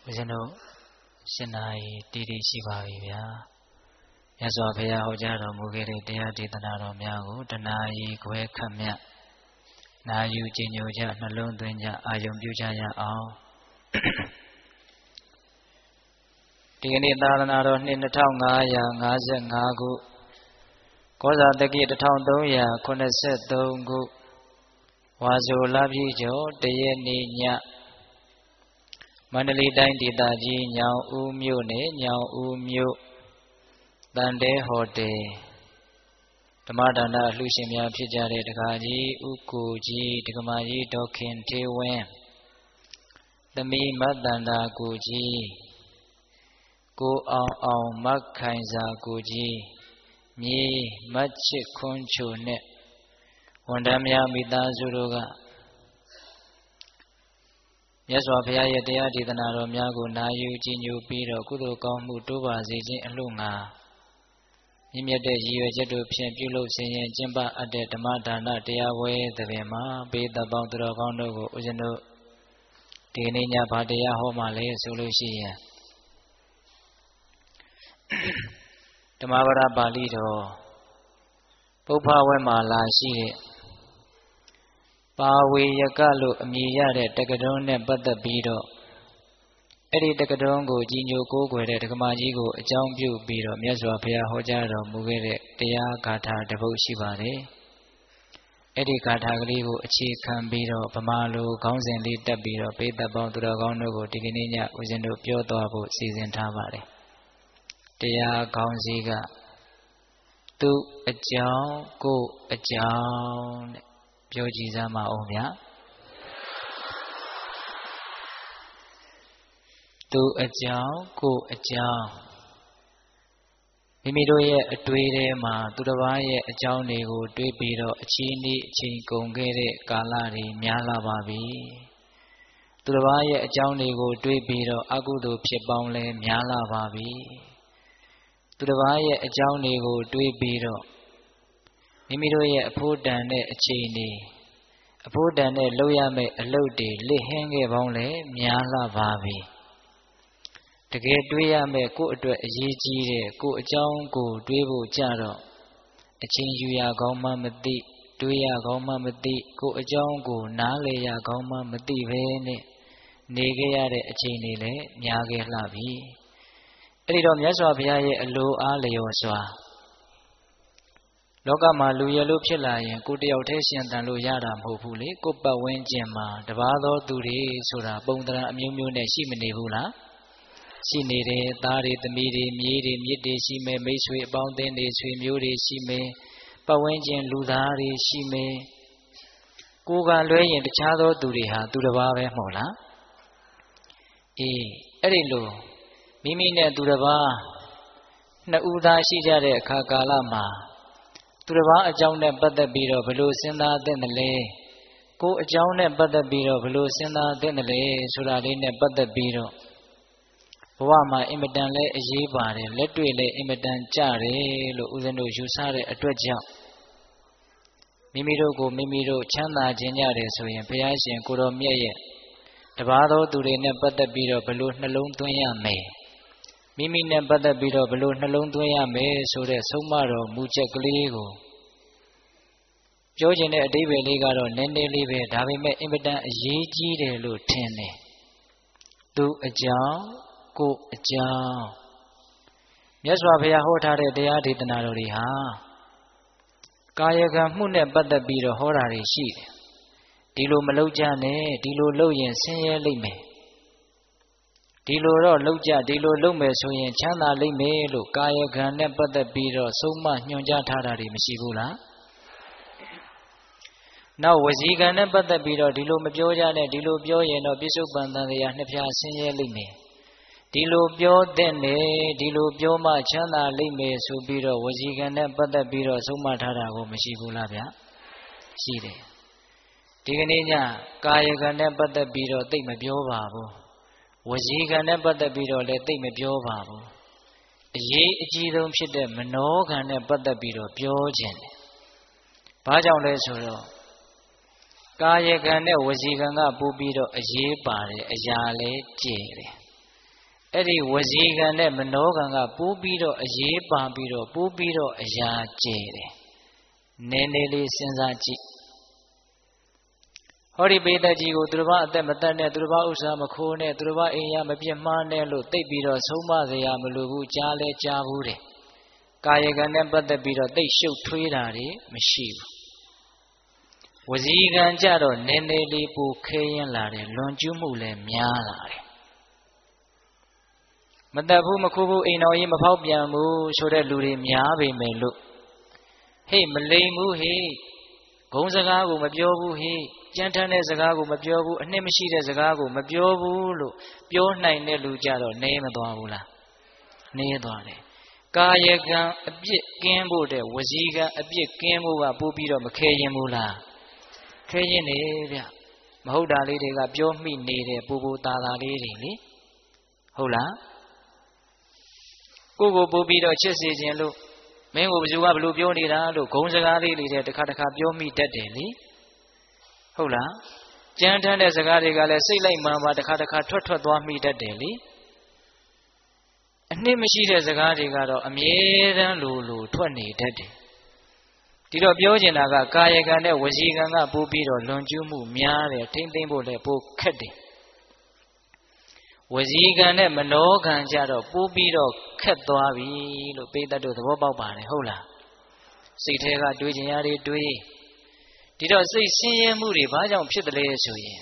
ဦးဇင်းတို့ရှင်နာရီတီတီရှိပါပြီဗျာမြတ်စွာဘုရားဟောကြားတော်မူခဲ့တဲ့တရားဒေသနာတော်များကိုတဏှာရီခွဲခတ်မြတ်နာယူကျင့်ကြံကြနှလုံးသွင်းကြအာယုံပြုကြရအောင်ဒီကနေ့သာသနာတော်နှစ်2555ခုကောဇာတက္ကိ1383ခုဝါဆိုလပြည့်ကျော်တရက်နေ့ညမန္တလေးတိုင်းဒေသကြီးညောင်ဦးမြို့နယ်ညောင်ဦးမြို့တန်တဲဟိုတယ်ဓမ္မဒါနလှူရှင်များဖြစ်ကြတဲ့ဒကာကြီးဦးကိုကြီးဒကမာကြီးဒေါခင်ထေဝင်းသမီးမတ်တန္တာကိုကြီးကိုအောင်မတ်ခိုင်စာကိုကြီးမြေမတ်ချစ်ခွန်းချိုနဲ့ဝန်ထမ်းများမိသားစုတို့ကမြတ်စွာဘုရားရဲ့တရားဒေသနာတော်များကိုနာယူကြည်ညိုပြီးတော့ကုသိုလ်ကောင်းမှုတိုးပါစေခြင်းအလို့ငါမြင့်မြတ်တဲ့ရည်ရွယ်ချက်တို့ဖြင့်ပြုလုပ်ခြင်းရင်ကျင့်ပအပ်တဲ့ဓမ္မဒါနတရားဝဲသဘင်မှာဘေးသက်ပေါင်းသူတော်ကောင်းတို့ကိုဦးဇင်းတို့ဒီနေ့ညဘာတရားဟောမှလဲဆိုလို့ရှိရင်ဓမ္မပဒပါဠိတော်ပုပ္ပဝဲမှာလာရှိတဲ့ပါဝေယကလို့အမည်ရတဲ့တက္ကသိုလ်နဲ့ပတ်သက်ပြီးတော့အဲ့ဒီတက္ကသိုလ်ကိုကြီးညိုကိုးကွယ်တဲ့ဒကမာကြီးကိုအကြောင်းပြုပြီးတော့မြတ်စွာဘုရားဟောကြားတော်မူခဲ့တဲ့တရားဂါထာတစ်ပုဒ်ရှိပါတယ်အဲ့ဒီဂါထာကလေးကိုအခြေခံပြီးတော့ဗမာလိုခေါင်းစဉ်လေးတက်ပြီးတော့ဘေးသက်ပေါင်းသူတော်ကောင်းတို့ကိုဒီကနေ့ညဦးဇင်းတို့ပြောသွားဖို့စီစဉ်ထားပါတယ်တရားခေါင်းစည်းကသူအကြောင်းကိုအကြောင်းတဲ့ပြောကြည့်စမ်းပါဦးဗျာသူအကြောင်းကိုအကြောင်းမိမိတို့ရဲ့အတွေ့အထဲမှာသူတစ်ပါးရဲ့အကြောင်းတွေကိုတွေးပြီးတော့အချင်းဤအချိန်ကုန်ခဲ့တဲ့ကာလတွေများလာပါပြီသူတစ်ပါးရဲ့အကြောင်းတွေကိုတွေးပြီးတော့အကုသိုလ်ဖြစ်ပေါင်းလဲများလာပါပြီသူတစ်ပါးရဲ့အကြောင်းတွေကိုတွေးပြီးတော့မိမိတို့ရဲ့အဖို့တန်တဲ့အချိန်တွေအဖို့တန်တဲ့လုပ်ရမယ့်အလုပ်တွေလစ်ဟင်းခဲ့ပေါင်းလဲများလာပါပြီတကယ်တွေးရမယ့်ကိုယ့်အတွက်အရေးကြီးတဲ့ကိုယ့်အကြောင်းကိုတွေးဖို့ကြတော့အချိန်ယူရကောင်းမှမသိတွေးရကောင်းမှမသိကိုယ့်အကြောင်းကိုနားလည်ရကောင်းမှမသိပဲနဲ့နေခဲ့ရတဲ့အချိန်တွေလည်းများခဲ့လှပြီအဲ့ဒီတော့မြတ်စွာဘုရားရဲ့အလိုအားလျော်စွာလောကမှာလူရလို့ဖြစ်လာရင်ကိုယ်တယောက်တည်းရှင်သန်လို့ရတာမဟုတ်ဘူးလေကိုယ်ပတ်ဝန်းကျင်မှာတပါးသောသူတွေဆိုတာပုံသဏ္ဍာန်အမျိုးမျိုးနဲ့ရှိမနေဘူးလားရှိနေတယ်သားတွေသမီးတွေမြေးတွေမြစ်တွေရှိမယ်မိတ်ဆွေအပေါင်းအသင်းတွေဆွေမျိုးတွေရှိမယ်ပတ်ဝန်းကျင်လူသားတွေရှိမယ်ကိုယ်ကလွဲရင်တခြားသောသူတွေဟာသူတစ်ပါးပဲမဟုတ်လားအေးအဲ့ဒီလိုမိမိနဲ့သူတစ်ပါးနှစ်ဦးသားရှိကြတဲ့အခါကာလမှာသူတစ်ပါးအကြောင်းနဲ့ပတ်သက်ပြီးတော့ဘယ်လိုစဉ်းစားသင့်တယ်လဲကိုယ်အကြောင်းနဲ့ပတ်သက်ပြီးတော့ဘယ်လိုစဉ်းစားသင့်တယ်လဲဆိုတာလေးနဲ့ပတ်သက်ပြီးတော့ဘဝမှာအင်မတန်လဲအရေးပါတယ်လက်တွေ့လဲအင်မတန်ကြတယ်လို့ဦးဇင်းတို့ယူဆတဲ့အတွက်ကြောင့်မိမိတို့ကိုမိမိတို့ချမ်းသာခြင်းရတယ်ဆိုရင်ဘုရားရှင်ကိုတော်မြတ်ရဲ့တပါးသောသူတွေနဲ့ပတ်သက်ပြီးတော့ဘယ်လိုနှလုံးသွင်းရမယ်မိမိနဲ့ပတ်သက်ပြီးတော့ဘယ်လိုနှလုံးသွင်းရမယ်ဆိုတဲ့ဆုံးမတော်မူချက်ကလေးကိုပြောခြင်းတဲ့အဓိပ္ပာယ်လေးကတော့နည်းနည်းလေးပဲဒါပေမဲ့အင်မတန်အရေးကြီးတယ်လို့ထင်တယ်သူအကြောင်းကိုအကြောင်းမြတ်စွာဘုရားဟောထားတဲ့တရားဒေသနာတော်တွေဟာကာယကံမှုနဲ့ပတ်သက်ပြီးတော့ဟောတာတွေရှိတယ်ဒီလိုမလုပ်ကြနဲ့ဒီလိုလုပ်ရင်ဆင်းရဲလိမ့်မယ်ဒီလိုတော့လုပ်ကြဒီလိုလုပ်မယ်ဆိုရင်ချမ်းသာလိမ့်မယ်လို့ကာယကံနဲ့ပတ်သက်ပြီးတော့ဆုံးမညွှန်ကြားထားတာတွေမရှိဘူးလားနောက်ဝစီကံနဲ့ပတ်သက်ပြီးတော့ဒီလိုမပြောကြနဲ့ဒီလိုပြောရင်တော့ပြစ္ဆုတ်ပန်တန်တရားနှစ်ဖြာဆင်းရဲလိမ့်မယ်ဒီလိုပြောတဲ့နဲ့ဒီလိုပြောမှချမ်းသာလိမ့်မယ်ဆိုပြီးတော့ဝစီကံနဲ့ပတ်သက်ပြီးတော့ဆုံးမထားတာကိုမရှိဘူးလားဗျာရှိတယ်ဒီကနေ့ညကာယကံနဲ့ပတ်သက်ပြီးတော့သိမပြောပါဘူးဝစီကံနဲ့ပတ်သက်ပြီးတော့လည်းသိမပြောပါဘူးအရေးအကြီးဆုံးဖြစ်တဲ့မနောကံနဲ့ပတ်သက်ပြီးတော့ပြောခြင်းတယ်ဘာကြောင့်လဲဆိုတော့ကာယကံနဲ့ဝစီကံကပို့ပြီးတော့အရေးပါတယ်အရာလည်းကျယ်တယ်အဲ့ဒီဝစီကံနဲ့မနောကံကပိုးပြီးတော့အရေးပါပြီးတော့ပိုးပြီးတော့အရာကျဲတယ်နည်းနည်းလေးစဉ်းစားကြည့်ဟောဒီပိဋကကြီးကိုသူတစ်ပါးအသက်မတတ်နဲ့သူတစ်ပါးဥစ္စာမခိုးနဲ့သူတစ်ပါးအိမ်ရမပြစ်မှားနဲ့လို့သိပ်ပြီးတော့ဆုံးမစရာမလိုဘူးကြားလဲကြားဘူးတယ်ကာယကံနဲ့ပတ်သက်ပြီးတော့သိပ်ရှုပ်ထွေးတာတွေမရှိဘူးဝစီကံကြတော့နည်းနည်းလေးပိုခဲရင်လာတယ်လွန်ကျူးမှုလည်းများလာတယ်မတတ်ဘူးမခိုးဘူးအိမ်တော်ကြီးမဖောက်ပြန်ဘူးဆိုတဲ့လူတွေများပေမဲ့လို့ဟေ့မလိမ်ဘူးဟေ့ဂုံစကားကိုမပြောဘူးဟေ့ကြမ်းတမ်းတဲ့စကားကိုမပြောဘူးအနှစ်မရှိတဲ့စကားကိုမပြောဘူးလို့ပြောနိုင်တဲ့လူကြတော့နေမသွားဘူးလားနေသွားတယ်ကာယကံအပြစ်ကင်းဖို့တဲ့ဝစီကံအပြစ်ကင်းဖို့ကပို့ပြီးတော့မခဲရင်ဘူးလားခဲရင်နေဗျမဟုတ်တာလေးတွေကပြောမိနေတဲ့ပူပူတာတာလေးတွေလေဟုတ်လားကိုကိုပို့ပြီးတော့ချစ်စေခြင်းလို့မင်းကိုဘယ်သူကဘလို့ပြောနေတာလို့ဂုံစကားလေးတွေတခါတခါပြောမိတတ်တယ်လေဟုတ်လားကြမ်းတမ်းတဲ့စကားတွေကလည်းစိတ်လိုက်မှန်ပါတခါတခါထွက်သွားမိတတ်တယ်လေအနှစ်မရှိတဲ့စကားတွေကတော့အမြဲတမ်းလိုထွက်နေတတ်တယ်ဒီတော့ပြောချင်တာကကာယကံနဲ့ဝစီကံကပို့ပြီးတော့လွန်ကျူးမှုများတယ်ထိမ့်သိမ့်ဖို့လည်းပို့ခက်တယ်ဝစီကံနဲ့မနောကံကြတော့ပို့ပြီးတော့ခက်သွားပြီလို့ပိဋကတို့သဘောပေါက်ပါတယ်ဟုတ်လားစိတ်ထဲကတွေးချင်ရတွေတွေးဒီတော့စိတ်ဆင်းရဲမှုတွေဘာကြောင့်ဖြစ်တယ်လဲဆိုရင်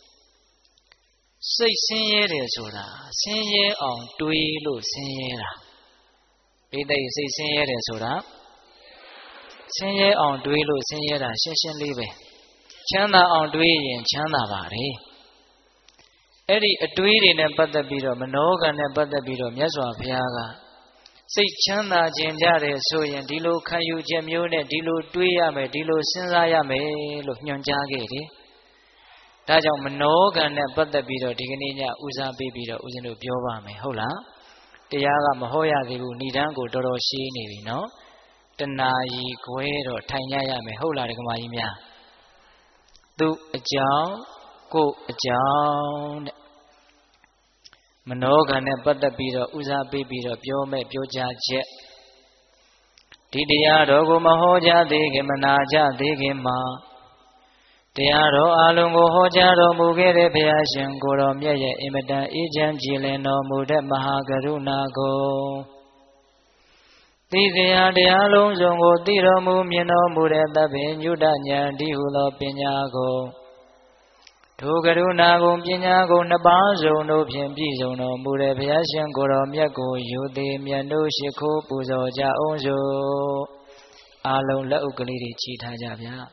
စိတ်ဆင်းရဲတယ်ဆိုတာဆင်းရဲအောင်တွေးလို့ဆင်းရဲတာပိဋကရဲ့စိတ်ဆင်းရဲတယ်ဆိုတာဆင်းရဲအောင်တွေးလို့ဆင်းရဲတာရှင်းရှင်းလေးပဲချမ်းသာအောင်တွေးရင်ချမ်းသာပါတယ်အဲ့ဒီအတွေးတွေနဲ့ပတ်သက်ပြီးတော့မနောကံနဲ့ပတ်သက်ပြီးတော့မြတ်စွာဘုရားကစိတ်ချမ်းသာခြင်းကြတယ်ဆိုရင်ဒီလိုခံယူချက်မျိုးနဲ့ဒီလိုတွေးရမယ်ဒီလိုစဉ်းစားရမယ်လို့ညွှန်ကြားခဲ့တယ်ဒါကြောင့်မနောကံနဲ့ပတ်သက်ပြီးတော့ဒီကနေ့ညဦးစားပေးပြီးတော့ဦးဇင်းတို့ပြောပါမယ်ဟုတ်လားတရားကမဟောရသေးဘူးဏိဒန်းကိုတော်တော်ရှင်းနေပြီနော်တဏှာကြီးခွဲတော့ထိုင်ကြရမယ်ဟုတ်လားဒကမာကြီးများသူအကြောင်းကိုအကြောင်းတဲ့မနောကံနဲ့ပတ်သက်ပြီးတော့ဦးစားပေးပြီးတော့ပြောမဲ့ပြောကြားချက်ဒီတရားတော်ကိုမဟောကြားသေးခင်မနာကြသေးခင်မှာတရားတော်အလုံးကိုဟောကြားတော်မူခဲ့တဲ့ဘုရားရှင်ကိုတော်မြတ်ရဲ့အင်မတန်အေးချမ်းကြည်လင်တော်မူတဲ့မဟာကရုဏာကိုသိစရာတရားလုံးစုံကိုသိတော်မူမြင်တော်မူတဲ့သဗ္ဗညုတဉာဏ်ဒီဟုသောပညာကိုထိုကရုဏာကိုပညာကိုနှစ်ပါးစုံတို့ဖြင့်ပြည့်စုံတော်မူတဲ့ဘုရားရှင်ကိုတော်မြတ်ကိုယူသည်မြတ်တို့ရှိခိုးပူဇော်ကြအောင်စို့အားလုံးလက်ဥကလေးတွေချီထားကြဗျာ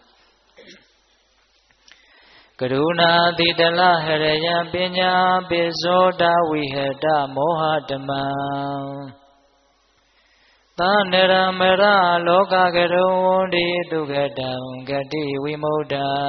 ကရုဏာတိတလဟရယပညာပိဇောတဝိဟတမောဟဓမ္မံသာနရမရလောကကရုံဝန္တိတုဂတံဂတိဝိမု ढ ံ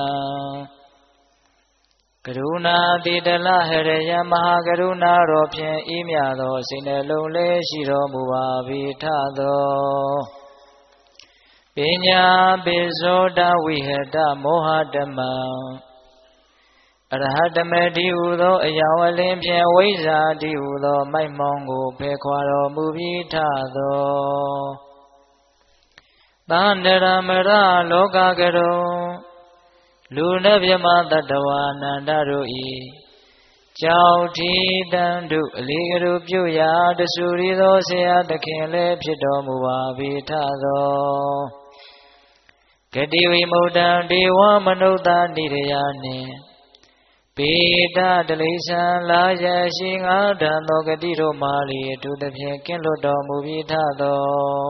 ကရုဏာတိတလဟရယမဟာကရုဏာတော်ဖြင့်ဤမြသောစိတ်နှလုံးလေးရှိတော်မူပါ၏ထသောပညာပိဇောတဝိဟတမောဟဓမ္မံအရဟတမေတိဟုသောအယောင်အလင်းဖြင့်ဝိဇ္ဇာတိဟုသောမိုက်မောင်းကိုဖယ်ခွာတော်မူပြီးထသောသာနရမရလောကကရုံလူနှင့်မြမတတ္တဝါနန္ဒတို့ဤကြောင့်ထီတန်တို့အလေးကလူပြုရာတဆူရီသောဆရာသခင်လည်းဖြစ်တော်မူပါ၏ထသောဂတိဝိမု ढ ံဒေဝမနုဿာနိရယနှင့်ပေတတလိษံလာရရှိငါဓာသောဂတိတို့မာလီအထူးသဖြင့်ကင်းလွတ်တော်မူပြီးထသော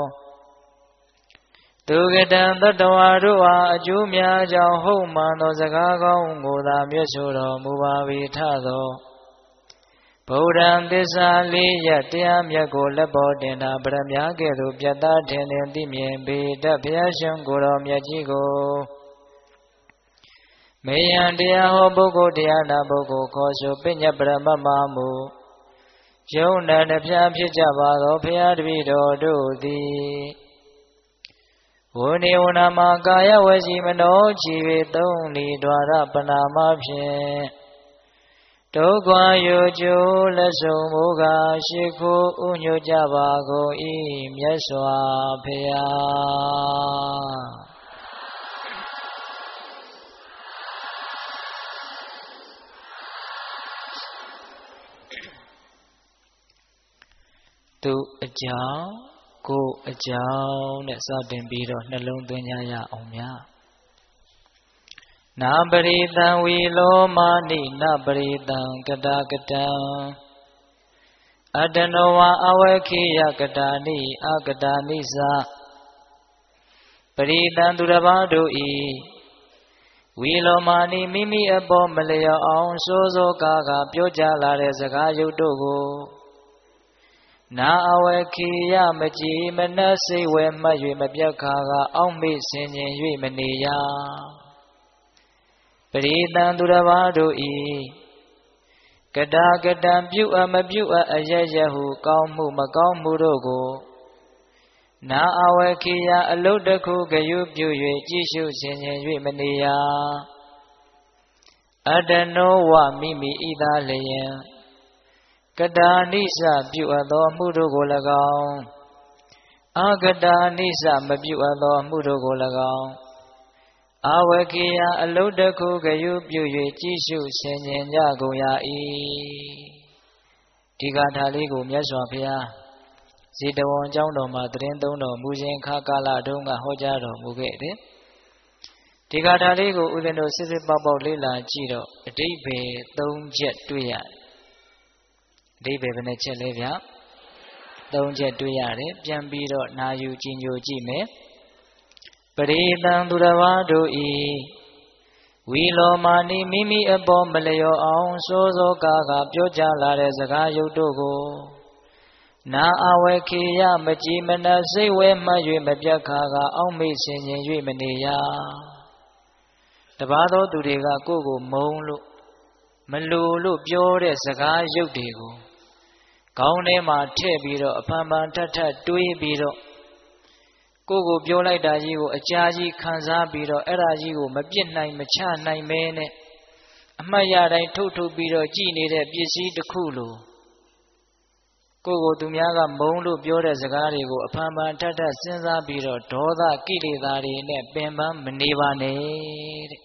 သူကတံတတဝါတို့အားအကျိုးများကြောင့်ဟုတ်မှန်သောစကားကောင်းကိုသာမြတ်ဆိုတော်မူပါ၏ထသောဗုဒ္ဓံသစ္စာလေးရတရားမြတ်ကိုလက်ပေါ်တင်တာပရမညာကဲ့သို့ပြတ်သားထင်ထင်သိမြင်ပေတတ်ဘုရားရှင်ကိုယ်တော်မြတ်ကြီးကိုမေယံတရားဟောပုဂ္ဂိုလ်တရားနာပုဂ္ဂိုလ်ခေါ်ဆိုပညပရမမမူယုံနာနှပြဖြစ်ကြပါသောဘုရားတပည့်တော်တို့သည်ဝနေဝနာမှာကာယဝစီမနောချီ၍သုံးလီဒွါရပနာမဖြင့်ဒုက္ခယောကျိုးလက်ဆုံးမူကားရှိခိုးဥညွတ်ကြပါကုန်၏မြတ်စွာဘုရားသူအကြောင်းကိုအကြောင်းနဲ့စတင်ပြီးတော့နှလုံးသွင်းကြရအောင်များနာပရိတံဝီလောမာနိနပရိတံကတကတံအတနောဝအဝေခိယကတာနိအကတာနိသပရိတံသူတစ်ပါးတို့ဤဝီလောမာနိမိမိအပေါ်မလျော်အောင်စိုးစိုးကားပြောကြလာတဲ့စကားရုပ်တို့ကိုနာအဝေခိယမကြည်မနှက်စိတ်ဝဲမှတ်၍မပြတ်ခါအောက်မေ့ဆင်ခြင်၍မနေရပရိသံသူတစ်ပါးတို့ဤကတာကတံပြုအပ်မပြုအပ်အရရဟုကောင်းမှုမကောင်းမှုတို့ကိုနာအဝေခိယအလုတ်တစ်ခုဂယုပြု၍ကြည့်ရှုဆင်ခြင်၍မနေရအတနောဝမိမိဤသာလျင်ကတာနိစ္စပြုအပ်သောမှုတို့ကို၎င်းအကတာနိစ္စမပြုအပ်သောမှုတို့ကို၎င်းအဝေကိယအလုတ်တစ်ခုဂယုပြု၍ကြည့်ရှုဆင်ခြင်ကြကုန်ရ၏ဒီဂါထာလေးကိုမြတ်စွာဘုရားဇေတဝန်ကျောင်းတော်မှာသတင်းသုံးတော်မူခြင်းခါကာလတုန်းကဟောကြားတော်မူခဲ့တယ်ဒီဂါထာလေးကိုဦးဇင်းတို့စစ်စစ်ပေါက်ပေါက်လေ့လာကြည့်တော့အဓိပ္ပာယ်၃ချက်တွေ့ရတယ်အဓိပ္ပာယ်ဘယ်နှချက်လဲဗျာ၃ချက်တွေ့ရတယ်ပြန်ပြီးတော့နာယူကြည်ညိုကြည့်မယ်ပရိသံသူတစ်ပါးတို့ဤဝီလောမာနိမိမိအပေါ်မလျော်အောင်စိုးစိုးကားပြောကြလာတဲ့စကားရုပ်တို့ကိုနာအဝေခိယမကြည်မနှက်စိတ်ဝဲမှတ်၍မပြတ်ခါအောက်မေ့ဆင်ခြင်၍မနေရတပါးသောသူတွေကကိုယ့်ကိုမုန်းလို့မလိုလို့ပြောတဲ့စကားရုပ်တွေကိုခေါင်းထဲမှာထည့်ပြီးတော့အဖန်ဖန်ထပ်ထပ်တွေးပြီးတော့ကိုကိုပြောလိုက်တာကြီးကိုအကြာကြီးခံစားပြီးတော့အဲ့ဒါကြီးကိုမပြစ်နိုင်မချနိုင်မဲနဲ့အမှတ်ရတိုင်းထုတ်ထုတ်ပြီးတော့ကြည်နေတဲ့ပစ္စည်းတစ်ခုလိုကိုသူများကမုန်းလို့ပြောတဲ့စကားတွေကိုအဖန်ဖန်ထပ်ထပ်စဉ်းစားပြီးတော့ဒေါသကိလေသာတွေနဲ့ပင်ပန်းမနေပါနဲ့တဲ့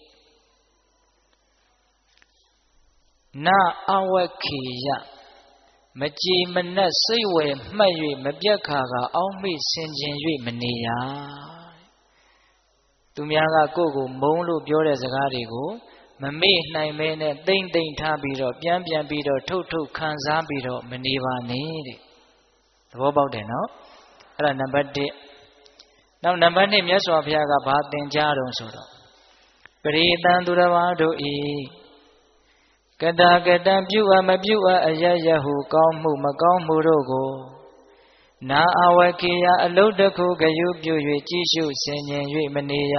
နာအဝက္ခိယမကြည်မနှက်စိတ်ဝယ်မှတ်၍မပြတ်ခါအောက်မေ့ဆင်ခြင်၍မနေရသူများကကိုယ့်ကိုမုန်းလို့ပြောတဲ့စကားတွေကိုမမေ့နိုင်မဲနဲ့တိမ့်တိမ့်ထားပြီးတော့ပြန်ပြီးတော့ထုတ်ထုတ်ခံစားပြီးတော့မနေပါနဲ့တဲ့သဘောပေါက်တယ်နော်အဲ့ဒါနံပါတ်1နောက်နံပါတ်2မြတ်စွာဘုရားကဘာသင်ကြားတော်ဆိုတော့ပရိသံသူတစ်ပါးတို့ဤကတာကတံပြုအပ်မပြုအပ်အရရဟုကောင်းမှုမကောင်းမှုတို့ကိုနာအဝေကိယအလုတ်တစ်ခုဂယုပြု၍ကြည့်ရှုဆင်ခြင်၍မနေရ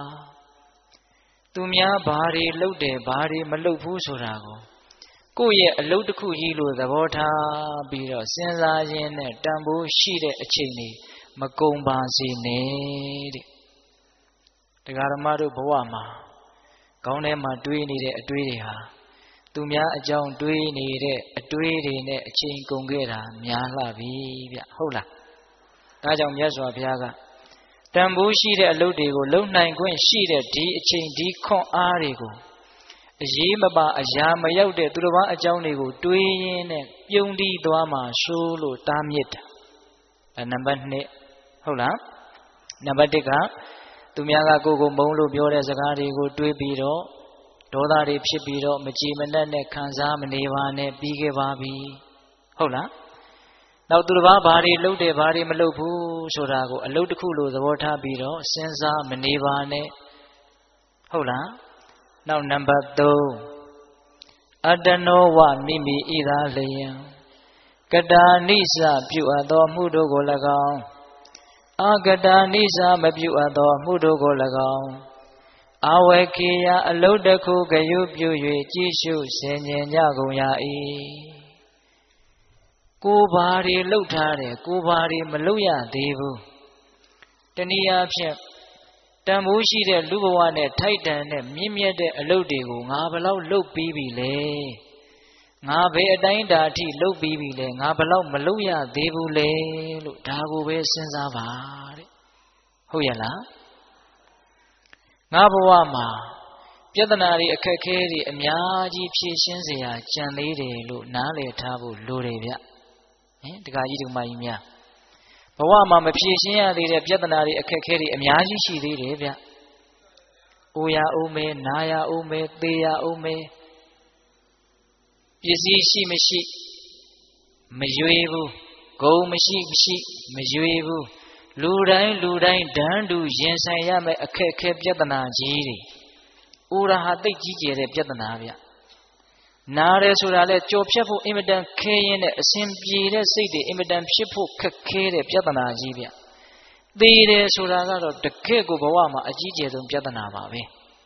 သူများဘာတွေလုပ်တယ်ဘာတွေမလုပ်ဘူးဆိုတာကိုယ့်ရဲ့အလုတ်တစ်ခုကြီးလို့သဘောထားပြီးတော့စဉ်းစားရင်းနဲ့တန်ဖိုးရှိတဲ့အချိန်တွေမကုန်ပါစေနဲ့တဲ့တရားဓမ္မတို့ဘဝမှာခေါင်းထဲမှာတွေးနေတဲ့အတွေးတွေဟာသူများအကြောင်းတွေးနေတဲ့အတွေးတွေနဲ့အချိန်ကုန်ခဲ့တာများလှပြီဗျဟုတ်လားဒါကြောင့်မြတ်စွာဘုရားကတန်ဖိုးရှိတဲ့အလုပ်တွေကိုလုံနိုင်ခွင့်ရှိတဲ့ဒီအချိန်ဒီခွန်အားတွေကိုအရေးမပါအရာမရောက်တဲ့သူတစ်ပါးအကြောင်းတွေကိုတွေးရင်းနဲ့ပြုံးတီးသွားမှဆိုးလို့တားမြစ်တာနံပါတ်2ဟုတ်လားနံပါတ်1ကသူများကကိုယ်မုန်းလို့ပြောတဲ့စကားတွေကိုတွေးပြီးတော့ဒေါသတွေဖြစ်ပြီးတော့မကြည်မနှက်နဲ့ခံစားမနေပါနဲ့ပြီးခဲ့ပါပြီဟုတ်လားနောက်သူတစ်ပါးဘာတွေလုပ်တယ်ဘာတွေမလုပ်ဘူးဆိုတာကိုအလုပ်တစ်ခုလိုသဘောထားပြီးတော့စဉ်းစားမနေပါနဲ့ဟုတ်လားနောက်နံပါတ်3အတနောဝမိမိဤသာလျင်ကတာနိစ္စပြုအပ်သောမှုတို့ကို၎င်းအကတာနိစ္စမပြုအပ်သောမှုတို့ကို၎င်းအဝေကိယအလုတ်တစ်ခုဂယုပြု၍ကြည့်ရှုဆင်ခြင်ကြကုန်ရ၏ကိုဘာတွေလှုပ်ထားတယ်ကိုဘာတွေမလှုပ်ရသေးဘူးတနည်းအားဖြင့်တန်ဖိုးရှိတဲ့လူဘဝနဲ့ထိုက်တန်တဲ့မြင့်မြတ်တဲ့အလုပ်တွေကိုငါဘယ်လောက်လှုပ်ပြီးပြီလဲငါဘယ်အတိုင်းတာအထိလှုပ်ပြီးပြီလဲငါဘလောက်မလှုပ်ရသေးဘူးလေလို့ဒါကိုပဲစဉ်းစားပါတဲ့ဟုတ်ရဲ့လားငါဘဝမှာပြဿနာတွေအခက်အခဲတွေအများကြီးဖြေရှင်းเสียကြံသေးတယ်လို့နားလည်ထားဖို့လိုတယ်ဗျတက္ကကြီးဒုမကြီးများဘဝမှာမဖြေရှင်းရသေးတဲ့ပြဿနာတွေအခက်အခဲတွေအများကြီးရှိသေးတယ်ဗျအိုရအောင်မဲနာရအောင်မဲသေရအောင်မဲပစ္စည်းရှိမရှိမရွေဘူးဂုံမရှိမရွေဘူးလူတိုင်းဒန်းတူရင်ဆိုင်ရမယ့်အခက်အခဲပြဿနာကြီးတွေအိုရဟာသိကြီးကျယ်တဲ့ပြဿနာဗျနားရဲဆိုတာလဲကြော်ဖြတ်ဖို့အင်မတန်ခဲရင်တဲ့အစဉ်ပြေတဲ့စိတ်တွေအင်မတန်ဖြစ်ဖို့ခက်ခဲတဲ့ပြဿနာကြီးဗျသေတယ်ဆိုတာကတော့တကယ့်ကိုဘဝမှာအကြီးကျယ်ဆုံးပြဿနာပါပဲ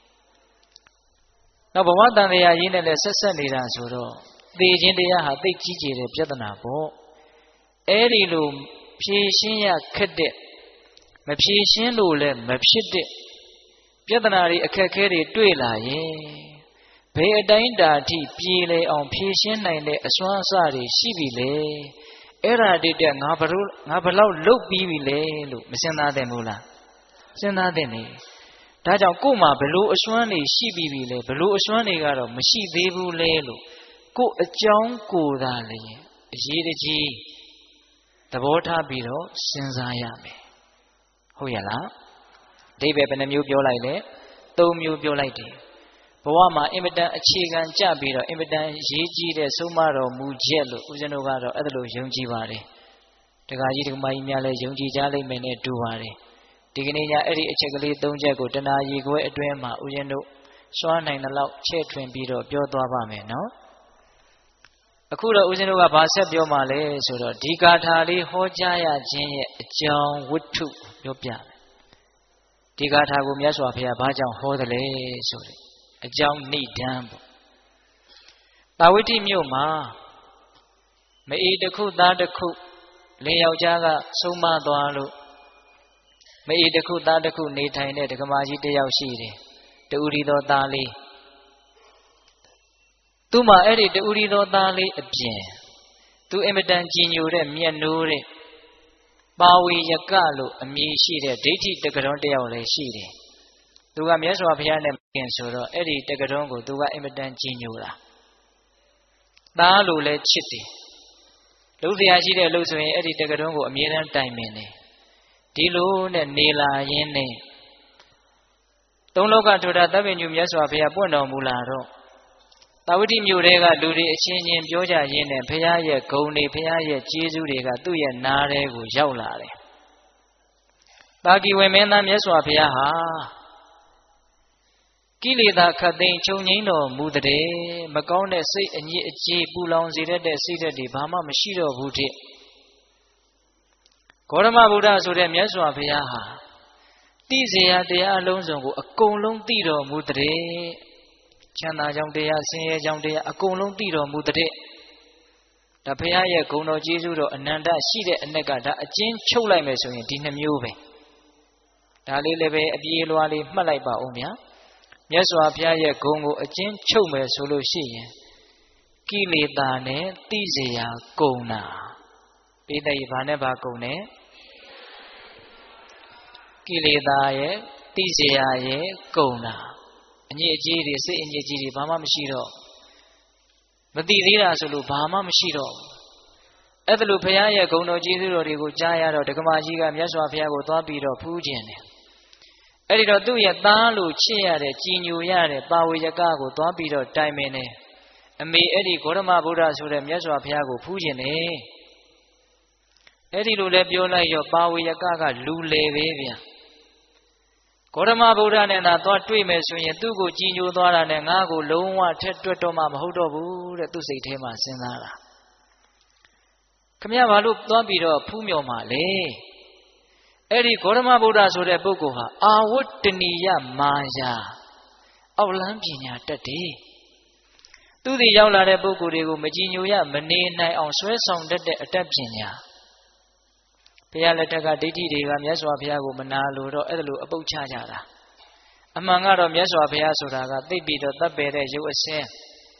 နောက်ဘဝတန်တရားရင်းနဲ့လည်းဆက်ဆက်နေတာဆိုတော့သေခြင်းတရားဟာသိကြီးကျယ်တဲ့ပြဿနာပေါ့အဲ့ဒီလိုဖြေရှင်းရခက်တဲ့မဖြေရှင်းလို့လည်းမဖြစ်တဲ့ပြဿနာတွေအခက်အခဲတွေတွေ့လာရင်ဘယ်အတိုင်းတာအထိပြေလည်အောင်ဖြေရှင်းနိုင်တဲ့အစွမ်းအစတွေရှိပြီလေအဲ့ဒါတည်းတဲ့ငါဘလောက်လုတ်ပြီးပြီလေလို့မစဉ်းစားသင့်ဘူးလားစဉ်းစားသင့်နေဒါကြောင့်ကို့မှာဘလို့အစွမ်းတွေရှိပြီးပြီလေဘလို့အစွမ်းတွေကတော့မရှိသေးဘူးလေလို့ကို့အကြောင်းကိုယ်သာလေအရေးတကြီးသဘောထားပြီးတော့စဉ်းစားရမယ်ဟုတ်ရဲ့လားအဓိပ္ပာယ်ဘယ်နှမျိုးပြောလိုက်လဲ၃မျိုးပြောလိုက်တယ်ဘဝမှာအင်မတန်အခြေခံကြပြီးတော့အင်မတန်ရေးကြီးတဲ့ဆုံးမတော်မူချက်လို့ဦးဇင်းတို့ကတော့အဲ့ဒါလိုယုံကြည်ပါတယ်တက္ကကြီးဒကမကြီးများလည်းယုံကြည်ကြလိမ့်မယ်နဲ့တူပါတယ်ဒီကနေ့ညအဲ့ဒီအချက်ကလေး၃ချက်ကိုတဏှာရေခွဲအတွင်းမှာဦးဇင်းတို့စွမ်းနိုင်တဲ့လောက်ချဲ့ထွင်ပြီးတော့ပြောသွားပါမယ်နော်အခုတော့ဦးဇင်းတို့ကဘာဆက်ပြောမှလဲဆိုတော့ဒီဂါထာလေးဟောကြားရခြင်းရဲ့အကြောင်းဝတ္ထုပြောပြတယ်ဒီဂါထာကိုမြတ်စွာဘုရားဘာကြောင့်ဟောသလဲဆိုတဲ့အကြောင်းနိဒန်းပေါ့တာဝတိမြို့မှာမအေးတစ်ခုသားတစ်ခုလင်ယောက်ျားကဆုံးမသွားလို့မအေးတစ်ခုသားတစ်ခုနေထိုင်တဲ့ဒကမာကြီးတစ်ယောက်ရှိတယ်တူရီတော်သားလေးသူ့မှာအဲ့ဒီတူရီတော်သားလေးအပြင်သူအင်မတန်ကြည်ညိုတဲ့မျက်နှိုးတဲ့ပါဝေယကလို့အမည်ရှိတဲ့ဒိဋ္ဌိတက္ကတော်တစ်ယောက်လည်းရှိတယ်သူကမြတ်စွာဘုရားနဲ့ခင်ဆိုတော့အဲ့ဒီတက္ကတော်ကိုသူကအင်မတန်ကြည်ညိုတာသားလို့လည်းချစ်တယ်လုပ်เสียရှိတဲ့လို့ဆိုရင်အဲ့ဒီတက္ကတော်ကိုအမြဲတမ်းတိုင်ပင်တယ်ဒီလိုနဲ့နေလာရင်းနဲ့သုံးလောကထူတာသဗ္ဗညုမြတ်စွာဘုရားပွင့်တော်မူလာတော့တာဝတိမြို့တဲကလူတွေအချင်းချင်းပြောကြရင်းနဲ့ဘုရားရဲ့ဂုဏ်တွေဘုရားရဲ့ကျေးဇူးတွေကသူ့ရဲ့နားထဲကိုရောက်လာတယ်တာကီဝေမင်းသားမြတ်စွာဘုရားဟာကိလေသာခတ်သိမ်းချုပ်ငြိမ်းတော်မူတဲ့မကောင်းတဲ့စိတ်အညစ်အကြေးပူလောင်စေတတ်တဲ့စိတ်ဓာတ်တွေဘာမှမရှိတော့ဘူးတဲ့ဂေါတမဗုဒ္ဓဆိုတဲ့မြတ်စွာဘုရားဟာသိစေရတရားအလုံးစုံကိုအကုန်လုံးသိတော်မူတဲ့ချမ်းသာကြောင့်တရားဆင်းရဲကြောင့်တရားအကုန်လုံးသိတော်မူတဲ့ဒါဘုရားရဲ့ဂုဏ်တော်ကျေးဇူးတော်အနန္တရှိတဲ့အ내ကဒါအကျဉ်းချုပ်လိုက်မယ်ဆိုရင်ဒီနှမျိုးပဲဒါလေးလည်းပဲအပြေးလွှားလေးမှတ်လိုက်ပါဦးဗျာမြတ်စွာဘုရားရဲ့ဂုဏ်ကိုအကျဉ်းချုပ်မယ်ဆိုလို့ရှိရင်ကိလေသာနဲ့သိစေရာကုန်တာပိဋကဘာနဲ့ဘာကုန်နဲ့ကိလေသာရဲ့သိစေရာရဲ့ကုန်တာအညစ်အကြေးတွေစိတ်အညစ်အကြေးတွေဘာမှမရှိတော့မသိသေးတာဆိုလို့ဘာမှမရှိတော့အဲ့ဒါလို့ဘုရားရဲ့ဂုဏ်တော်ကျေးဇူးတော်တွေကိုကြားရတော့ဒကမာကြီးကမြတ်စွာဘုရားကိုသွားပြီးတော့ဖူးခြင်းတယ်အဲ့ဒီတော့သူ့ရဲ့သားလို့ချစ်ရတဲ့ကြည်ညိုရတဲ့ပါဝေယကကိုသွားပြီးတော့တိုင်ပင်တယ်အမေအဲ့ဒီဂေါတမဗုဒ္ဓဆိုတဲ့မြတ်စွာဘုရားကိုဖူးခြင်းတယ်အဲ့ဒီလိုလဲပြောလိုက်ရောပါဝေယကလူလေပဲဗျာဂေါတမဗုဒ္ဓနဲ့သာသွားတွေ့မယ်ဆိုရင်သူ့ကိုကြည်ညိုသွားတာနဲ့ငါ့ကိုလုံးဝထက်တွက်တော့မှမဟုတ်တော့ဘူးတဲ့သူ့စိတ်ထဲမှာစဉ်းစားတာခမရဘာလို့သွားပြီးတော့ဖူးမြော်မှလဲအဲ့ဒီဂေါတမဗုဒ္ဓဆိုတဲ့ပုဂ္ဂိုလ်ဟာအာဝတ္တနိယမာယာအောက်လမ်းပညာတတ်တယ်သူဒီရောက်လာတဲ့ပုဂ္ဂိုလ်တွေကိုမကြည်ညိုရမနေနိုင်အောင်ဆွဲဆောင်တတ်တဲ့အတတ်ပညာဘုရားလက်ထက်ကဒိဋ္ဌိတွေကမြတ်စွာဘုရားကိုမနာလို့တော့အဲ့ဒါလိုအပုတ်ချကြတာအမှန်ကတော့မြတ်စွာဘုရားဆိုတာကသိပြီးတော့တပ်ပယ်တဲ့ရုပ်အစင်း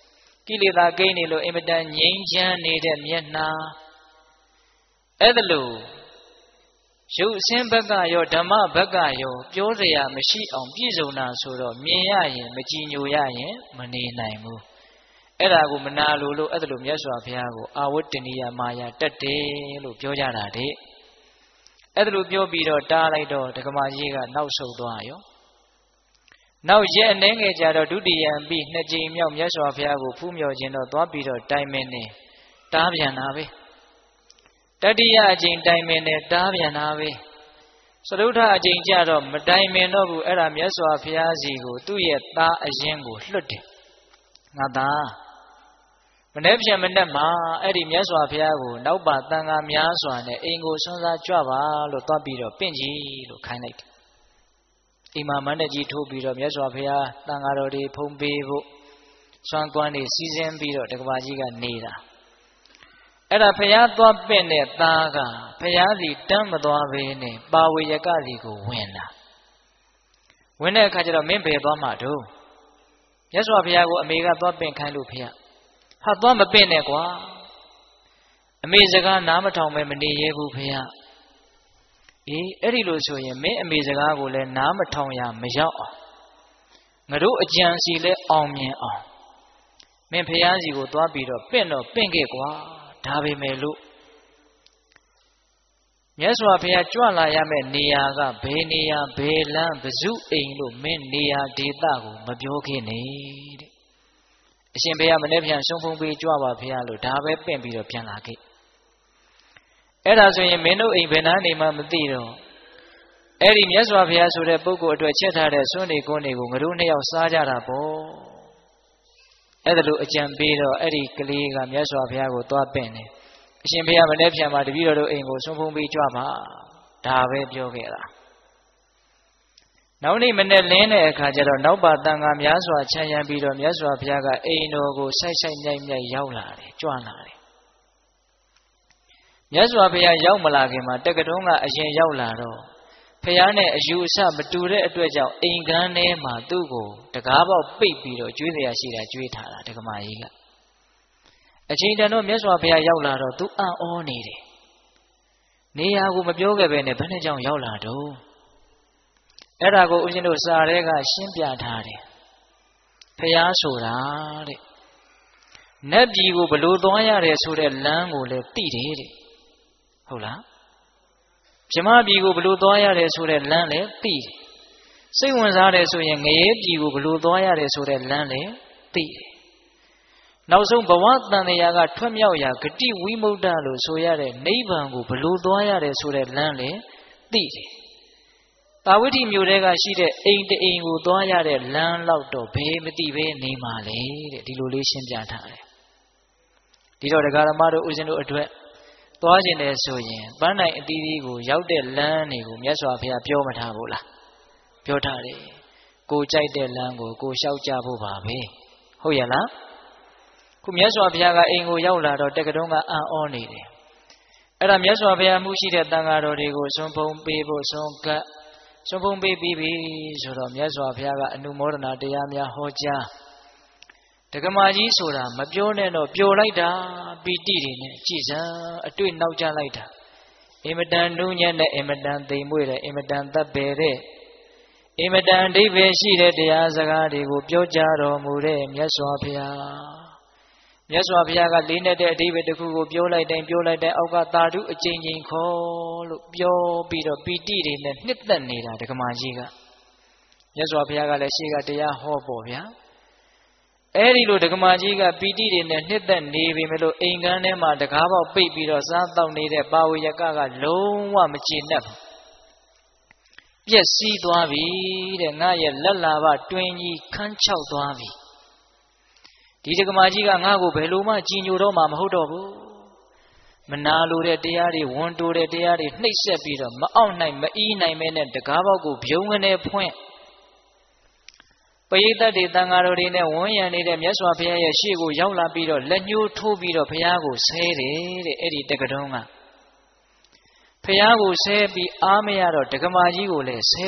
ကိလေသာကိန်းနေလို့အင်မတန်ငြိမ်းချမ်းနေတဲ့မျက်နှာအဲ့ဒါလို့ရုပ်အစင်းဘက်ကရောဓမ္မဘက်ကရောပြောစရာမရှိအောင်ပြည့်စုံတာဆိုတော့မြင်ရရင်မကြည်ညိုရရင်မနေနိုင်ဘူးအဲ့ဒါကိုမနာလို့အဲ့ဒါလို့မြတ်စွာဘုရားကိုအာဝတ္တနိယမာယာတက်တယ်လို့ပြောကြတာတဲ့အဲ့ဒါလို့ပြောပြီးတော့တားလိုက်တော့ဒကမာကြီးကနောက်ဆုတ်သွားရောနောက်ရက်အနှဲငယ်ကြတော့ဒုတိယံပြီးနှစ်ကြိမ်မြောက်မြတ်စွာဘုရားကိုဖူးမြော်ခြင်းတော့သွားပြီးတော့တိုင်မင်းနေတားပြန်တာပဲတတိယအကြိမ်တိုင်မင်းနဲ့တားပြန်တာပဲစတုထအကြိမ်ကြတော့မတိုင်မင်းတော့ဘူးအဲ့ဒါမြတ်စွာဘုရားစီကိုသူ့ရဲ့သားအရင်ကိုလွတ်တယ်ငါသားမနေ့ပြန်မနေ့မှာအဲ့ဒီမြတ်စွာဘုရားကိုနောက်ပါတန်ခါများစွာနဲ့အိမ်ကိုဆွမ်းစားကြွပါလို့သွားပြီးတော့ပင့်ကြီးလို့ခိုင်းလိုက်တယ်အိမ်မှာမန္တကြီးထိုးပြီးတော့မြတ်စွာဘုရားတန်ခါတော်တွေဖုံးပေးဖို့ဆွမ်းကွမ်းတွေစီစဉ်ပြီးတော့တက္ကပါကြီးကနေတာအဲ့ဒါဘုရားသွားပင့်တဲ့သားကဘုရားစီတမ်းမသွားဘဲနဲ့ပါဝေယကစီကိုဝင်လာဝင်တဲ့အခါကျတော့မင်းဘယ်သွားမှာတို့မြတ်စွာဘုရားကိုအမေကသွားပင့်ခိုင်းလို့ဖေဟာသွားမပင့်နဲ့ကွာအမေစကားနားမထောင်ပဲမနေရဘူးဖေဟာအေးအဲ့ဒီလိုဆိုရင်မင်းအမေစကားကိုလည်းနားမထောင်ရမရောက်အောင်ငါတို့အကြံစီလဲအောင်မြင်အောင်မင်းဖျားစီကိုသွားပြီးတော့ပင့်တော့ပင့်ခဲ့ကွာဒါပေမဲ့လို့မြတ်စွာဘုရားကြွလာရမယ့်နေရာကဘယ်နေရာဘယ်လမ်းဘဇုအိမ်လို့မင်းနေရာဒေသကိုမပြောခဲ့နဲ့တဲ့အရှင်ဘုရားမနေ့ပြန်ဆုံးဖုံးပေးကြွပါဘုရားလို့ဒါပဲပင့်ပြီးတော့ပြန်လာခဲ့အဲ့ဒါဆိုရင်မင်းတို့အိမ်ဘယ်နာနေမှမသိတော့အဲ့ဒီမြတ်စွာဘုရားဆိုတဲ့ပုဂ္ဂိုလ်အတွက်ချက်ထားတဲ့စွန့်နေကုန်းတွေကိုငါတို့နှစ်ယောက်စားကြတာပေါ့အဲ့ဒါလို့အကြံပေးတော့အဲ့ဒီကလေးကမြတ်စွာဘုရားကိုသွားပင့်တယ်အရှင်ဘုရားမနေ့ပြန်မှာတပည့်တော်တို့အိမ်ကိုဆုံးဖုံးပေးကြွပါဒါပဲပြောခဲ့တာနောက်နေ့မနေ့လင်းတဲ့အခါကျတော့နောက်ပါတန်ခါများစွာချမ်းရံပြီးတော့မြတ်စွာဘုရားကအိမ်တော်ကိုဆိုက်ဆိုက်မြိုက်မြိုက်ရောက်လာတယ်ကြွလာတယ်မြတ်စွာဘုရားရောက်မလာခင်မှာတက္ကတုံးကအရင်ရောက်လာတော့ဘုရားနဲ့အယူအဆမတူတဲ့အတွက်ကြောင့်အိမ်ကန်းထဲမှာသူ့ကိုတကားပေါက်ပိတ်ပြီးတော့ကျွေးစရာရှိတာကျွေးထားတာဒကမာကြီးကအချိန်တန်တော့မြတ်စွာဘုရားရောက်လာတော့သူအံ့ဩနေတယ်နေရာကိုမပြောခဲ့ပဲနဲ့ဘယ်နဲ့ကြောင့်ရောက်လာတော့အဲ့ဒါကိုဦးဇင်းတို့စာရဲကရှင်းပြထားတယ်ဘုရားဆိုတာတဲ့နတ်ပြည်ကိုဘလို့သွားရတယ်ဆိုတဲ့လမ်းကိုလည်းသိတယ်တဲ့ဟုတ်လားဗြဟ္မပြည်ကိုဘလို့သွားရတယ်ဆိုတဲ့လမ်းလည်းသိတယ်စိတ်ဝင်စားတယ်ဆိုရင်ငရဲပြည်ကိုဘလို့သွားရတယ်ဆိုတဲ့လမ်းလည်းသိတယ်နောက်ဆုံးဘဝတန်တရားကထွက်မြောက်ရာဂတိဝိမု ക്ത လို့ဆိုရတဲ့နိဗ္ဗာန်ကိုဘလို့သွားရတယ်ဆိုတဲ့လမ်းလည်းသိတယ်တာဝိဋ္ဌိမြို့ထဲကရှိတဲ့အိမ်တအိမ်ကိုသွားရတဲ့လမ်းလောက်တော့ဘယ်မသိပဲနေမှာလေတဲ့ဒီလိုလေးရှင်းပြထားတယ်ဒီတော့ဒကာရမတို့ဦးဇင်းတို့အတွက်သွားခြင်းတယ်ဆိုရင်ပန်းနိုင်အသီးသီးကိုရောက်တဲ့လမ်းတွေကိုမြတ်စွာဘုရားပြောမထားဘူးလားပြောထားတယ်ကိုကြိုက်တဲ့လမ်းကိုကိုလျှောက်ကြဖို့ပါပဲဟုတ်ရဲ့လားခုမြတ်စွာဘုရားကအိမ်ကိုရောက်လာတော့တက္ကတုံးကအံ့ဩနေတယ်အဲ့ဒါမြတ်စွာဘုရားမှုရှိတဲ့တန်ဃာတော်တွေကိုဆွမ်းဖုံးပေးဖို့ဆွမ်းကပ်ဆွမ်းဖုံးပေးပြီးပြီဆိုတော့မြတ်စွာဘုရားကအနုမောဒနာတရားများဟောကြားဒကမာကြီးဆိုတာမပြောနဲ့တော့ပျော်လိုက်တာပီတိတွေနဲ့ကြည်စံအတွေ့နောက်ကျလိုက်တာအင်မတန်နူးညံ့တဲ့အင်မတန်သိမ်မွေ့တဲ့အင်မတန်သက်ပယ်တဲ့အင်မတန်အဓိပ္ပာယ်ရှိတဲ့တရားစကားတွေကိုပြောကြားတော်မူတဲ့မြတ်စွာဘုရားမြတ်စွာဘုရားကလေးနဲ့တဲ့အဓိပ္ပာယ်တစ်ခုကိုပြောလိုက်တိုင်းအောက်ကသာဓုအကျဉ်းချင်းခေါ်လို့ပြောပြီးတော့ပီတိတွေနဲ့နှစ်သက်နေတာဒကမာကြီးကမြတ်စွာဘုရားကလည်းရှေ့ကတရားဟောပေါ့ဗျာအဲ့ဒီလိုဒကမာကြီးကပီတိတွေနဲ့နှစ်သက်နေပြီမလို့အိမ်ကန်းထဲမှာတကားပေါက်ပိတ်ပြီးတော့စားတောက်နေတဲ့ပါဝေယကလုံးဝမကျေနပ်ဘူးပြက်စီးသွားပြီတဲ့ငါရဲ့လက်လာဘတွင်ကြီးခန်းချောက်သွားပြီဒီဒကမာကြီးကငါ့ကိုဘယ်လိုမှကြည်ညိုတော့မှမဟုတ်တော့ဘူးမနာလိုတဲ့တရားတွေဝန်တိုတဲ့တရားတွေနှိပ်စက်ပြီးတော့မအောင်နိုင်မအီးနိုင်မဲနဲ့တကားပေါက်ကိုပြုံးကနေဖွင့်ပရိသတ်တွေတန်ဃာတော်တွေနဲ့ဝန်းရံနေတဲ့မြတ်စွာဘုရားရဲ့ရှေ့ကိုရောက်လာပြီးတော့လက်ညှိုးထိုးပြီးတော့ဘုရားကိုဆဲတယ်တဲ့အဲ့ဒီတက္ကတုံးကဘုရားကိုဆဲပြီးအားမရတော့ဒကမာကြီးကိုလည်းဆဲ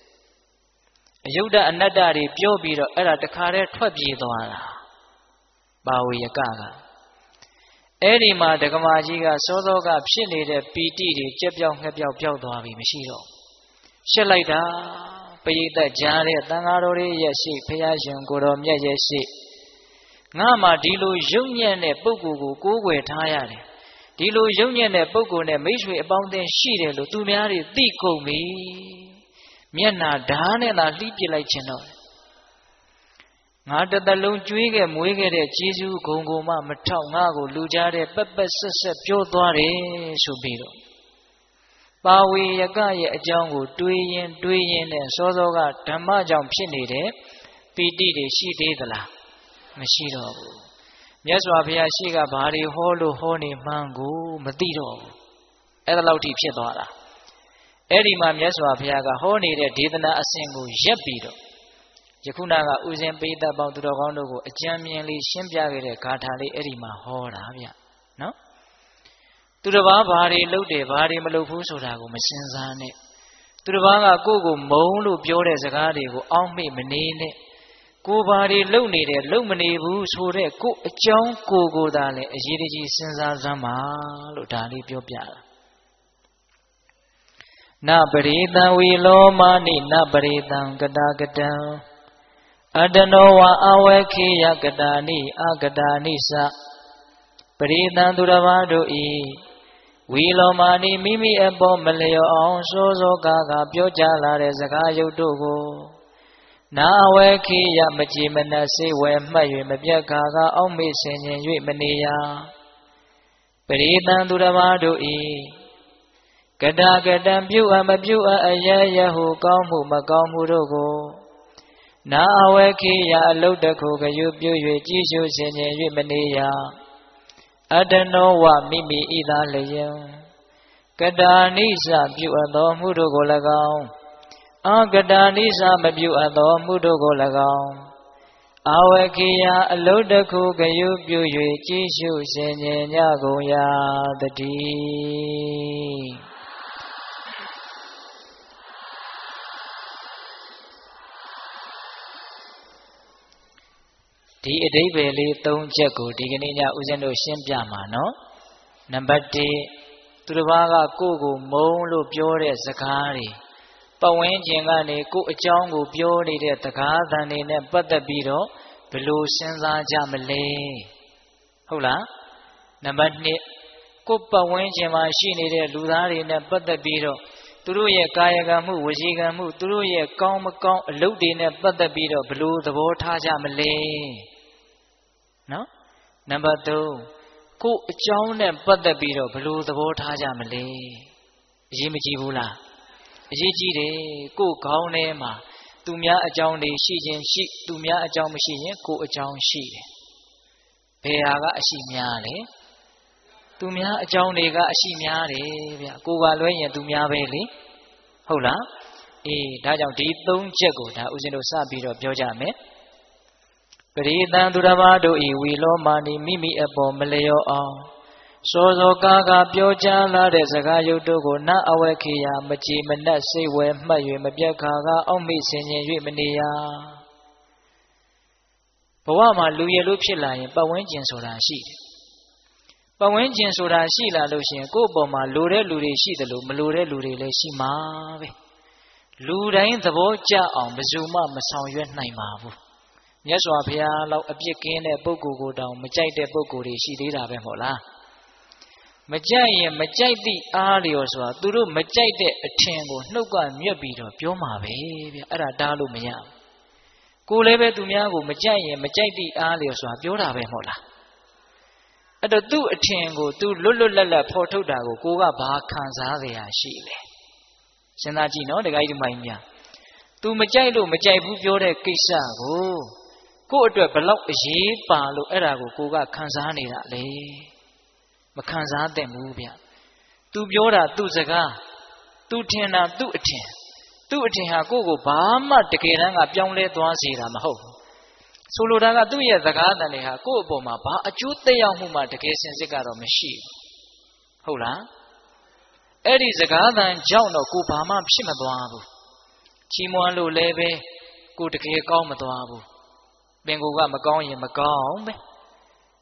တဲ့အယုဒ္ဓအနတ္တတွေပြောပြီးတော့အဲ့ဒါတခါတည်းထွက်ပြေးသွားတာပါဝေယကအဲ့ဒီမှာဒကမာကြီးကစောစောကဖြစ်နေတဲ့ပီတိတွေကြက်ပြောက်ငှက်ပြောက်ပျောက်သွားပြီမရှိတော့ရှက်လိုက်တာပရိသတ်ကြားတဲ့တန်ဃာတော်တွေရဲ့ရှိဖရာရှင်ကိုတော်မြတ်ရဲ့ရှိငါမှဒီလိုယုံညံ့တဲ့ပုဂ္ဂိုလ်ကိုကိုးကွယ်ထားရတယ်ဒီလိုယုံညံ့တဲ့ပုဂ္ဂိုလ်နဲ့မိတ်ဆွေအပေါင်းအသင်းရှိတယ်လို့သူများတွေသိကုန်ပြီမျက်နာဓာတ်နဲ့သာလှိပစ်လိုက်ခြင်းတော့ငါတသက်လုံးကျွေးခဲ့မွေးခဲ့တဲ့ကျေးဇူးဂုဏ်ကိုမှမထောက်ငါကိုလူကြားတဲ့ပက်ပက်ဆက်ဆက်ပြောသွားတယ်ဆိုပြီးတော့ပါဝေယကရဲ့အကြောင်းကိုတွေးရင်နဲ့စောစောကဓမ္မကြောင့်ဖြစ်နေတဲ့ပီတိတွေရှိသေးသလားမရှိတော့ဘူးမြတ်စွာဘုရားရှိကဘာတွေဟောလို့ဟောနေမှန်းကိုမသိတော့ဘူးအဲ့ဒါလောက်ထိဖြစ်သွားတာအဲ့ဒီမှာမြတ်စွာဘုရားကဟောနေတဲ့ဒေသနာအစဉ်ကိုရက်ပြီးတော့ယခုနကဥစဉ်ပိဋကပေါင်းသူတော်ကောင်းတို့ကိုအကြံဉာဏ်လေးရှင်းပြခဲ့တဲ့ဂါထာလေးအဲ့ဒီမှာဟောတာဗျနော်သူတစ်ပါးဘာတွေလုပ်တယ်ဘာတွေမလုပ်ဘူးဆိုတာကိုမစင်စားနဲ့သူတစ်ပါးကကိုယ့်ကိုမုန်းလို့ပြောတဲ့စကားတွေကိုအောက်မေ့မနေနဲ့ကိုဘာတွေလုပ်နေတယ်လုပ်မနေဘူးဆိုတဲ့ကိုအကြောင်းကိုသာလေအရေးတကြီးစဉ်းစားစမ်းပါလို့ဒါလေးပြောပြတာနပရိသံဝီလောမာနိနပရိသံကတာကတံအတနောဝအဝေခေယကတာနိအကတာနိသပရိသံသူတစ်ပါးတို့ဤဝီလောမာနိမိမိအပေါ်မလျော်အောင်စိုးစိုးကားကပြောကြလာတဲ့စကားရုပ်တို့ကိုနာဝေခိယမကြည်မနစေဝဲမှတ်၍မပြတ်ခါကအောက်မေ့ဆင်ញင်၍မနေရပရိသံသူတစ်ပါးတို့ဤကတာကတံပြုအပ်မပြုအပ်အယယဟုကောင်းမှုမကောင်းမှုတို့ကိုနာဝေခိယအလုတ်တခုကယူပြု၍ကြည်ရှုဆင်ញင်၍မနေရအတနောဝမိမိဤသာလျင်ကတာနိစ္စပြုအပ်သောမှုတို့ကို၎င်းအကတာနိစ္စမပြုအပ်သောမှုတို့ကို၎င်းအဝေခိယအလုတ်တခုကယူပြု၍ကြည်ရှုဆင်ញင်ကြကုန်ရာတည်းဒီအဓိပ္ပာယ်လေး၃ချက်ကိုဒီကနေ့ညဦးဇင်းတို့ရှင်းပြမှာနော်နံပါတ်1သူတစ်ပါးကကိုယ့်ကိုမုန်းလို့ပြောတဲ့စကားတွေပတ်ဝန်းကျင်ကနေကိုယ့်အကြောင်းကိုပြောနေတဲ့တကားသံတွေနဲ့ပတ်သက်ပြီးတော့ဘယ်လိုစဉ်းစားကြမလဲဟုတ်လားနံပါတ်2ကိုယ့်ပတ်ဝန်းကျင်မှာရှိနေတဲ့လူသားတွေနဲ့ပတ်သက်ပြီးတော့သူတို့ရဲ့ကာယကံမှုဝစီကံမှုသူတို့ရဲ့ကောင်းမကောင်းအလုပ်တွေနဲ့ပတ်သက်ပြီးတော့ဘယ်လိုသဘောထားကြမလဲနော်နံပါတ်3ကိုယ့်အကြောင်းနဲ့ပတ်သက်ပြီးတော့ဘယ်လိုသဘောထားကြမလဲအရေးမကြီးဘူးလားအရေးကြီးတယ်ကိုယ့်ခေါင်းထဲမှာသူများအကြောင်းတွေရှိခြင်းရှိသူများအကြောင်းမရှိရင်ကိုယ့်အကြောင်းရှိတယ်ဘယ်ဟာကအရှိများလဲသူများအကြောင်းတွေကအရှိများတယ်ဗျကိုယ်ကလွဲရင်သူများပဲလေဟုတ်လားအေးဒါကြောင့်ဒီ၃ချက်ကိုဒါဦးဇင်းတို့စပြီးတော့ပြောကြမယ်ပရိသံသူတစ်ပါးတို့ဤဝီလောမာနိမိမိအပေါ်မလျော်အောင်စောစောကားကပြောကြားလာတဲ့စကားရုပ်တို့ကိုနအဝေခိယမကြည်မနက်စိတ်ဝဲမှတ်၍မပြတ်ခါကအောက်မေ့ဆင်ញင်၍မနေရဘဝမှာလူရည်လို့ဖြစ်လာရင်ပတ်ဝန်းကျင်ဆိုတာရှိတယ်ပတ်ဝန်းကျင်ဆိုတာရှိလာလို့ရှိရင်ကိုယ့်အပေါ်မှာလိုတဲ့လူတွေရှိတယ်လို့မလိုတဲ့လူတွေလည်းရှိမှာပဲလူတိုင်းသဘောကျအောင်ဘယ်သူမှမဆောင်ရွက်နိုင်ပါဘူးမြတ်စွာဘုရားလောက်အပြစ်ကင်းတဲ့ပုဂ္ဂိုလ်ကိုတောင်မကြိုက်တဲ့ပုဂ္ဂိုလ်တွေရှိသေးတာပဲမဟုတ်လားမကြိုက်ရင်မကြိုက်သည့်အားလျော်ဆိုတာသူတို့မကြိုက်တဲ့အထင်ကိုနှုတ်ကမြွက်ပြီးတော့ပြောမှာပဲဗျအဲ့ဒါတားလို့မရကိုယ်လည်းပဲသူများကိုမကြိုက်ရင်မကြိုက်သည့်အားလျော်ဆိုတာပြောတာပဲမဟုတ်လားအဲ့တော့သူ့အထင်ကိုသူလွတ်လွတ်လပ်လပ်ဖော်ထုတ်တာကိုကိုကဘာခံစားရရရှိလဲစဉ်းစားကြည့်နော်ဒကာကြီးဒီမိုင်းများသူမကြိုက်လို့မကြိုက်ဘူးပြောတဲ့ကိစ္စကိုယ့်အတွက်ဘလောက်အရေးပါလို့အဲ့ဒါကိုကခံစားနေတာလေမခံစားသင့်ဘူးဗျသူပြောတာသူ့စကားသူထင်တာသူ့အထင်ဟာကိုယ့်ကိုဘာမှတကယ်တမ်းကပြောင်းလဲသွားစေတာမဟုတ်ဘူးဆိုလိုတာကသူ့ရဲ့စကားတန်တွေဟာကိုယ့်အပေါ်မှာဘာအကျိုးသက်ရောက်မှုမှတကယ်စင်စစ်ကတော့မရှိဘူးဟုတ်လားအဲ့ဒီစကားတန်ကြောင့်တော့ကိုဘာမှဖြစ်မသွားဘူးချီးမွမ်းလို့လည်းပဲကိုတကယ်ကောင်းမသွားဘူးပင်ကိုကမကောင်းရင်မကောင်းပဲ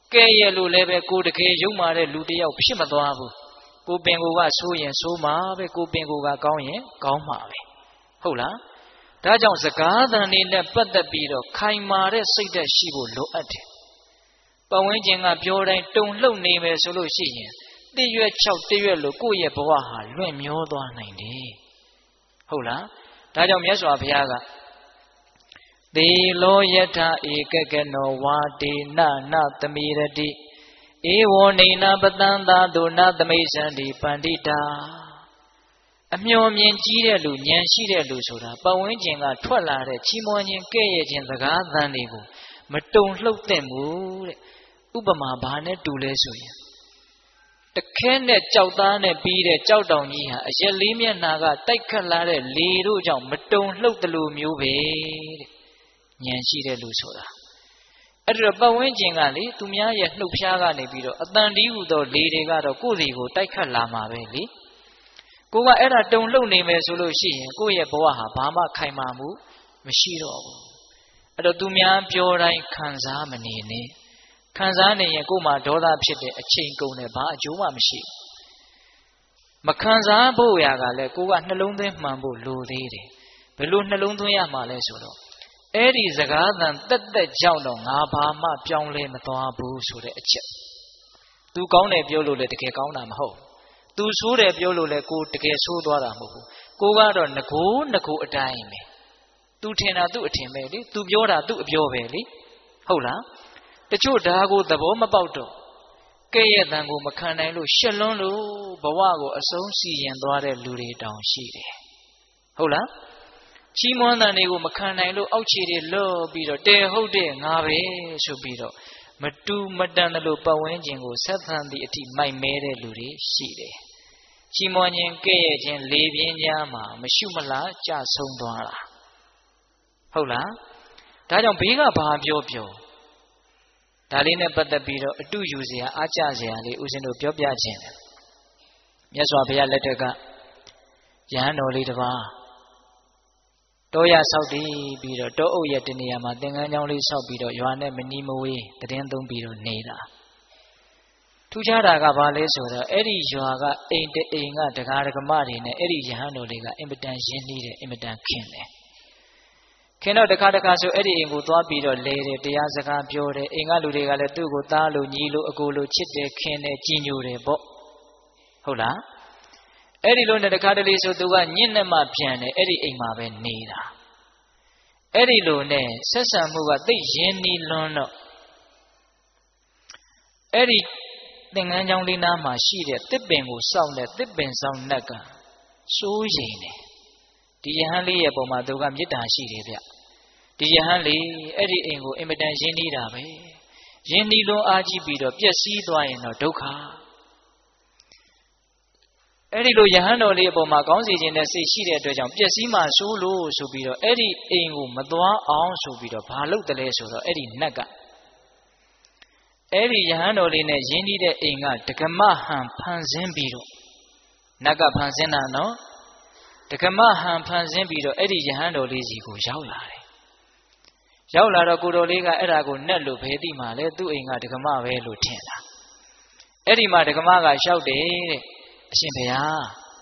ကဲရဲ့လို့လည်းပဲကိုတကယ်ယုံမာတဲ့လူတယောက်ဖြစ်မသွားဘူးကိုပင်ကိုကဆိုးရင်ဆိုးမှာပဲကိုပင်ကိုကကောင်းရင်ကောင်းမှာပဲဟုတ်လားဒါကြောင့်စကားသံတွေနဲ့ပတ်သက်ပြီးတော့ခိုင်မာတဲ့စိတ်သက်ရှိဖို့လိုအပ်တယ်ပတ်ဝန်းကျင်ကပြောတိုင်းတုန်လှုပ်နေမယ်ဆိုလို့ရှိရင်တရွက်6တရွက်လို့ကိုယ့်ရဲ့ဘဝဟာလွင့်မျောသွားနိုင်တယ်ဟုတ်လားဒါကြောင့်မြတ်စွာဘုရားကသေလောယထာဧကကနောဝါဒေနနသမိရတိဧဝောနေနပတံသာဒုနသမိစ္ဆန္တိပန္တိတာအမျှော်မြင်ကြီးတဲ့လူဉာဏ်ရှိတဲ့လူဆိုတာပတ်ဝန်းကျင်ကထွက်လာတဲ့ချီးမွမ်းခြင်းကဲ့ရဲ့ခြင်းစကားသံတွေကိုမတုံလှုပ်သင့်ဘူးတဲ့ဥပမာဘာနဲ့တူလဲဆိုရင်တခဲနဲ့ကြောက်သားနဲ့ပြီးတဲ့ကြောက်တောင်ကြီးဟာအရက်လေးမျက်နှာကတိုက်ခတ်လာတဲ့လေတို့ကြောင့်မတုံလှုပ်တယ်လို့မျိုးပဲတဲ့ဉာဏ်ရှိတဲ့လူဆိုတာအဲ့ဒါပတ်ဝန်းကျင်ကလေသူများရဲ့နှုတ်ဖျားကနေပြီးတော့အတန်ဒီဟုသောလေတွေကတော့ကိုယ့်စီကိုတိုက်ခတ်လာမှာပဲလေကိုကအဲ့ဒါတုံလှုပ်နေမယ်ဆိုလို့ရှိရင်ကိုယ့်ရဲ့ဘဝဟာဘာမှခိုင်မာမှုမရှိတော့ဘူးအဲ့တော့သူများပြောတိုင်းခံစားမနေနဲ့ခံစားနေရင်ကိုယ်မှာဒေါသဖြစ်တဲ့အချိန်ကုန်တယ်ဘာအကျိုးမှမရှိမခံစားဖို့ရာကလည်းကိုကနှလုံးသွင်းမှန်ဖို့လိုသေးတယ်ဘယ်လိုနှလုံးသွင်းရမှာလဲဆိုတော့အဲ့ဒီစကားသံတက်ကြောင့်တော့ငါဘာမှပြောင်းလဲမသွားဘူးဆိုတဲ့အချက်သူကောင်းတယ်ပြောလို့လည်းတကယ်ကောင်းတာမဟုတ်သူဆိုးတယ်ပြောလို့လည်းကိုတကယ်ဆိုးသွားတာမဟုတ်ဘူးကိုကတော့ငကိုအတိုင်းပဲသူထင်တာသူ့အထင်ပဲလေသူပြောတာသူ့အပြောပဲလေဟုတ်လားတချို့ဒါကိုသဘောမပေါက်တော့ကဲ့ရဲ့တန်ကိုမခံနိုင်လို့ရှက်လွန်းလို့ဘဝကိုအဆုံးစီရင်သွားတဲ့လူတွေတောင်ရှိတယ်ဟုတ်လားချီးမွမ်းတဲ့တွေကိုမခံနိုင်လို့အောက်ခြေတွေလော့ပြီးတော့တဲဟုတ်တဲ့ငါပဲဆိုပြီးတော့မတူမတန်လို့ပတ်ဝန်းကျင်ကိုဆက်ဆံသည့်အထိမိုက်မဲတဲ့လူတွေရှိတယ်ချီးမွမ်းခြင်းကဲ့ရဲ့ခြင်းလေပြင်းကြားမှာမရှုမလားကြဆုံးသွားတာဟုတ်လားဒါကြောင့်ဘေးကဘာပြောဒါလေးနဲ့ပတ်သက်ပြီးတော့အတူယူစရာအားကျစရာလေးဦးဇင်းတို့ပြောပြခြင်းတယ်မြတ်စွာဘုရားလက်ထက်ကယဟန်တော်လေးတစ်ပါးတောရဆောက်တည်ပြီးတော့တောအုပ်ရဲ့တနေရာမှာသင်္ကန်းကျောင်းလေးဆောက်ပြီးတော့ရွာနဲ့မနီးမဝေးတည်င်းသုံးပြီးတော့နေတာထူးခြားတာကဘာလဲဆိုတော့အဲ့ဒီရွာကအိမ်တအိမ်ကဒကာဒကမတွေနဲ့အဲ့ဒီယဟန်တော်လေးကအင်မတန်ရင်းနှီးတယ်အင်မတန်ခင်တယ်ခင်တော့တခါဆိုအဲ့ဒီအိမ်ကိုသွားပြီးတော့လဲတယ်တရားစကားပြောတယ်အိမ်ကလူတွေကလည်းသူ့ကိုသားလို့ညီလို့အကိုလို့ချစ်တယ်ခင်တယ်ကြည်ညိုတယ်ပေါ့ဟုတ်လားအဲ့ဒီလိုနဲ့တခါတလေဆိုသူကညင့်နဲ့မှပြန်တယ်အဲ့ဒီအိမ်မှာပဲနေတာအဲ့ဒီလိုနဲ့ဆက်ဆံမှုကသိရင်းနှီးလွန်းတော့အဲ့ဒီသင်္ကန်းကျောင်းလေးနားမှာရှိတဲ့တစ်ပင်ကိုစောင့်တဲ့တစ်ပင်ဆောင်နှက်ကစိုးရိမ်တယ်ဒီယဟန်လေးရဲ့ပုံမှာသူကမေတ္တာရှိတယ်ဗျဒီယဟန်လေးအဲ့ဒီအိမ်ကိုအင်မတန်ရင်းနှီးတာပဲရင်းနှီးလွန်းအားကြီးပြီးတော့ပျက်စီးသွားရင်တော့ဒုက္ခအဲ့ဒီလိုယဟန်တော်လေးအပေါ်မှာကောင်းစီခြင်းနဲ့စိတ်ရှိတဲ့အတွက်ကြောင့်ပျက်စီးမှဆိုးလို့ဆိုပြီးတော့အဲ့ဒီအိမ်ကိုမသွားအောင်ဆိုပြီးတော့ဘာလုပ်တယ်လဲဆိုတော့အဲ့ဒီနတ်ကအဲ့ဒီယဟန်တော်လေးနဲ့ရင်းနှီးတဲ့အိမ်ကဒကမဟန်ဖန်ဆင်းပြီးတော့နတ်ကဖန်ဆင်းတာနော်ဒကမဟန်ဖန်ဆင်းပြီးတော့အဲ့ဒီယဟန်တော်လေးစီကိုရောက်လာတယ်ရောက်လာတော့ကိုတော်လေးကအဲ့ဒါကိုနတ်လို့ဘယ်သိမှလဲသူ့အိမ်ကဒကမပဲလို့ထင်တာအဲ့ဒီမှာဒကမကလျှောက်တယ်တဲ့အရှင်ဘုရား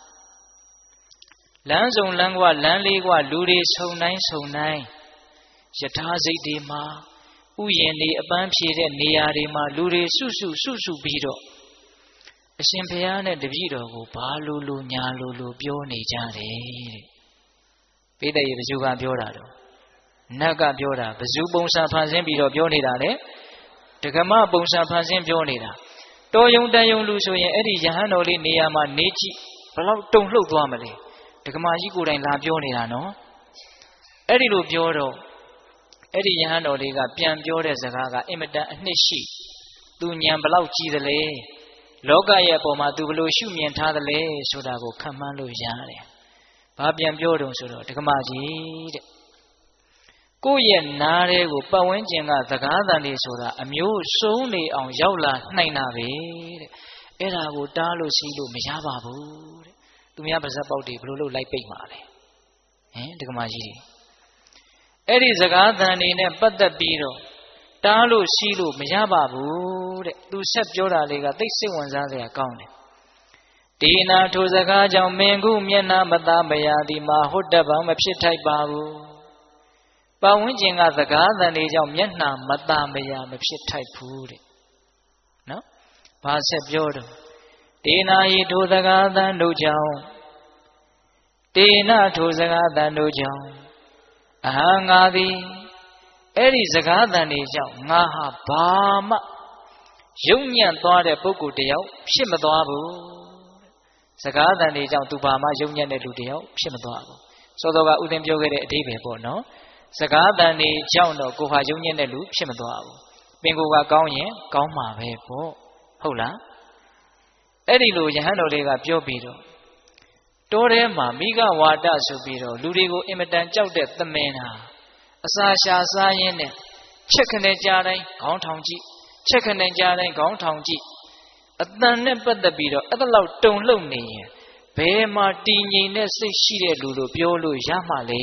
လမ်းစုံလမ်းကွာလမ်းလေးကွာလူတွေဆုံတိုင်းယထာစိတ်တွေမှာဥယျာဉ်တွေအပန်းဖြေတဲ့နေရာတွေမှာလူတွေစုပြီးတော့အရှင်ဘုရားနဲ့တပည့်တော်ကိုဘာလို့ညာလို့ပြောနေကြတယ်တဲ့ပိဿရေဘယ်သူကပြောတာတော့နတ်ကပြောတာဘယ်သူပုံစံဖန်ဆင်းပြီးတော့ပြောနေတာလဲဒကမပုံစံဖန်ဆင်းပြောနေတာတော်ယုံတန်ယုံလူဆိုရင်အဲ့ဒီယဟန်တော်လေးနေရာမှာနေကြည့်ဘလောက်တုန်လှုပ်သွားမလဲဒကမကြီးကိုယ်တိုင်လာပြောနေတာနော်အဲ့ဒီလိုပြောတော့အဲ့ဒီယဟန်တော်လေးကပြန်ပြောတဲ့စကားကအင်မတန်အနှစ်ရှိသူဉာဏ်ဘလောက်ကြီးသလဲလောကရဲ့အပေါ်မှာသူဘလို့ရှုမြင်ထားသလဲဆိုတာကိုခံမှန်းလို့ရတယ်ဘာပြန်ပြောတုံဆိုတော့ဒကမကြီးတဲ့ကိုယ့်ရဲ့နားထဲကိုပတ်ဝန်းကျင်ကစကားသံတွေဆိုတာအမျိုးစုံနေအောင်ရောက်လာနိုင်တာပဲတဲ့အဲ့ဒါကိုတားလို့စီးလို့မရပါဘူးတဲ့သူများပါဇက်ပေါက်တွေဘလို့လို့လိုက်ပိတ်မှာလဲဒကမကြီးတွေအဲ့ဒီစကားသံတွေနဲ့ပတ်သက်ပြီးတော့တတားလို့စီးလို့မရပါဘူးတဲ့သူဆက်ပြောတာလေးကသိစိတ်ဝင်စားစရာကောင်းတယ်ဒီနာထိုစကားကြောင့်မင်းခုမျက်နှာမသားမရသည်မှာဟုတ်တပောင်မဖြစ်ထိုက်ပါဘူးပတ်ဝန်းကျင်ကစကားသံတွေကြောင့်မျက်နှာမသားမရမဖြစ်ထိုက်ဘူးတဲ့နော်ဘာဆက်ပြောတော့ဒေနာဤထိုစကားသံတို့ကြောင့်ဒေနာထိုစကားသံတို့ကြောင့်အဟံငါသည်အဲ့ဒီစကားသံတွေကြောင့်ငါဟာဘာမှယုံညံ့သွားတဲ့ပုဂ္ဂိုလ်တယောက်ဖြစ်မသွားဘူးစကားသံတွေကြောင့်သူဘာမှယုံညံ့တဲ့လူတယောက်ဖြစ်မသွားဘူးစောစောကဥစဉ်ပြောခဲ့တဲ့အဓိပ္ပာယ်ပေါ့နော်စကားသံတွေကြောင့်တော့ကိုဟာယုံညံ့တဲ့လူဖြစ်မသွားဘူးပင်ကိုယ်ကကောင်းရင်ကောင်းမှာပဲပေါ့ဟုတ်လားအဲ့ဒီလိုယဟန်တော်လေးကပြောပြီးတော့တောထဲမှာမိဂဝါဒဆိုပြီးတော့လူတွေကိုအင်မတန်ကြောက်တဲ့သမင်ဟာအစာရှာစားရင်းနဲ့ချက်ခနဲ့ကြားတိုင်းခေါင်းထောင်ကြည့်ချက်ခနဲ့ကြားတိုင်းခေါင်းထောင်ကြည့်အတန်နဲ့ပတ်သက်ပြီးတော့အဲ့ဒါလောက်တုန်လှုပ်နေရင်ဘယ်မှာတည်ငြိမ်တဲ့စိတ်ရှိတဲ့လူလို့ပြောလို့ရမှာလဲ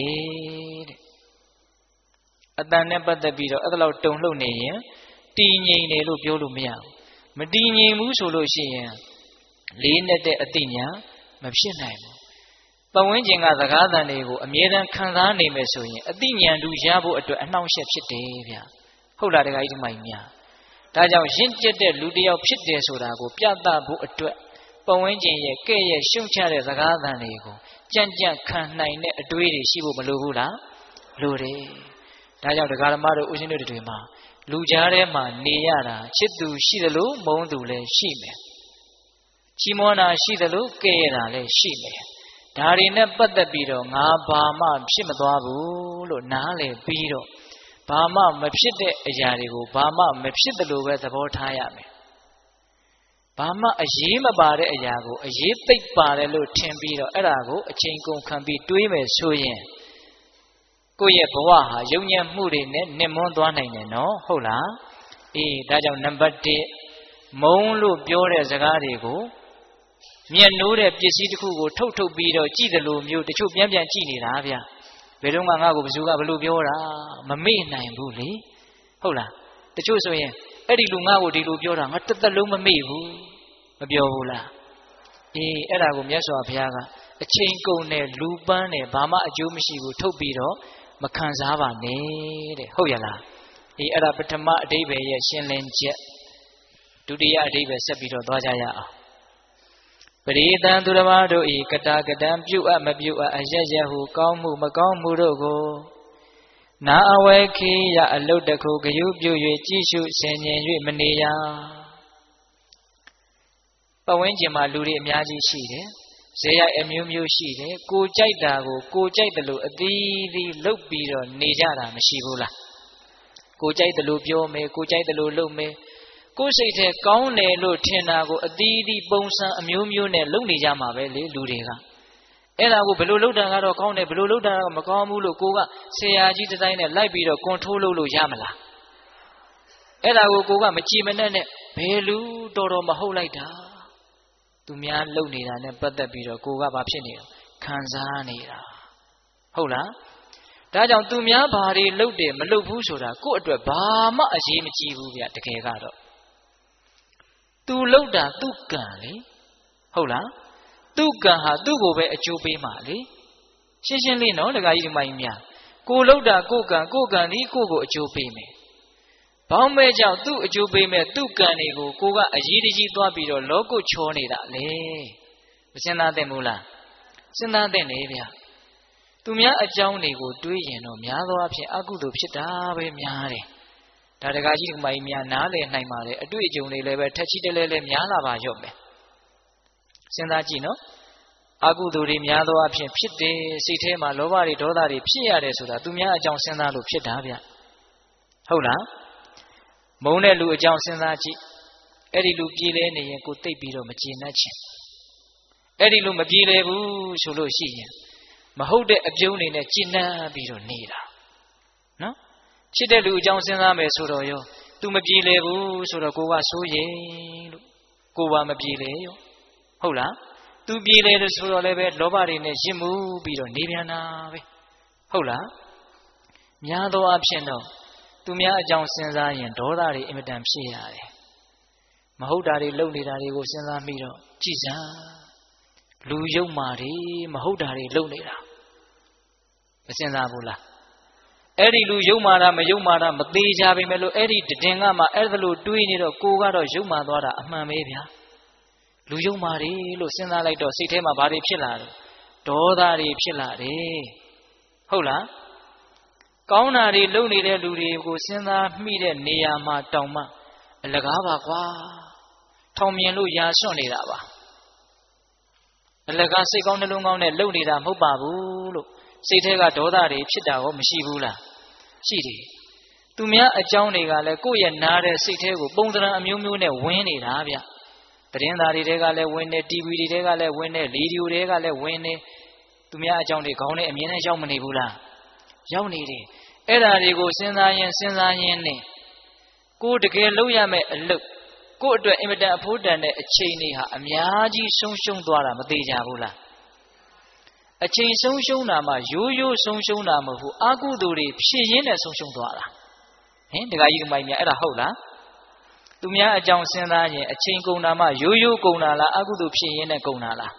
တဲ့အတန်နဲ့ပတ်သက်ပြီးတော့အဲ့ဒါလောက်တုန်လှုပ်နေရင်တည်ငြိမ်တယ်လို့ပြောလို့မရဘူးမတည်ငြိမ်ဘူးဆိုလို့ရှိရင်လေးနဲ့တဲ့အသိဉာဏ်မဖြစ်နိုင်ဘူးပတ်ဝန်းကျင်ကစကားသံတွေကိုအမြဲတမ်းခံစားနေမယ်ဆိုရင်အသိဉာဏ်တူရဖို့အတွက်အနှောင့်အယှက်ဖြစ်တယ်ဗျဟုတ်လားတခါကြီးဒီမိုင်များဒါကြောင့်ရင့်ကျက်တဲ့လူတစ်ယောက်ဖြစ်တယ်ဆိုတာကိုပြသဖို့အတွက်ပတ်ဝန်းကျင်ရဲ့ကဲ့ရဲ့ရှုံချတဲ့စကားသံတွေကိုကြံ့ကြံ့ခံနိုင်တဲ့အတွေးတွေရှိဖို့မလိုဘူးလားလိုတယ်ဒါကြောင့်ဒကာဓမ္မတို့ဦးဇင်းတို့တွေမှာလူကြားထဲမှာနေရတာချစ်သူရှိတယ်လို့မုန်းသူလည်းရှိမယ်ချီးမွမ်းတာရှိတယ်လို့ကဲ့ရတာလည်းရှိမယ်ဒါတွေနဲ့ပတ်သက်ပြီးတော့ငါဘာမှဖြစ်မသွားဘူးလို့နားလည်ပြီးတော့ဘာမှမဖြစ်တဲ့အရာတွေကိုဘာမှမဖြစ်တယ်လို့ပဲသဘောထားရမယ်ဘာမှအရေးမပါတဲ့အရာကိုအရေးသိပ်ပါတယ်လို့ထင်ပြီးတော့အဲ့ဒါကိုအချိန်ကုန်ခံပြီးတွေးမယ်ဆိုရင်ကိုယ့်ရဲ့ဘဝဟာယုံညံ့မှုတွေနဲ့နှင်မွန်းသွားနိုင်တယ်နော်ဟုတ်လားအေးဒါကြောင့်နံပါတ်1မုံလို့ပြောတဲ့စကားတွေကိုမျက်နှိုးတဲ့ပစ္စည်းတစ်ခုကိုထုတ်ပြီးတော့ကြည့်တယ်လို့မျိုးတချို့ပြန်ကြည့်နေတာဗျဘယ်တော့မှငါ့ကိုဘယ်သူကဘလို့ပြောတာမမေ့နိုင်ဘူးလေဟုတ်လားတချို့ဆိုရင်အဲ့ဒီလူငါ့ကိုဒီလိုပြောတာငါတစ်သက်လုံးမမေ့ဘူးမပြောဘူးလားအေးအဲ့ဒါကိုမြတ်စွာဘုရားကအချိန်ကုန်တဲ့လူပန်းနဲ့ဘာမှအကျိုးမရှိဘူးထုတ်ပြီးတော့မခံစားပါနဲ့တဲ့ဟုတ်ရလားအေးအဲ့ဒါပထမအဓိပ္ပာယ်ရဲ့ရှင်းလင်းချက်ဒုတိယအဓိပ္ပာယ်ဆက်ပြီးတော့သွားကြရအောင်ပရိသံသူတော်ဘာတို့ဤကတာကတံပြုတ်အပ်မပြုတ်အပ်အရရဟုကောင်းမှုမကောင်းမှုတို့ကိုနာအဝဲခိယအလုတ်တခုဂယုပြု၍ကြည့်ရှုဆင်ញင်၍မနေရပတ်ဝန်းကျင်မှာလူတွေအများကြီးရှိတယ်ဇေယျအမျိုးမျိုးရှိတယ်ကိုကြိုက်တာကိုကိုကြိုက်တယ်လို့အသီးသီးလုပ်ပြီးတော့နေကြတာမရှိဘူးလားကိုကြိုက်တယ်လို့ပြောမယ်ကိုကြိုက်တယ်လို့လုပ်မယ်ကိုယ်စိတ်ထဲကောင်းတယ်လို့ထင်တာကိုအသီးသီးပုံစံအမျိုးမျိုးနဲ့လုပ်နေကြမှာပဲလေလူတွေကအဲ့ဒါကိုဘယ်လိုလုပ်တာကတော့ကောင်းတယ်ဘယ်လိုလုပ်တာကမကောင်းဘူးလို့ကိုကဆရာကြီးတစ်တိုင်းနဲ့လိုက်ပြီးတော့ကွန်ထရိုးလုပ်လို့ရမလားအဲ့ဒါကိုကမကြည်မနဲ့ဘယ်လူတော်မဟုတ်လိုက်တာသူများလုပ်နေတာနဲ့ပတ်သက်ပြီးတော့ကိုကဘာဖြစ်နေလဲခံစားနေတာဟုတ်လားဒါကြောင့်သူများဘာတွေလုပ်တယ်မလုပ်ဘူးဆိုတာကိုယ့်အတွက်ဘာမှအရေးမကြီးဘူးဗျတကယ်ကတော့သူလုပ်တာသူ့ကံလေဟုတ်လားသူ့ကံဟာသူ့ကိုပဲအကျိုးပေးမှာလေရှင်းရှင်းလေးနော်ဒကာကြီးဒီမကြီးများကိုလုပ်တာကိုကံဒီကိုကိုအကျိုးပေးမယ်ဘောင်းမဲကြောင့်သူ့အကျိုးပေးမဲ့သူ့ကံတွေကိုကိုကအရေးတကြီးသွားပြီးတော့လောကုတ်ချောနေတာလေမစဉ်းစားသင့်ဘူးလားစဉ်းစားသင့်နေဗျသူများအကြောင်းတွေကိုတွေးရင်တော့များသောအားဖြင့်အကုသိုလ်ဖြစ်တာပဲများတယ်ဒါတကားကြီးဒီမကြီးများနားလည်နိုင်ပါလေအတွေ့အကြုံတွေလည်းပဲထက်ချီတလဲလဲများလာပါရော့မယ်စဉ်းစားကြည့်နော်အကုသိုလ်တွေများသောအားဖြင့်ဖြစ်တယ်စိတ်ထဲမှာလောဘတွေဒေါသတွေဖြစ်ရတယ်ဆိုတာသူများအကြောင်းစဉ်းစားလို့ဖြစ်တာဗျဟုတ်လားမုန်းတဲ့လူအကြောင်းစဉ်းစားကြည့်အဲ့ဒီလူပြေးလဲနေရင်ကိုသိပ်ပြီးတော့မကျေနပ်ချင်အဲ့ဒီလူမပြေးလဲဘူးဆိုလို့ရှိရင်မဟုတ်တဲ့အပြုံးတွေနဲ့ကျေနပ်ပြီးတော့နေတာနော်ချစ်တဲ့လူအကြောင်းစဉ်းစားမယ်ဆိုတော့ရောသူမပြေးလဲဘူးဆိုတော့ကိုကစိုးရိမ်လို့ကိုပါမပြေးလဲရောဟုတ်လားသူပြေးလဲလို့ဆိုတော့လည်းပဲလောဘတွေနဲ့ရစ်မှုပြီးတော့နေပြန်တာပဲဟုတ်လားများသောအားဖြင့်တော့သူများအကြောင်းစဉ်းစားရင်ဒေါသတွေအင်မတန်ဖြစ်ရတယ်မဟုတ်တာတွေလုပ်နေတာတွေကိုစဉ်းစားမိတော့ကြည်စမ်းလူယုံမာတွေမဟုတ်တာတွေလုပ်နေတာမစဉ်းစားဘူးလားအဲ့ဒီလူယုံမာတာမယုံမာတာမသေးကြပြီမဲ့လို့အဲ့ဒီတည်ငါမှအဲ့ဒါလို့တွေးနေတော့ကိုကတော့ယုံမာသွားတာအမှန်ပဲဗျာလူယုံမာတွေလို့စဉ်းစားလိုက်တော့စိတ်ထဲမှာဘာတွေဖြစ်လာလဲဒေါသတွေဖြစ်လာတယ်ဟုတ်လားကောင်းတာတွေလုပ်နေတဲ့လူတွေကိုစဉ်းစားမိတဲ့နေရာမှာတောင်မှအလကားပါကွာထောင်မြင်လို့ရာစွန့်နေတာပါအလကားစိတ်ကောင်းနှလုံးကောင်းနဲ့လုပ်နေတာမဟုတ်ပါဘူးလို့စိတ်ထဲကဒေါသတွေဖြစ်တာရောမရှိဘူးလားရှိတယ်သူများအကြောင်းတွေကလည်းကိုယ့်ရဲ့နားတဲ့စိတ်ထဲကိုပုံစံအမျိုးမျိုးနဲ့ဝင်နေတာဗျသတင်းသားတွေကလည်းဝင်နေ TV တွေကလည်းဝင်နေရေဒီယိုတွေကလည်းဝင်နေသူများအကြောင်းတွေခေါင်းနဲ့အမြင်နဲ့ရောက်မနေဘူးလားရောက်နေတယ်အဲ့ဓာတွေကိုစဉ်းစားရင်နဲ့ကိုယ်တကယ်လုပ်ရမယ့်အလုပ်ကိုယ့်အတွက်အင်မတန်အဖို့တန်တဲ့အချိန်တွေဟာအများကြီးဆုံးရှုံးသွားတာမသေးကြဘူးလားအချိန်ဆုံးရှုံးတာမှရိုးရိုးဆုံးရှုံးတာမဟုတ်ဘူးအကုသိုလ်တွေဖြည့်ရင်းနဲ့ဆုံးရှုံးသွားတာဟင်တခါကြီးဒီမိုင်းများအဲ့ဒါဟုတ်လားသူများအကြောင်းစဉ်းစားရင်အချိန်ကုန်တာမှရိုးရိုးကုန်တာလားအကုသိုလ်ဖြည့်ရင်းနဲ့ကုန်တာလား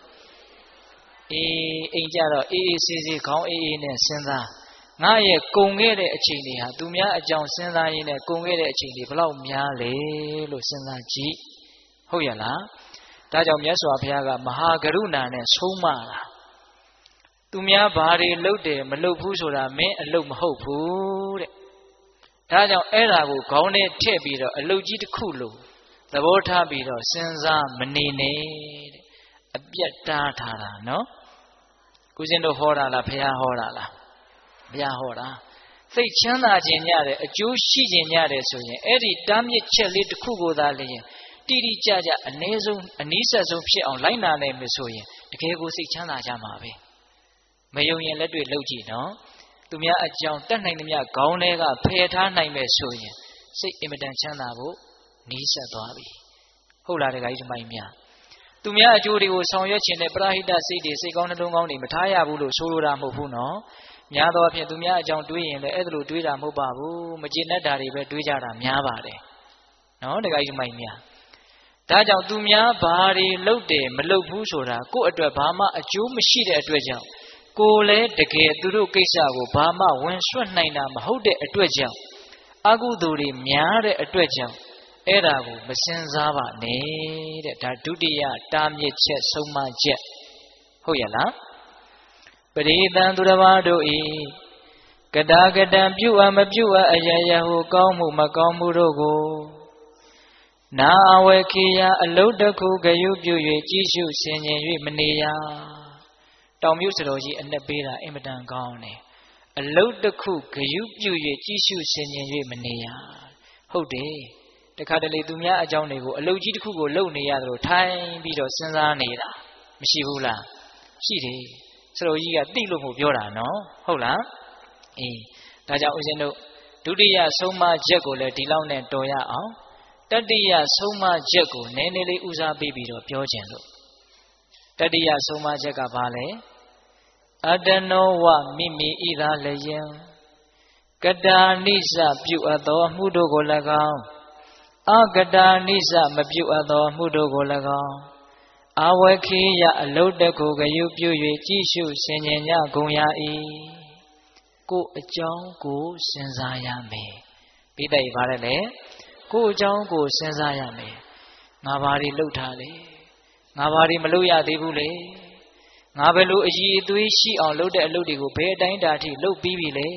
အိမ်ကြတော့အေးအေးဆေးဆေးခေါင်းအေးအေးနဲ့စဉ်းစားငါရဲ့ကုန်ခဲ့တဲ့အချိန်တွေဟာသူများအကြောင်းစဉ်းစားရင်းနဲ့ကုန်ခဲ့တဲ့အချိန်တွေဘလောက်များလဲလို့စဉ်းစားကြည့်ဟုတ်ရလားဒါကြောင့်မြတ်စွာဘုရားကမဟာကရုဏာနဲ့ဆုံးမတာသူများဘာတွေလုပ်တယ်မလုပ်ဘူးဆိုတာမင်းအလုပ်မဟုတ်ဘူးတဲ့ဒါကြောင့်အဲ့ဒါကိုခေါင်းထဲထည့်ပြီးတော့အလုပ်ကြီးတစ်ခုလို့သဘောထားပြီးတော့စဉ်းစားမနေနဲ့တဲ့အပြတ်တားထားတာနော်ကိုရှင်တို့ဟောတာလားဘုရားဟောတာလားဘုရားဟောတာစိတ်ချမ်းသာခြင်းညတဲ့အကျိုးရှိခြင်းညတဲ့ဆိုရင်အဲ့ဒီတားမြစ်ချက်လေးတစ်ခုကိုသာလျင်တိတိကျကျအနည်းဆုံးအနည်းဆက်ဆုံးဖြစ်အောင်လိုက်နာနိုင်မယ်ဆိုရင်တကယ်ကိုစိတ်ချမ်းသာကြမှာပဲမယုံရင်လက်တွေ့လှုပ်ကြည့်နော်သူများအကြောင်းတတ်နိုင်သမျှခေါင်းထဲကဖယ်ထားနိုင်မယ်ဆိုရင်စိတ်အင်မတန်ချမ်းသာဖို့နီးစပ်သွားပြီဟုတ်လားတခါကြီးဒီမိုင်းများသူများအကျိုးတွေကိုဆောင်ရွက်ခြင်းနဲ့ပရာဟိတစိတ်တွေစိတ်ကောင်းနှလုံးကောင်းတွေမထားရဘူးလို့ဆိုလိုတာမဟုတ်ဘူးနော်များသောအားဖြင့်သူများအကြောင်းတွေးရင်လည်းအဲ့ဒါလိုတွေးတာမဟုတ်ပါဘူးမကျေနပ်တာတွေပဲတွေးကြတာများပါတယ်နော်တခါကြီးဒီမိုင်းများဒါကြောင့်သူများဘာတွေလုပ်တယ်မလုပ်ဘူးဆိုတာကိုယ့်အတွက်ဘာမှအကျိုးမရှိတဲ့အတွက်ကြောင့်ကိုယ်လည်းတကယ်သူတို့ကိစ္စကိုဘာမှဝင်ဆွတ်နိုင်တာမဟုတ်တဲ့အတွက်ကြောင့်အကုသိုလ်တွေများတဲ့အတွက်ကြောင့်အဲ့ဒါကိုမစင်စားပါနဲ့တဲ့ဒါဒုတိယတားမြစ်ချက်ဆုံးမချက်ဟုတ်ရလားပရိသံသူတစ်ပါးတို့ဤကတာကတံပြုအပ်မပြုအပ်အယယဟုကောင်းမှုမကောင်းမှုတို့ကိုနာအဝေခိယအလုတ်တစ်ခုဂယုပြု၍ကြည်ရှုဆင်ញင်၍မနေရတောင်မြုပ်စတော်ကြီးအနှစ်ပေးတာအင်မတန်ကောင်းတယ်အလုတ်တစ်ခုဂယုပြု၍ကြည်ရှုဆင်ញင်၍မနေရဟုတ်တယ်တခါတလေသူများအကြောင်းတွေကိုအလုတ်ကြီးတစ်ခုကိုလုပ်နေရသလိုထိုင်ပြီးတော့စဉ်းစားနေတာမရှိဘူးလားရှိတယ်စတော်ကြီးကသိလို့မို့ပြောတာနော်ဟုတ်လားအေးဒါကြောင့်ဦးဇင်းတို့ဒုတိယဆုံးမချက်ကိုလည်းဒီလောက်နဲ့တော်ရအောင်တတိယဆုံးမချက်ကိုနည်းနည်းလေးဦးစားပေးပြီးတော့ပြောခြင်းလို့တတိယဆုံးမချက်ကဘာလဲအတနောဝမိမိဣသာလယံကတာနိစ္စပြုအပ်သောမှုတို့ကို၎င်းအကတာနိစ္စမပြုအပ်သောမှုတို့ကို၎င်းအဝခိယအလုတ်တခုဂယုပြု၍ကြည်ရှုဆင်ញင်ကြကုန်ရ၏ကိုယ်အကြောင်းကိုစဉ်းစားရမယ်ပိဋကဘာလဲလဲကိုယ်အကြောင်းကိုစဉ်းစားရမယ်ငါဘာတွေလုပ်ထားလဲငါဘာတွေမလုပ်ရသေးဘူးလေငါဘယ်လိုအည်အသွေးရှိအောင်လုပ်တဲ့အလုပ်တွေကိုဘယ်အတိုင်းအတာထိလုပ်ပြီးပြီလေ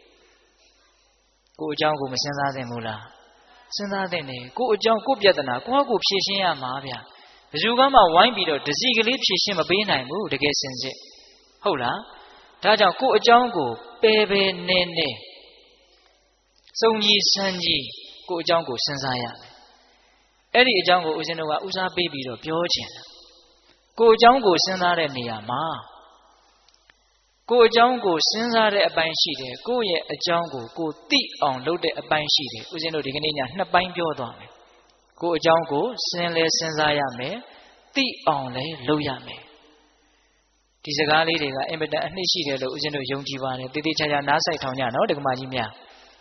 ကိုယ်အကြောင်းကိုမစဉ်းစားသင့်ဘူးလားစဉ်းစားသင့်တယ်ကိုယ်အကြောင်းကိုယ်ပြဿနာကိုယ့်ဟာကိုယ်ဖြေရှင်းရမှာဗျာဘယ်သူကမှဝိုင်းပြီးတော့တစီကလေးဖြေရှင်းမပေးနိုင်ဘူးတကယ်စင်စစ်ဟုတ်လားဒါကြောင့်ကိုယ်အကြောင်းကိုပယ်ပယ်နေနေစုံကြီးဆန်းကြီးကိုယ်အကြောင်းကိုစဉ်းစားရမယ်အဲ့ဒီအကြောင်းကိုဦးဇင်းတို့ကဦးစားပေးပြီးတော့ပြောချင်တယ်ကိုယ်အကြောင်းကိုစဉ်းစားတဲ့နေရာမှာကိုယ်အကြောင်းကိုစဉ်းစားတဲ့အပိုင်းရှိတယ်ကိုယ့်ရဲ့အကြောင်းကိုကိုသိအောင်လုပ်တဲ့အပိုင်းရှိတယ်ဦးဇင်းတို့ဒီကနေ့ညနှစ်ပိုင်းပြောသွားမယ်ကိုယ်အကြောင်းကိုစဉ်းစားရမယ်သိအောင်လည်းလုပ်ရမယ်ဒီစကားလေးတွေကအင်မတန်အနှစ်ရှိတယ်လို့ဦးဇင်းတို့ယုံကြည်ပါတယ်တည်တည်ချာချာနားဆိုင်ထောင်ကြနော်ဒကမကြီးများ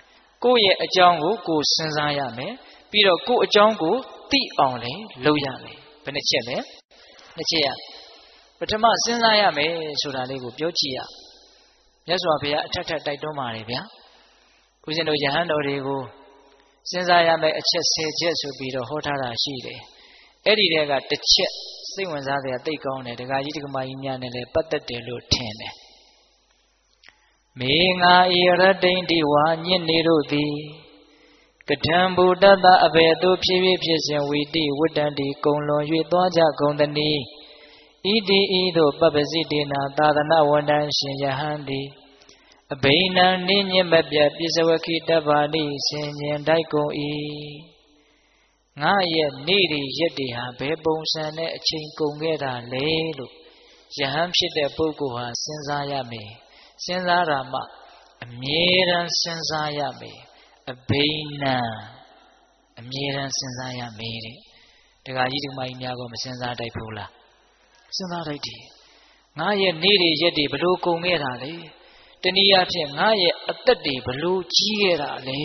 ကိုယ့်ရဲ့အကြောင်းကိုကိုယ်စဉ်းစားရမယ်ပြီးတော့ကိုယ့်အကြောင်းကိုသိအောင်လည်းလုပ်ရမယ်ဘယ်နှချက်လဲနှစ်ချက်ရပထမစဉ်းစားရမယ်ဆိုတာလေးကိုပြောကြည့်ရမြတ်စွာဘုရားအထက်ထက်တိုက်တွန်းပါတယ်ဗျာဦးဇင်းတို့ယဟန်တော်တွေကိုစဉ်းစားရမယ်အချက်10ချက်ဆိုပြီးတော့ဟောထားတာရှိတယ်အဲ့ဒီတည်းကတစ်ချက်စိတ်ဝင်စားစရာသိကောင်းတယ်ဒကာကြီးဒကာမကြီးများနဲ့လည်းပတ်သက်တယ်လို့ထင်တယ်မေငါဤရတိန်တိဝါညစ်နေတို့သည်ကထံဘူတတအဘေသူဖြည်းဖြည်းဖြစ်စဉ်ဝီတိဝတ္တန္တိကုံလွန်၍သွားကြကုန်သနည်းဣတိဤသို့ပပ္ပစိတေနာသာသနာဝန္တံရှင်ယဟန်သည်အဘိနံနိညမပြပစ္စဝခိတဗ္ဗာနိဆင်ញင်တိုက်ကုန်၏ငါရဲ့နေ့တွေရက်တွေဟာဘယ်ပုံစံနဲ့အချိန်ကုန်ခဲ့တာလဲလို့ယဟန်ဖြစ်တဲ့ပုဂ္ဂိုလ်ဟာစဉ်းစားရမယ်စဉ်းစားတာမှအမြဲတမ်းစဉ်းစားရမယ်အဘိနံအမြဲတမ်းစဉ်းစားရမယ်တဲ့ဒကာကြီးဒကာမကြီးများကမစဉ်းစားတတ်ဘူးလားစဉ်းစားတတ်တယ်ငါရဲ့နေ့တွေရက်တွေဘလို့ကုန်ခဲ့တာလဲတနည်းအားဖြင့်ငါရဲ့အသက်တွေဘလို့ကြီးခဲ့တာလဲ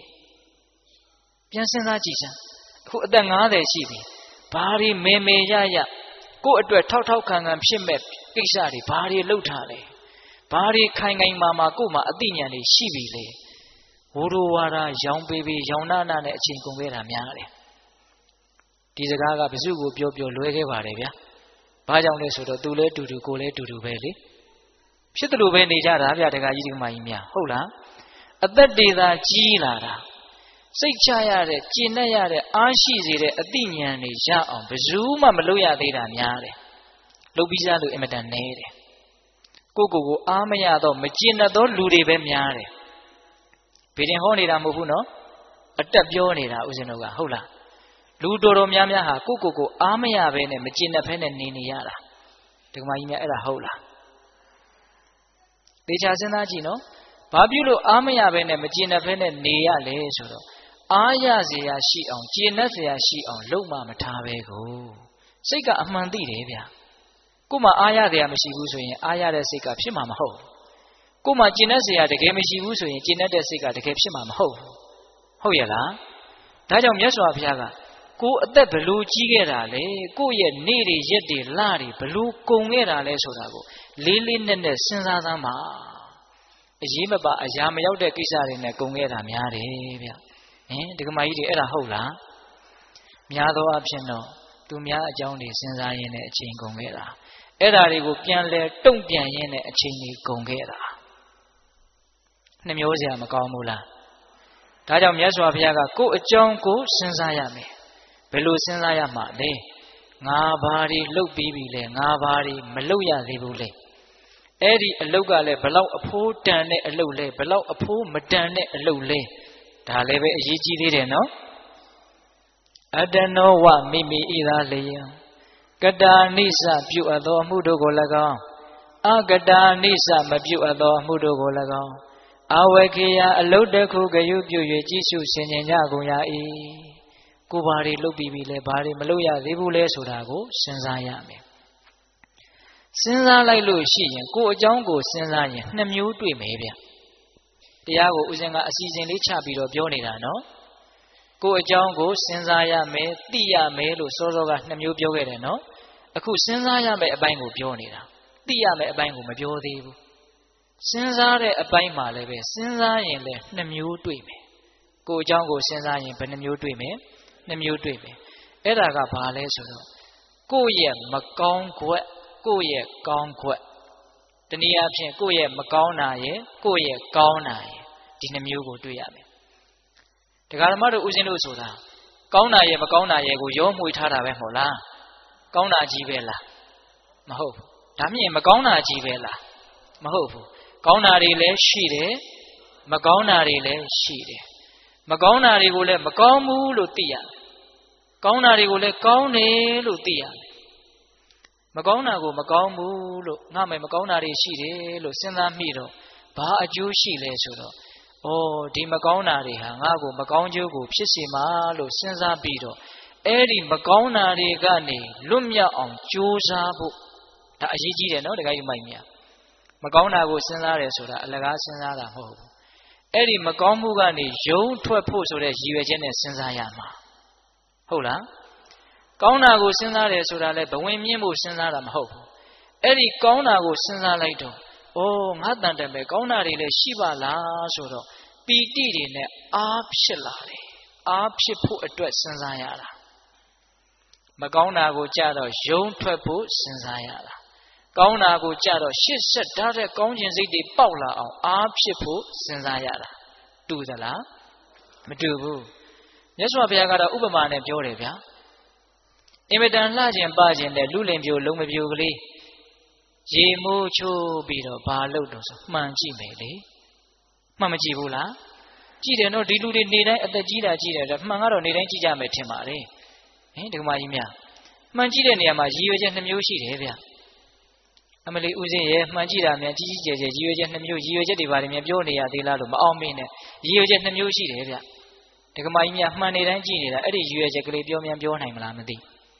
ပြန်စဉ်းစားကြည့်စမ်းအခုအသက်90ရှိပြီဘာတွေမေမေရရကိုယ့်အတွက်ထောက်ထောက်ခံခံဖြစ်မဲ့ကိစ္စတွေဘာတွေလုပ်ထားလဲဘာတွေခိုင်ခိုင်မာမာကိုယ့်မှာအသိဉာဏ်တွေရှိပြီလေဝိုးရိုးဝါဒရောင်ပေးရောင်နာနာနဲ့အချိန်ကုန်ခဲ့တာများတယ်ဒီစကားကဘယ်သူ့ကိုပြောလွဲခဲ့ပါတယ်ဗျာဘာကြောင့်လဲဆိုတော့သူလဲတူတူကိုလဲတူတူပဲလေဖြစ်တယ်လို့ပဲနေကြတာဗျာတခါကြီးဒီမကြီးများဟုတ်လားအသက်တွေသာကြီးလာတာစိတ်ချရတဲ့ကျင့်တတ်ရတဲ့အားရှိစေတဲ့အသိဉာဏ်တွေရအောင်ဘယ်သူမှမလုပ်ရသေးတာများတယ်လုပ်ပြီးသားလို့အင်မတန်နဲတယ်ကိုအားမရတော့မကျင့်တတ်သောလူတွေပဲများတယ်ဗေဒင်ဟောနေတာမဟုတ်ဘူးနော်အတက်ပြောနေတာဦးဇင်းတို့ကဟုတ်လားလူတော်များများဟာကိုအားမရဘဲနဲ့မကျင့်တတ်ဘဲနဲ့နေရတာဒီကမကြီးများအဲ့ဒါဟုတ်လားသေချာစဉ်းစားကြည့်နော်ဘာဖြစ်လို့အားမရဘဲနဲ့မကျင့်တတ်ဘဲနဲ့နေရလဲဆိုတော့အားရเสียရှိအောင်ကျင့်တတ်เสียရှိအောင်လုပ်မှမထားပဲကိုစိတ်ကအမှန်သိတယ်ဗျာကို့မှာအားရเสียမရှိဘူးဆိုရင်အားရတဲ့စိတ်ကဖြစ်မှာမဟုတ်ကို့မှာကျင့်တတ်เสียတကယ်မရှိဘူးဆိုရင်ကျင့်တတ်တဲ့စိတ်ကတကယ်ဖြစ်မှာမဟုတ်ဟုတ်ရဲ့လားဒါကြောင့်မြတ်စွာဘုရားကကိုအသက်ဘလို့ကြီးခဲ့တာလဲကိုရဲ့နေ့တွေရက်တွေလတွေဘလို့ကုန်ခဲ့တာလဲဆိုတာကိုလေးလေးနက်နက်စဉ်းစားသမ်းပါအရေးမပါအရာမရောက်တဲ့ကိစ္စတွေနဲ့ကုန်ခဲ့တာများတယ်ဗျဒီကမကြီးတွေအဲ့ဒါဟုတ်လားများသောအားဖြင့်တော့သူများအကြောင်းတွေစဉ်းစားရင်းနဲ့အချိန်ကုန်ခဲ့တာအဲ့ဒါတွေကိုပြန်လဲတုံ့ပြန်ရင်းနဲ့အချိန်တွေကုန်ခဲ့တာနှမျိုးစရာမကောင်းဘူးလားဒါကြောင့်မြတ်စွာဘုရားကကိုယ့်အကြောင်းကိုစဉ်းစားရမယ်ဘယ်လိုစဉ်းစားရမှာလဲငါဘာတွေလုပ်ပြီးပြီလဲငါဘာတွေမလုပ်ရသေးဘူးလဲအဲ့ဒီအလုပ်ကလည်းဘလောက်အဖိုးတန်တဲ့အလုပ်လဲဘလောက်အဖိုးမတန်တဲ့အလုပ်လဲဒါလည်းပဲအရေးကြီးသေးတယ်နော်အတနောဝမိမိဣသာလျံကတာနိစ္စပြုအပ်သောအမှုတို့ကို၎င်းအကတာနိစ္စမပြုအပ်သောအမှုတို့ကို၎င်းအဝေခေယအလုတ်တခုဂယုပြု၍ကြည်စုဆင်ញင်ကြကုန်ရ၏ကိုဘာတွေလုပ်ပြီးပြီလဲဘာတွေမလုပ်ရသေးဘူးလဲဆိုတာကိုစဉ်းစားရမယ်စဉ်းစားလိုက်လို့ရှိရင်ကိုအကြောင်းကိုစဉ်းစားရင်နှစ်မျိုးတွေ့မယ်ဗျတရားကိုဦးဇင်းကအစီအစဉ်လေးချပြီးတော့ပြောနေတာနော်ကိုအကြောင်းကိုစဉ်းစားရမယ်သိရမယ်လို့စောစောကနှစ်မျိုးပြောခဲ့တယ်နော်အခုစဉ်းစားရမယ်အပိုင်းကိုပြောနေတာသိရမယ်အပိုင်းကိုမပြောသေးဘူးစဉ်းစားတဲ့အပိုင်းမှာလည်းပဲစဉ်းစားရင်လည်းနှစ်မျိုးတွေ့မယ်ကိုအကြောင်းကိုစဉ်းစားရင်ဘယ်နှမျိုးတွေ့မယ်နှစ်မျိုးတွေ့မယ်အဲ့ဒါကဘာလဲဆိုတော့ကိုယ့်ရဲ့မကောင်းခွက်ကိုယ့်ရဲ့ကောင်းခွက်တနည်းအားဖြင့်ကိုယ့်ရဲ့မကောင်းတာရဲ့ကိုယ့်ရဲ့ကောင်းတာရဲ့ဒီနှစ်မျိုးကိုတွေ့ရမယ်တရားဓမ္မတို့ဦးဇင်းတို့ဆိုတာကောင်းတာရဲ့မကောင်းတာရဲ့ကိုရောမှွေထားတာပဲမဟုတ်လားကောင်းတာကြီးပဲလားမဟုတ်ဘူးဒါမြင်မကောင်းတာကြီးပဲလားမဟုတ်ဘူးကောင်းတာတွေလည်းရှိတယ်မကောင်းတာတွေလည်းရှိတယ်မကောင်းတာတွေကိုလည်းမကောင်းဘူးလို့သိရတယ်ကောင်းတာတွေကိုလည်းကောင်းတယ်လို့သိရတယ်မကောင်းတာကိုမကောင်းဘူးလို့ငါမကောင်းတာတွေရှိတယ်လို့စဉ်းစားမိတော့ဘာအကျိုးရှိလဲဆိုတော့ဒီမကောင်းတာတွေဟာငါ့ကိုမကောင်းကျိုးကိုဖြစ်စေမှာလို့စဉ်းစားပြီးတော့အဲ့ဒီမကောင်းတာတွေကနေလွတ်မြောက်အောင်ကြိုးစားဖို့ဒါအရေးကြီးတယ်နော်တခါကြီးမိုက်မြမကောင်းတာကိုစဉ်းစားတယ်ဆိုတာအလကားစဉ်းစားတာမဟုတ်ဘူး Eri Macomugani, Joe to a post or a Yuagen Senzayama. Hola Kauna go Senzare Sudale, but when Mimu Senzaram Hope. Eri Kauna go Senzalaito. Oh, Madame Kauna Rile Shiva La Sodo. Be did in the Arpshilari. Arpshipu address Senzayara. Macona go Jado, Joe to a post Senzayara. Kauna go Jado, she said that a conscience the Paula of Arpshipu Senzayara. Do the la? Madubu. Yes, what we got a Uberman and Jorevia. Imitan large and bargain that Lulim you, Lumibugli. Jimu Chu Bido, Barlodos, Manji Mele. Mamma Jibula. Gida no deluded neither at the Gida Gida, that Mangaro Nidanja Metimari. Ain't the Maimia. Manjida near my Giogen and Mushi Hevia. Emily Uzi, Manjida, Manji, Giogen and Muji, dividing a Jonia de la Almine, Giogen and Mushi Hevia. The Maimia, Money and Gida, Eddie Uja Gladium and Jonam Lamadi.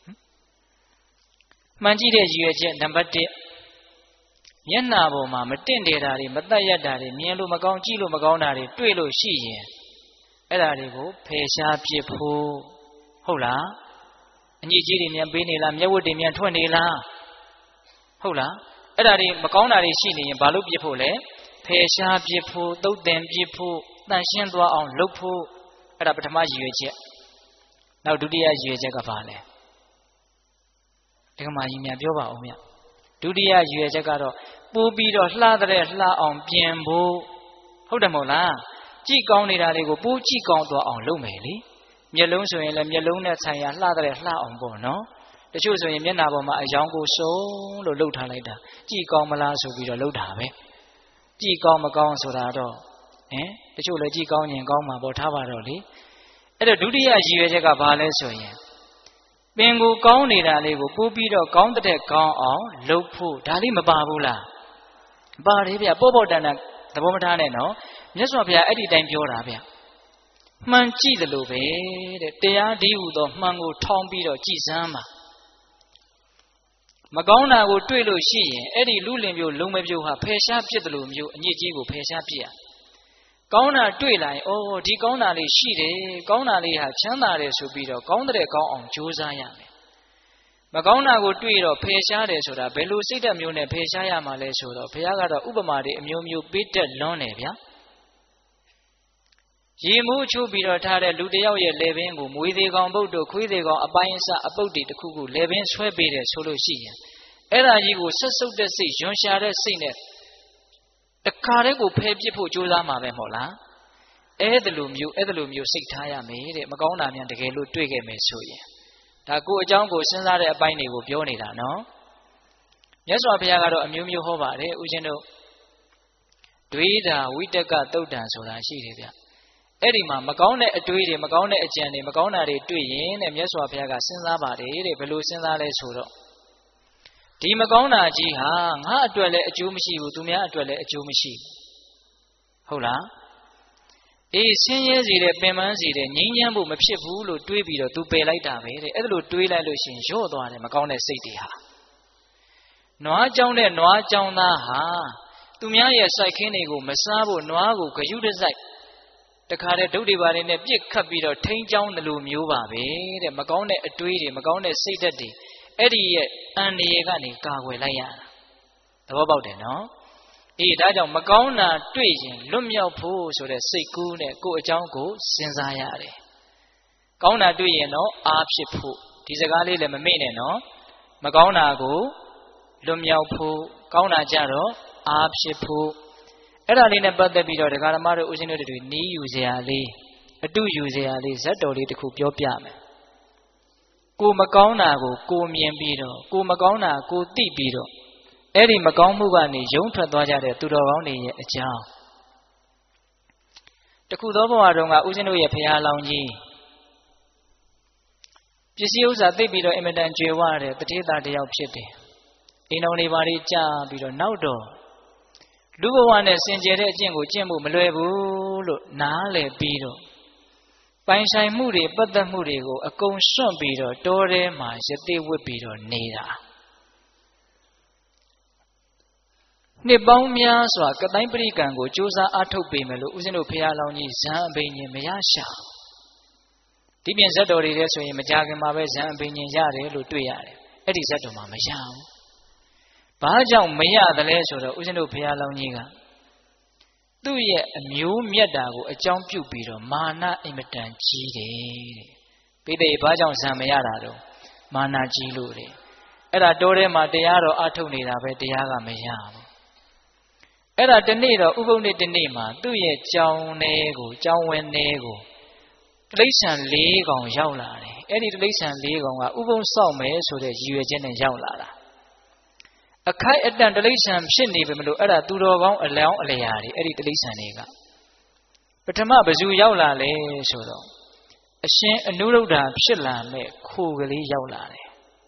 Manjida Giogen, number 10. Yanabo, Mamma, Tendari, Mataya Dari, Mielu Magon, Gilo Magonari, Twilo Shi. Edarigo, Pesha Pipu, Hola. And you did in your Benilam, Yawudim, 20 la. Hola. Edari, Magonari Shini, Balu Pipule, Pesha Pipu, Doden Pipu, Nashendwa on Lupu, Adaptamaji. Now do the Ajagavale. Takamajimia Biova Omia. Do the Ajagaro, Bubido, Ladre, La on Piembo. Hodamola. Gigoni Radigo, Buchi Gondo on Lumeli. Mielunso and Mieluna Saya, Ladre, La on Bono. The children in Yanaboma, a young soul, or Lota later. Gigomala, so be the Lotave. Gigomagon Sodado. The children Gigoni and Goma, Botavaroli. At a duty as Ajagavale Soya. Bengu Goni Radigo, Bubido, Gonde Gon on, Lopu, Dalima Babula. Baribia, Bobodana, the Bomatano, Nesopia, Eddie Dampiorabia. Manchi the Lube, they are Diudo, Mango, Tombido, Gisama. Magona would twillo she, Eddie Lulim you, Lumabu, Pesha Piedlum, you, and Yijibu Pesha Pia. Gona twilai, oh, Digona li she, Gona li ha Chanare subido, Gondre go on Josayame. Magona would twillo Pesha de Soda, Belusita Mune, Pesha Malesoda, Piagada Ubamadi, Mumu bitter lonevia. Jimu Chubiro Tare Ludeo living, Muidigon Bodo, Quidigon, Abayansa, Abodi, the Kugu, Levin, Swebide, Solusia. Era you so the sea, John Share seen it. The Carrego Pepipo Julama Memola. Edlum, you sick tire made, Magona and the Gelu Twigge Mesuya. That go jungle since I a binding with Bionida, no? Yes, Rapiagado, a Mumu Hova, Ujeno. Duida, we take a dodan so that she did. Edima, Magona, a tweedy, Magona, a jenny, Magona, a twin, and Yeswa Piaga, Sinabadi, a Belusin Sudo. Di Magona, Jiha, ha, dwell a Jumishi, Udumia, dwell a Jumishi. Hola. A senior zide, Bemanzi, Ninyabu, Mapshipu, Dweebido, to pay like David, Edlu Dwella Lucin, Jodo, and Magona City ha. Noa Jonah, Noa Jonah ha. Tumia, Sakinigo, Masabu, Noago, Kayudazai. The Kare Dodivar in a big capital, Taint down the Lumuva, the Magone, a tweedy, Magone, Saturday, Eddie, and the Yagani, Kawe Laya. How about it, no? He died on Magona, tweeting, Lumia Poo, so the Seku, go a jungle, Senzayare. Gona do you know, Abshipu, Tizagali, the Mamine, no? Magona go, Lumia Poo, Gona Jaro, Abshipu. Eralina but the video the Garamara was in it to knee usually. A do usually, Zadoli to cook your piame. Go Magona go, go me and Bido, go Magona, go deep Bido. Eddie Magomugani, Jung Tradoja to the only a child. The Kudobo Adonga Uzino Pia Longi. Jisius at the Bido Emidan Jeware, the Tita de Alchiti. In only Varija Bido Naudo. Lugo one is Sinjere Jingo Jimbo Malebu, Nale Bido. Painshai Moody, but the Moodigo, a cone son Bido, Dore, my Sete would Bido, Neda. နှစ်ပေါင်းများစွာကတိုင်းပရိကံကိုစ조사အားထုတ်ပေမဲ့လို့ဦးဇင်းတို့ဖရာလောင်းကြီးဇံအဘိညာဉ်မရရှာဒီပြင်ဇတ်တော်တွေထဲဆိုရင်မကြခင်မှာပဲဇံအဘိညာဉ်ရတယ်လို့တွေ့ရတယ်အဲ့ဒီဇတ်တော်မှာမရဘူးဘာကြောင့်မရသလဲဆိုတော့ဦးဇင်းတို့ဖရာလောင်းကြီးကသူ့ရဲ့အမျိုးမြတ်တာကိုအကြောင်းပြုပြီးတော့မာနအင်မတန်ကြီးတယ်ပိဋိဘာကြောင့်ဇံမရတာတော့မာနကြီးလို့တဲ့အဲ့ဒါတိုးထဲမှာတရားတော်အထုတ်နေတာပဲတရားကမရဘူးအဲ့ဒါဒီနေ့တော့ဥပုပ်နေ့ဒီနေ့မှာသူ့ရဲ့ကြောင်းထဲကိုကြောင်းဝင်းထဲကိုတိရစ္ဆာန်၄ကောင်ရောက်လာတယ်အဲ့ဒီတိရစ္ဆာန်၄ကောင်ကဥပုပ်ဆောက်မယ်ဆိုတဲ့ရည်ရွယ်ချက်နဲ့ရောက်လာတာအခိုက်အတန့်တိရစ္ဆာန်ဖြစ်နေပြီမလို့အဲ့ဒါသူတော်ကောင်းအလောင်းအလျာတွေအဲ့ဒီတိရစ္ဆာန်တွေကပထမဘယ်သူရောက်လာလဲဆိုတော့အရှင်အနုရုဒ္ဓဖြစ်လာမဲ့ခိုကလေးရောက်လာတယ်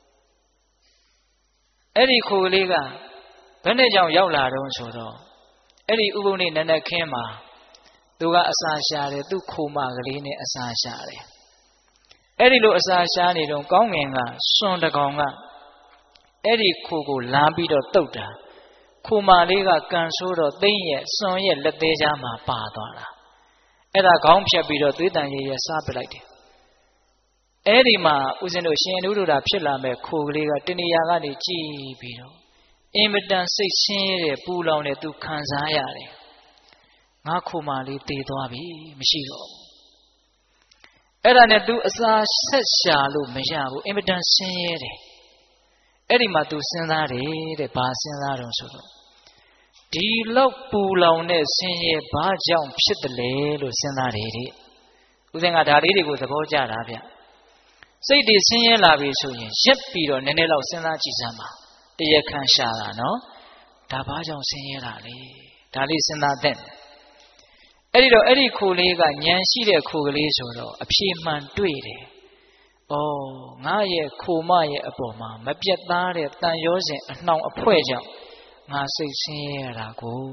အဲ့ဒီခိုကလေးကဘယ်နဲ့ကြောင့်ရောက်လာတော့ဆိုတော့အဲ့ဒီဥပုပ်နေ့နနက်ခင်းမှာသူကအစာရှာတယ်သူ့ခိုမကလေးနဲ့အစာရှာတယ်အဲ့ဒီလိုအစာရှာနေတော့ကောင်းငင်ကစွန်တကောင်ကအဲ့ဒီခိုကိုလမ်းပြီးတော့တုတ်တာခိုမလေးကကန်ဆိုးတော့သိမ့်ရဲ့စွန်ရဲ့လက်သေးကြားမှာပါသွားတာအဲ့ဒါခေါင်းဖြတ်ပြီးတော့သွေးတန်ရည်ရစားပလိုက်တယ်အဲ့ဒီမှာဦးဇင်းတို့ရှင်အနုရုဒ္ဓဖြစ်လာမဲ့ခိုကလေးကတဏှာကနေကြည်ပြီးတော့အင်မတန်စိတ်ဆင်းရဲတဲ့ပူလောင်တဲ့သူခံစားရတယ်ငါခိုမလေးတည်သွားပြီမရှိတော့ဘူးအဲ့ဒါနဲ့သူအစာဆက်ရှာလို့မရဘူးအင်မတန်ဆင်းရဲတယ်အဲ့ဒီမှာသူစဉ်းစားတယ်တဲ့ဘာစဉ်းစားတော့ဆိုတော့ဒီလောက်ပူလောင်တဲ့ဆင်းရဲဘာကြောင့်ဖြစ်တယ်လဲလို့စဉ်းစားတယ်တဲ့ဦးဇင်းကဒါလေးတွေကိုသဘောကျတာဗျစိတ်တွေဆင်းရဲလာပြီဆိုရင်ရက်ပြီးတော့နည်းနည်းလောက်စဉ်းစားကြည့်စမ်းပါတရားခံရှာတာနော်ဒါဘာကြောင့်ဆင်းရဲတာလဲဒါလေးစဉ်းစားတဲ့အဲ့ဒီတော့အဲ့ဒီခိုလေးကဉာဏ်ရှိတဲ့ခိုကလေးဆိုတော့အဖြေမှန်တွေ့တယ်ဩငါရဲ့ခိုမရဲ့အပေါ်မှာမပြတ်သားတဲ့တန်ရောစဉ်အနှောင်အဖွဲကြောင့်ငါစိတ်ဆင်းရဲရတာကို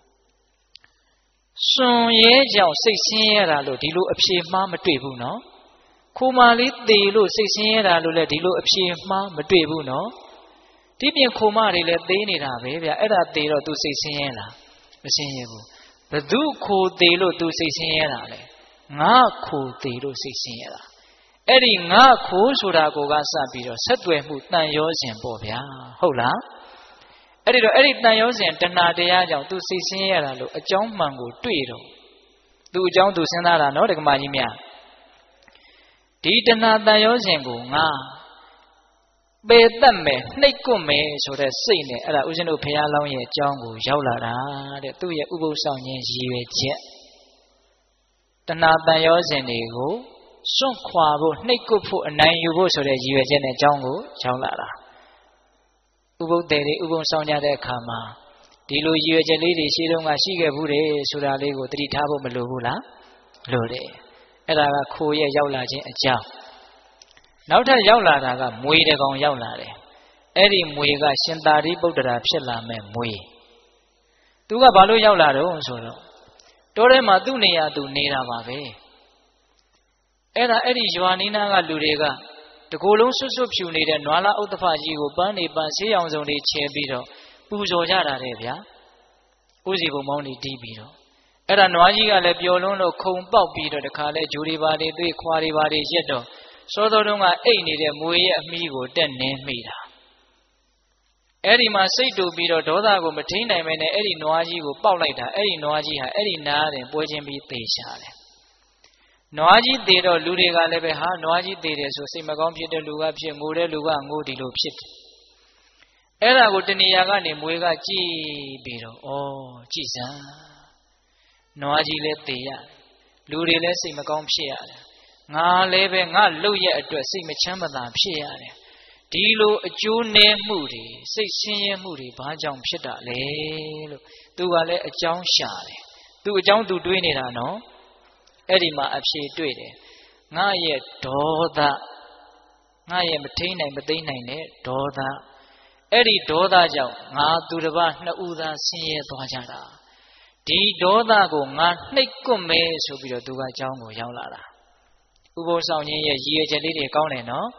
စွန်ရဲကြောင့်စိတ်ဆင်းရဲတာလို့ဒီလိုအဖြေမှားမတွေ့ဘူးနော်ခိုမလေးသေလို့စိတ်ဆင်းရဲတာလို့လည်းဒီလိုအဖြေမှားမတွေ့ဘူးနော်ဒီပြင်ခိုမတွေလည်းသေနေတာပဲဗျအဲ့ဒါသေတော့ तू စိတ်ဆင်းရဲလားမဆင်းရဲဘူးဘသူခိုသေလို့ तू စိတ်ဆင်းရဲတာလဲငါခိုသေလို့စိတ်ဆင်းရဲတာအဲ့ဒီငါခိုဆိုတာကိုကစပြီးတော့ဆက်သွယ်မှုတန်ရောစဉ်ပေါ့ဗျာဟုတ်လားအဲ့ဒီတော့အဲ့ဒီတန်ရောစဉ်တဏှာတရားကြောင့် तू စိတ်ဆင်းရဲတာလို့အကြောင်းမှန်ကိုတွေ့တော့ तू အကြောင်း तू စဉ်းစားတာနော်ဒကမကြီးများဒီတဏှာတန်ရောစဉ်ကိုငါပေတတ်မယ်နှိပ်ကွမယ်ဆိုတဲ့စိတ်နဲ့အဲ့ဒါဦးဇင်းတို့ဘုရားလောင်းရဲ့အကြောင်းကိုရောက်လာတာတဲ့သူ့ရဲ့ဥပုသ်ဆောင်ခြင်းရည်ရွယ်ချက်တဏှာတန်ရောစဉ်တွေကိုစွန့်ခွာဖို့နှိပ်ကွဖို့အနိုင်ယူဖို့ဆိုတဲ့ရည်ရွယ်ချက်နဲ့အကြောင်းကိုရောက်လာတာဥပုသ်တွေဥပုသ်ဆောင်ကြတဲ့အခါမှာဒီလိုရည်ရွယ်ချက်လေးတွေရှေးတုန်းကရှိခဲ့ဘူးတယ်ဆိုတာလေးကိုသတိထားဖို့မလိုဘူးလားလိုတယ်အဲ့ဒါကခိုးရဲ့ရောက်လာခြင်းအကြောင်းနောက်ထပ်ရောက်လာတာကမွေတကောင်ရောက်လာတယ်အဲ့ဒီမွေကရှင်သာရိပုတ္တရာဖြစ်လာမဲ့မွေသူကဘာလို့ရောက်လာတော့ဆိုတော့တောထဲမှာသူ့နေရာသူနေတာပါပဲအဲ့ဒီရွာနီးနားကလူတွေကတကိုယ်လုံးဆွတ်ဆွတ်ဖြူနေတဲ့နွားလာဥဒ္ဒဖကြီးကိုပန်းနေပန်းဆေးရောင်စုံတွေချဲပြီးတော့ပူဇော်ကြတာတဲ့ဗျာဥစီကုံမောင်းနေတီးပြီးတော့အဲ့ဒါနွားကြီးကလည်းပျော်လွန်းလို့ခုံပေါက်ပြီးတော့တခါလဲဂျိုတွေပါတွေသွေးခွာတွေပါတွေရက်တော့စောစောတုန်းကအိတ်နေတဲ့မွေရဲ့အမီးကိုတက်နေမိတာအဲ့ဒီမှာစိတ်တူပြီးတော့ဒေါသကိုမထိန်နိုင်မဲနဲ့အဲ့ဒီနွားကြီးကိုပေါက်လိုက်တာအဲ့ဒီနွားကြီးဟာအဲ့ဒီနားတင်ပွဲချင်းပြီးသေချာတယ်နွားကြီးသေတော့လူတွေကလည်းပဲဟာနွားကြီးသေတယ်ဆိုစိတ်မကောင်းဖြစ်တဲ့လူကဖြစ်ငိုတဲ့လူကငိုဒီလိုဖြစ်တယ်အဲ့ဒါကိုတဏှာကနေမွေကကြည်ပြီးတော့ဩကြည်စမ်းနွားကြီးလည်းသေရလူတွေလည်းစိတ်မကောင်းဖြစ်ရတယ်ငါလည်းပဲငါလှုပ်ရဲ့အတွက်စိတ်မချမ်းမသာဖြစ်ရတယ်ဒီလိုအကျိုးနည်းမှုတွေစိတ်ဆင်းရဲမှုတွေဘာကြောင့်ဖြစ်တာလဲလို့သူကလည်းအကြောင်းရှာတယ်သူအကြောင်းသူတွေးနေတာနော်အဲ့ဒီမှာအဖြေတွေ့တယ်ငါရဲ့ဒေါသငါရဲ့မထိန်နိုင်မသိမ့်နိုင်တဲ့ဒေါသအဲ့ဒီဒေါသကြောင့်ငါသူတစ်ပါးနှစ်ဦးသားဆင်းရဲသွားကြတာဒီဒေါသကိုငါနှိပ်ကွမယ်ဆိုပြီးတော့သူကအကြောင်းကိုရောက်လာတာဥပုသ်ဆောင်ခြင်းရဲ့ရည်ရွယ်ချက်လေးတွေကောင်းတယ်နော်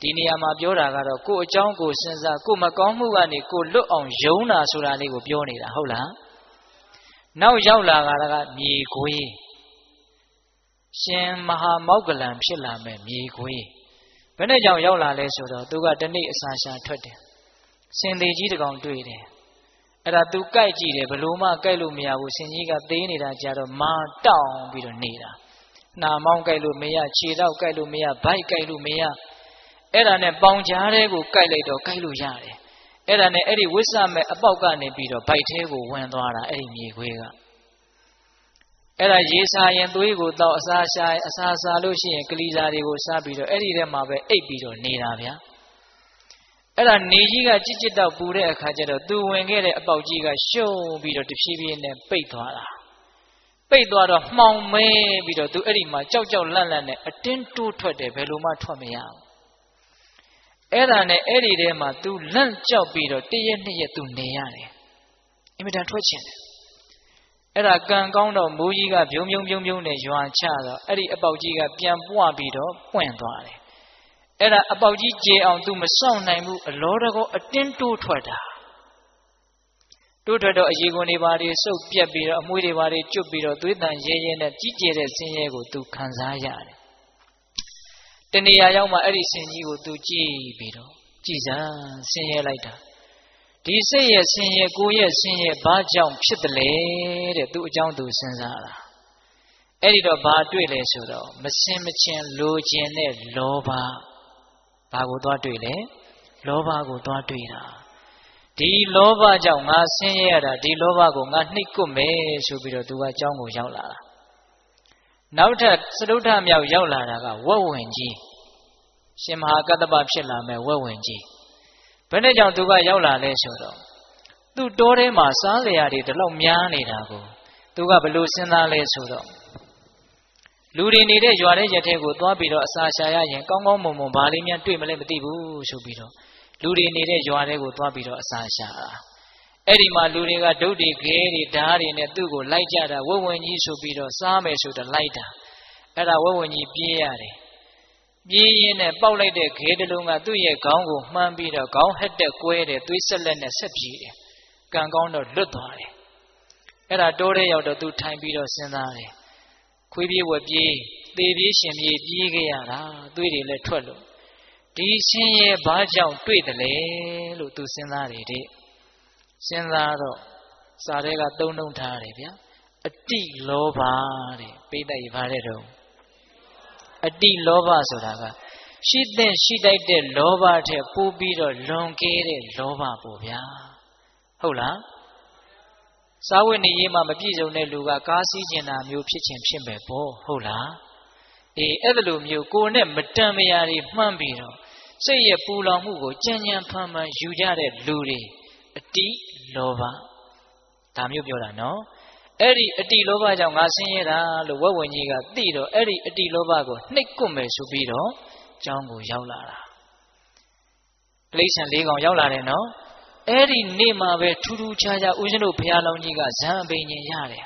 ဒီနေရာမှာပြောတာကတော့ကိုယ်အကြောင်းကိုစဉ်းစားကိုယ်မကောင်းမှုကနေကိုယ်လွတ်အောင်ယုံတာဆိုတာလေးကိုပြောနေတာဟုတ်လားနောက်ရောက်လာတာကမြေခွေးရှင်မဟာမောက္ကလံဖြစ်လာမဲ့မြေခွေးဘယ်နဲ့ကြောင့်ရောက်လာလဲဆိုတော့သူကတနေ့အစာရှာထွက်တယ်စင်သေးကြီးတကောင်တွေ့တယ်အဲ့ဒါသူကြိုက်ကြည့်တယ်ဘလို့မှကြိုက်လို့မရဘူးစင်ကြီးကသေးနေတာကြတော့မာတောင်းပြီးတော့နေတာနှာမောင်းကြိုက်လို့မရခြေတော့ကြိုက်လို့မရဗိုက်ကြိုက်လို့မရအဲ့ဒါနဲ့ပေါင်ကြားတဲ့ကိုကြိုက်လိုက်တော့ကြိုက်လို့ရတယ်အဲ့ဒါနဲ့အဲ့ဒီဝိဆမဲ့အပေါက်ကနေပြီးတော့ဗိုက်သေးကိုဝင်သွားတာအဲ့ဒီမြေခွေးကအဲ့ဒါရေစာရင်သွေးကိုတောက်အစာရှာအစာစားလို့ရှိရင်ကလီစာတွေကိုစားပြီးတော့အဲ့ဒီထဲမှာပဲအိပ်ပြီးတော့နေတာဗျာအဲ့ဒါနေကြီးကကြစ်ကြစ်တော့ပူတဲ့အခါကျတော့သူဝင်ခဲ့တဲ့အပေါက်ကြီးကရှုံပြီးတော့တဖြည်းဖြည်းနဲ့ပိတ်သွားတာပိတ်သွားတော့မှောင်မဲပြီးတော့သူအဲ့ဒီမှာကြောက်ကြောက်လန့်လန့်နဲ့အတင်းတိုးထွက်တယ်ဘယ်လိုမှထွက်မရဘူးအဲ့ဒါနဲ့အဲ့ဒီထဲမှာသူလန့်ကြောက်ပြီးတော့တရက်နှစ်ရက်သူနေရတယ်အင်မတန်ထွက်ချင်တယ်အဲ့ဒါကံကောင်းတော့မိုးကြီးကပြုံးနဲ့ရွာချတော့အဲ့ဒီအပေါက်ကြီးကပြန်ပွားပြီးတော့ပွင့်သွားတယ်အဲ့ဒါအပေါက်ကြီးကျေအောင်သူမစောင့်နိုင်ဘူးအလောတကောအတင်းတိုးထွက်တာတိုးထွက်တော့အရေခွန်တွေပါတွေစုပ်ပြက်ပြီးတော့အမွှေးတွေပါတွေကျွတ်ပြီးတော့သွေးတန်ရဲရဲနဲ့ကြီးကျယ်တဲ့ဆင်းရဲကိုသူခံစားရတယ်တနေရာရောက်မှအဲ့ဒီဆင်းကြီးကိုသူကြည့်ပြီးတော့ကြည်စမ်းဆင်းရဲလိုက်တာဒီစိတ်ရဲ့ဆင်းရဲကိုယ်ရဲ့ဆင်းရဲဘာကြောင့်ဖြစ်တယ်လဲတဲ့သူအကြောင်းသူစဉ်းစားတာအဲ့ဒီတော့ဘာတွေ့လဲဆိုတော့မစင်မချင်းလိုချင်တဲ့လောဘဘာကိုသွားတွေ့လဲလောဘကိုသွားတွေ့တာဒီလောဘကြောင့်ငါဆင်းရဲရတာဒီလောဘကိုငါနှိပ်ကွပ်မယ်ဆိုပြီးတော့သူကအကြောင်းကိုရောက်လာတာနောက်ထပ်စတုထမြောက်ရောက်လာတာကဝက်ဝင်ကြီးရှင်မဟာကတ္တပဖြစ်လာမဲ့ဝက်ဝင်ကြီးဘယ်နဲ့ကြောင့်သူကရောက်လာလဲဆိုတော့သူ့တောထဲမှာစားလျာတွေဒီလောက်များနေတာကိုသူကဘလို့စဉ်းစားလဲဆိုတော့လူတွေနေတဲ့ရွာတဲ့ရက်ထဲကိုသွားပြီးတော့အစာရှာရရင်ကောင်းကောင်းမွန်မွန်ဘာလေးများတွေ့မလဲမသိဘူးဆိုပြီးတော့လူတွေနေတဲ့ရွာထဲကိုသွားပြီးတော့အစာရှာတာအဲ့ဒီမှာလူတွေကဒုတ်တွေခဲတွေဓားတွေနဲ့သူ့ကိုလိုက်ကြတာဝက်ဝင်ကြီးဆိုပြီးတော့စားမယ်ဆိုတော့လိုက်တာအဲ့ဒါဝက်ဝင်ကြီးပြေးရတယ်ပြေးရင်းနဲ့ပေါက်လိုက်တဲ့ခဲတလုံးကသူ့ရဲ့ခေါင်းကိုမှန်းပြီးတော့ခေါင်းဟက်တက်ကွဲတယ်သွေးဆက်လက်နဲ့ဆက်ပြေးတယ်ကံကောင်းတော့လွတ်သွားတယ်အဲ့ဒါတိုးတဲ့ရောက်တော့သူထိုင်ပြီးတော့စဉ်းစားတယ်ခွေးပြေးဝက်ပြေးသေပြေးရှင်ပြေးပြေးခဲ့ရတာသွေးတွေလည်းထွက်လို့ဒီဆင်းရဲဘာကြောင့်တွေ့တယ်လဲလို့သူစဉ်းစားတယ်တဲ့စဉ်းစားတော့စာထဲကသုံးနှုံးထားတယ်ဗျာအတိလောဘတဲ့ပိဋကရပါတဲ့တော့အတိလောဘဆိုတာကရှိတဲ့ရှိတိုက်တဲ့လောဘထက်ပိုပြီးတော့လွန်ကဲတဲ့လောဘပေါ့ဗျာဟုတ်လားစာဝတ်နေရေးမှာမပြည့်စုံတဲ့လူကကားစီးကျင်တာမျိုးဖြစ်ခြင်းဖြစ်မယ်ပေါ့ဟုတ်လားအေးအဲ့လိုမျိုးကိုယ်နဲ့မတန်မရာတွေမှန်းပြီးတော့စိတ်ရဲ့ပူလောင်မှုကိုကြံ့ကြံ့ဖန်ဖန်ယူကြတဲ့လူတွေအတိလောဘဒါမျိုးပြောတာနော်အဲ့ဒီအတိလောဘကြောင့်ငါဆင်းရဲတာလို့ဝက်ဝင်ကြီးကသိတော့အဲ့ဒီအတိလောဘကိုနှိပ်ကွပ်မယ်ဆိုပြီးတော့ကျောင်းကိုရောက်လာတာတိရစ္ဆာန်၄ကောင်ရောက်လာတယ်နော်အဲ့ဒီနေ့မှာပဲထူးထူးခြားခြားဦးဇင်းတို့ဘုရားလောင်းကြီးကဇံအပိန်ကြီးရတယ်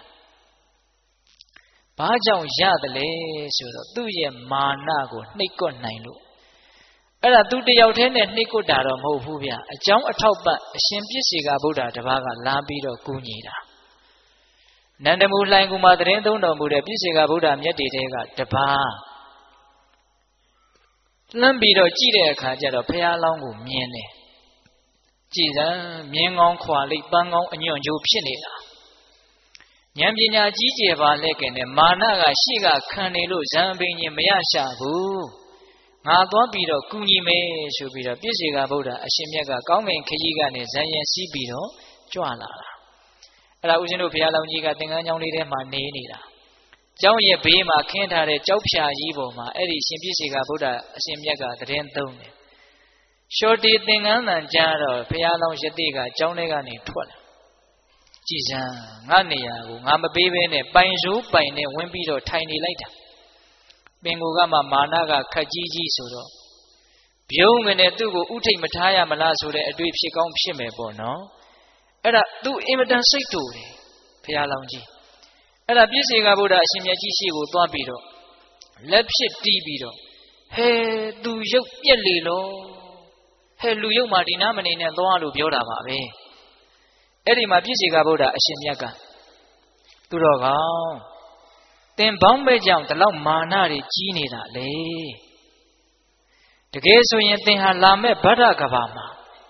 ဘာကြောင့်ရတယ်လဲဆိုတော့သူ့ရဲ့မာနကိုနှိပ်ကွပ်နိုင်လို့အဲ့ဒါသူတယောက်တည်းနဲ့နှိပ်ကွပ်တာတော့မဟုတ်ဘူးဗျအကြောင်းအထောက်ပံ့အရှင်ပြည့်စေကဗုဒ္ဓတပါးကလာပြီးတော့ကူညီတာနန္ဒမူလှိုင်ကူမှာတရင်သုံးတော်မူတဲ့ပြည့်စေကဗုဒ္ဓမြတ်တေတဲကတပါးလှမ်းပြီးတော့ကြည့်တဲ့အခါကျတော့ဘုရားလောင်းကိုမြင်တယ်ကြည်စမ်းမြင်းကောင်းခွာလိပ်ပန်းကောင်းအညွန့်ကျိုးဖြစ်နေတာဉာဏ်ပညာကြီးကျယ်ပါလဲကဲနဲ့မာနကရှေ့ကခံနေလို့ဇံပင်ကြီးမရရှာဘူးငါသွားပြီးတော့ကူညီမယ်ဆိုပြီးတော့ပြည့်စေကဗုဒ္ဓအရှင်မြတ်ကကောင်းကင်ခကြီးကနေဇံရင်စီးပြီးတော့ကြွလာတာအဲ့ဒါဦးဇင်းတို့ဘုရားလောင်းကြီးကသင်္ကန်းကျောင်းလေးထဲမှာနေနေတာကျောင်းရဲ့ဘေးမှာခင်းထားတဲ့ကျောက်ဖြာကြီးပေါ်မှာအဲ့ဒီရှင်ပြည့်စေကဗုဒ္ဓအရှင်မြတ်ကတရင်သုံးတယ်ရှောတီသင်္ကန်းတန်ကြားတော့ဘုရားလောင်းယတိကကျောင်းထဲကနေထွက်လာကြည်စမ်းငါနေရာကိုငါမပေးဘဲနဲ့ပိုင်စိုးပိုင်နဲ့ဝင်ပြီးတော့ထိုင်နေလိုက်တာပင်ကိုကမှမာနကခက်ကြီးကြီးဆိုတော့ပြုံးမနဲ့သူ့ကိုဥထိတ်မထားရမလားဆိုတဲ့အတွေ့ဖြစ်ကောင်းဖြစ်မယ်ပေါ့နော်အဲ့ဒါသူအင်မတန်စိတ်တူတယ်ဘုရားလောင်းကြီးအဲ့ဒါပြည့်စေကဗုဒ္ဓအရှင်မြတ်ကြီးရှိကိုသွားပြီးတော့လက်ဖြစ်တီးပြီးတော့ဟဲသူရုပ်ပြက်လေလို့ဟဲလူရုပ်မှာဒီနာမနေနဲ့သွားလို့ပြောတာပါပဲအဲ့ဒီမှာပြည့်စေကဗုဒ္ဓအရှင်မြတ်ကသူတော်ကောင်းသင်ဘောင်းပဲကြောင့်ဒီလောက်မာနတွေကြီးနေတာလေတကယ်ဆိုရင်သင်ဟာလာမဲ့ဗဒ္ဓကဘာမှာ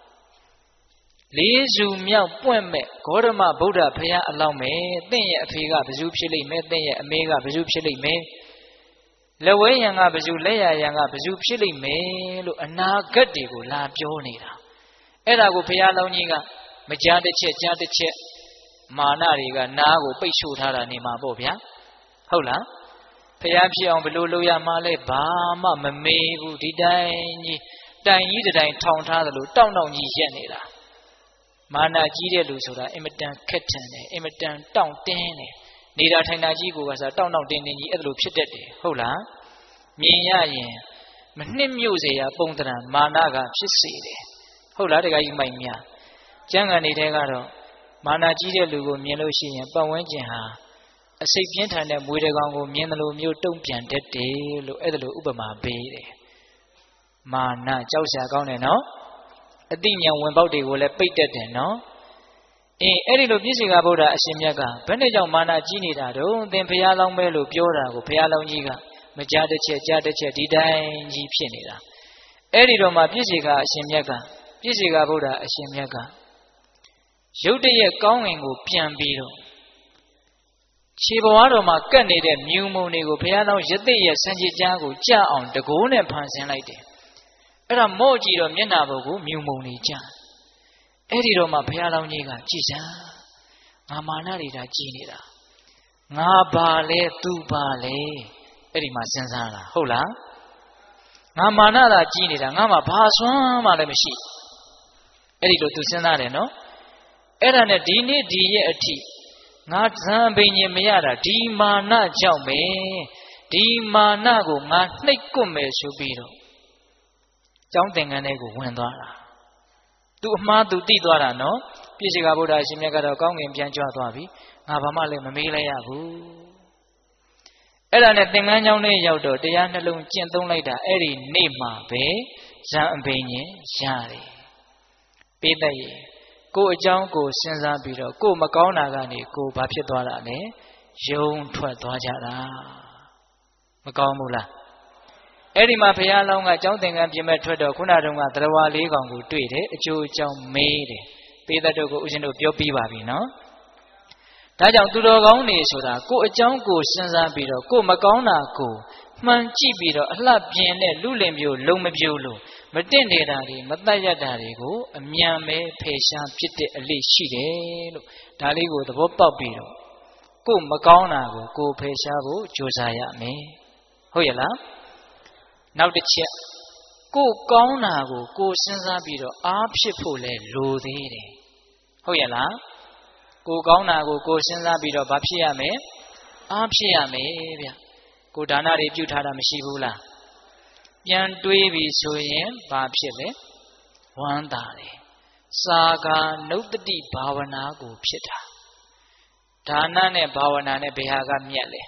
လေးစုမြောက်ပွင့်မဲ့ဂေါတမဗုဒ္ဓဘုရားအလောင်းမဲ့သင်ရဲ့အဖေကဘယ်သူဖြစ်လိမ့်မယ်သင်ရဲ့အမေကဘယ်သူဖြစ်လိမ့်မယ်လက်ဝဲရံကဘယ်သူလက်ရံကဘယ်သူဖြစ်လိမ့်မယ်လို့အနာဂတ်တွေကိုလာပြောနေတာအဲ့ဒါကိုဘုရားလောင်းကြီးကမကြားတစ်ချက်ကြားတစ်ချက်မာနတွေကနားကိုပိတ်ဆို့ထားတာနေမှာပေါ့ဗျာဟုတ်လားဘုရားဖြစ်အောင်ဘယ်လိုလုပ်ရမှာလဲဘာမှမမေးဘူးဒီတိုင်းကြီးတိုင်ကြီးတိုင်ထောင်ထားသလိုတောက်တောက်ကြီးရက်နေတာမာနကြီးတဲ့လူဆိုတာအင်မတန်ခက်ထန်တယ်အင်မတန်တောင့်တင်းတယ်နေတာထိုင်တာကြီးကိုကစားတောင့်တောင့်တင်းတင်းကြီးအဲ့လိုဖြစ်တတ်တယ်ဟုတ်လားမြင်ရရင်မနှစ်မြို့စေရပုံတရံမာနကဖြစ်စေတယ်ဟုတ်လားတခါကြီးမိုက်များကျမ်းဂန်နေတဲ့ကတော့မာနကြီးတဲ့လူကိုမြင်လို့ရှိရင်ပတ်ဝန်းကျင်ဟာအစိတ်ပြင်းထန်တဲ့မွေးတကောင်ကိုမြင်တယ်လို့မျိုးတုံ့ပြန်တတ်တယ်လို့အဲ့ဒါလိုဥပမာပေးတယ်မာနကြောက်စရာကောင်းတယ်နော်အတိညာဝင်ပေါက်တွေကိုလည်းပိတ်တတ်တယ်နော်အဲ့ဒီလိုပြည့်စုံကဗုဒ္ဓအရှင်မြတ်ကဘယ်နဲ့ကြောင့်မာနကြီးနေတာတုံးသင်ဘုရားလောင်းပဲလို့ပြောတာကိုဘုရားလောင်းကြီးကမကြားတစ်ချက်ကြားတစ်ချက်ဒီတိုင်းကြီးဖြစ်နေတာအဲ့ဒီတော့မှပြည့်စုံကအရှင်မြတ်ကပြည့်စုံကဗုဒ္ဓအရှင်မြတ်ကရုတ်တရက်ကောင်းငင်ကိုပြန်ပြီးတော့ခြေဘဝတော်မှာကတ်နေတဲ့မြူမုံတွေကိုဘုရားလောင်းရသိရဲ့စံကြည်ကြားကိုကြအောင်တကိုးနဲ့ဖန်ဆင်းလိုက်တယ်အဲ့ဒါမော့ကြည့်တော့မျက်နှာဘုတ်ကိုမြူမုံနေကြအဲ့ဒီတော့မှဘုရားလောင်းကြီးကကြည်စမ်းငါမာနတွေဒါကြီးနေတာငါပါလဲသူပါလဲအဲ့ဒီမှာစဉ်းစားတာဟုတ်လားငါမာနသာကြီးနေတာငါမှဘာစွမ်းမှလည်းမရှိအဲ့ဒီလိုသူစဉ်းစားတယ်နော်အဲ့ဒါနဲ့ဒီနေ့ဒီရဲ့အထိငါဇံပင်ရင်မရတာဒီမာနကြောင့်ပဲဒီမာနကိုငါနှိပ်ကွမယ်ဆိုပြီးတော့ကျောင်းသင်္ကန်းထဲကိုဝင်သွားတာသူအမှားသူသိသွားတာနော်ပြည့်စုံကဗုဒ္ဓရှင်မြတ်ကတော့ကောင်းကင်ပြန်ကြွသွားပြီငါဘာမှလည်းမမေးလိုက်ရဘူးအဲ့ဒါနဲ့သင်္ကန်းကျောင်းထဲရောက်တော့တရားနှလုံးကျင့်သုံးလိုက်တာအဲ့ဒီနေ့မှာပဲဇံအပင်ရင်ရတယ်ပေးတဲ့ရေကိုအကြောင်းကိုစဉ်းစားပြီးတော့ကိုမကောင်းတာကနေကိုဘာဖြစ်သွားတာလဲယုံထွက်သွားကြတာမကောင်းဘူးလားအဲ့ဒီမှာဘုရားလောင်းကကျောင်းသင်္ကန်းပြင်မဲ့ထွက်တော့ခုနတုန်းကသရဝါလေးကောင်ကိုတွေ့တယ်အကျိုးအကြောင်းမေးတယ်ပေးတဲ့တို့ကိုဦးဇင်းတို့ပြောပြီးပါပြီနော်ဒါကြောင့်သူတော်ကောင်းနေဆိုတာကိုအကြောင်းကိုစဉ်းစားပြီးတော့ကိုမကောင်းတာကိုမှန်ကြည့်ပြီးတော့အလှပြင်းတဲ့လူလင်မျိုးလုံမပြိုးလို့မတင့်နေတာတွေမတတ်ရတာတွေကိုအမြန်ပဲဖယ်ရှားဖြစ်တဲ့အလေးရှိတယ်လို့ဒါလေးကိုသဘောပေါက်ပြီးတော့ကိုမကောင်းတာကိုဖယ်ရှားဖို့ကြိုးစားရမယ်ဟုတ်ရဲ့လားနောက်တစ်ချက်ကိုကောင်းတာကိုစဉ်းစားပြီးတော့အားဖြစ်ဖို့လဲလိုသေးတယ်ဟုတ်ရဲ့လားကိုကောင်းတာကိုစဉ်းစားပြီးတော့ဘာဖြစ်ရမလဲအားဖြစ်ရမယ်ဗျကိုဒါနတွေပြုထားတာမရှိဘူးလားပြန်တွေးပြီးဆိုရင်ဘာဖြစ်လဲဝမ်းသာတယ်စာကာနုတ္တိဘာဝနာကိုဖြစ်တာဒါနနဲ့ဘာဝနာနဲ့ဘယ်ဟာကမြတ်လဲ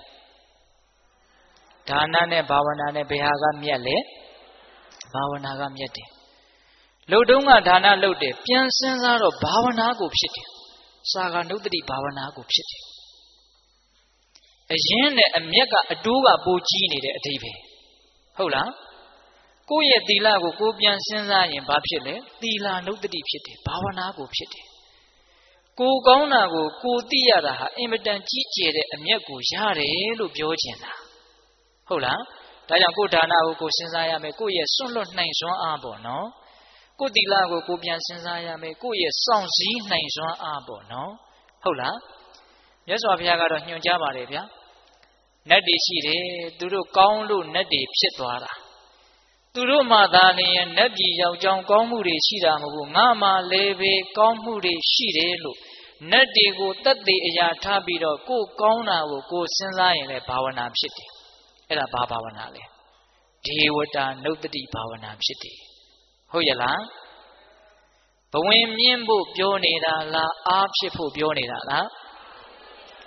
ဒါနနဲ့ဘာဝနာနဲ့ဘယ်ဟာကမြတ်လဲဘာဝနာကမြတ်တယ်လှုပ်တုံးကဒါနလှုပ်တယ်ပြန်စဉ်းစားတော့ဘာဝနာကိုဖြစ်တယ်စာကာနုတ္တိဘာဝနာကိုဖြစ်တယ်အရင်နဲ့အမျက်ကအတိုးကပိုကြီးနေတဲ့အဓိပ္ပာယ်ဟုတ်လားကိုယ့်ရဲ့သီလကိုပြန်စဉ်းစားရင်ဘာဖြစ်လဲသီလနုတ္တိဖြစ်တယ်ဘာဝနာကိုဖြစ်တယ်ကိုကောင်းတာကိုသိရတာဟာအင်မတန်ကြီးကျယ်တဲ့အမျက်ကိုရတယ်လို့ပြောချင်တာဟုတ်လားဒါကြောင့်ကိုဒါနကိုစဉ်းစားရမယ်ကိုရဲ့စွန့်လွတ်နိုင်စွမ်းအားပေါ့နော်ကိုသီလကိုပြန်စဉ်းစားရမယ်ကိုရဲ့စောင့်စည်းနိုင်စွမ်းအားပေါ့နော်ဟုတ်လားမြတ်စွာဘုရားကတော့ညွှန်ကြားပါတယ်ဗျာနတ်တွေရှိတယ်သူတို့ကောင်းလို့နတ်တွေဖြစ်သွားတာသူတို့မှသာလျှင်နတ်ပြည်ရောက်ကြောင်းကောင်းမှုတွေရှိတာမဟုတ်ဘူးငါမှလည်းပဲကောင်းမှုတွေရှိတယ်လို့နတ်တွေကိုတတ်သိအရာထားပြီးတော့ကိုကောင်းတာကိုစဉ်းစားရင်လည်းဘာဝနာဖြစ်တယ်အဲ့ဒါဘာဘာဝနာလဲဒေဝတာနုတ္တိဘာဝနာဖြစ်တယ်ဟုတ်ရဲ့လားဘဝင်မြင့်ဖို့ပြောနေတာလားအားဖြစ်ဖို့ပြောနေတာလား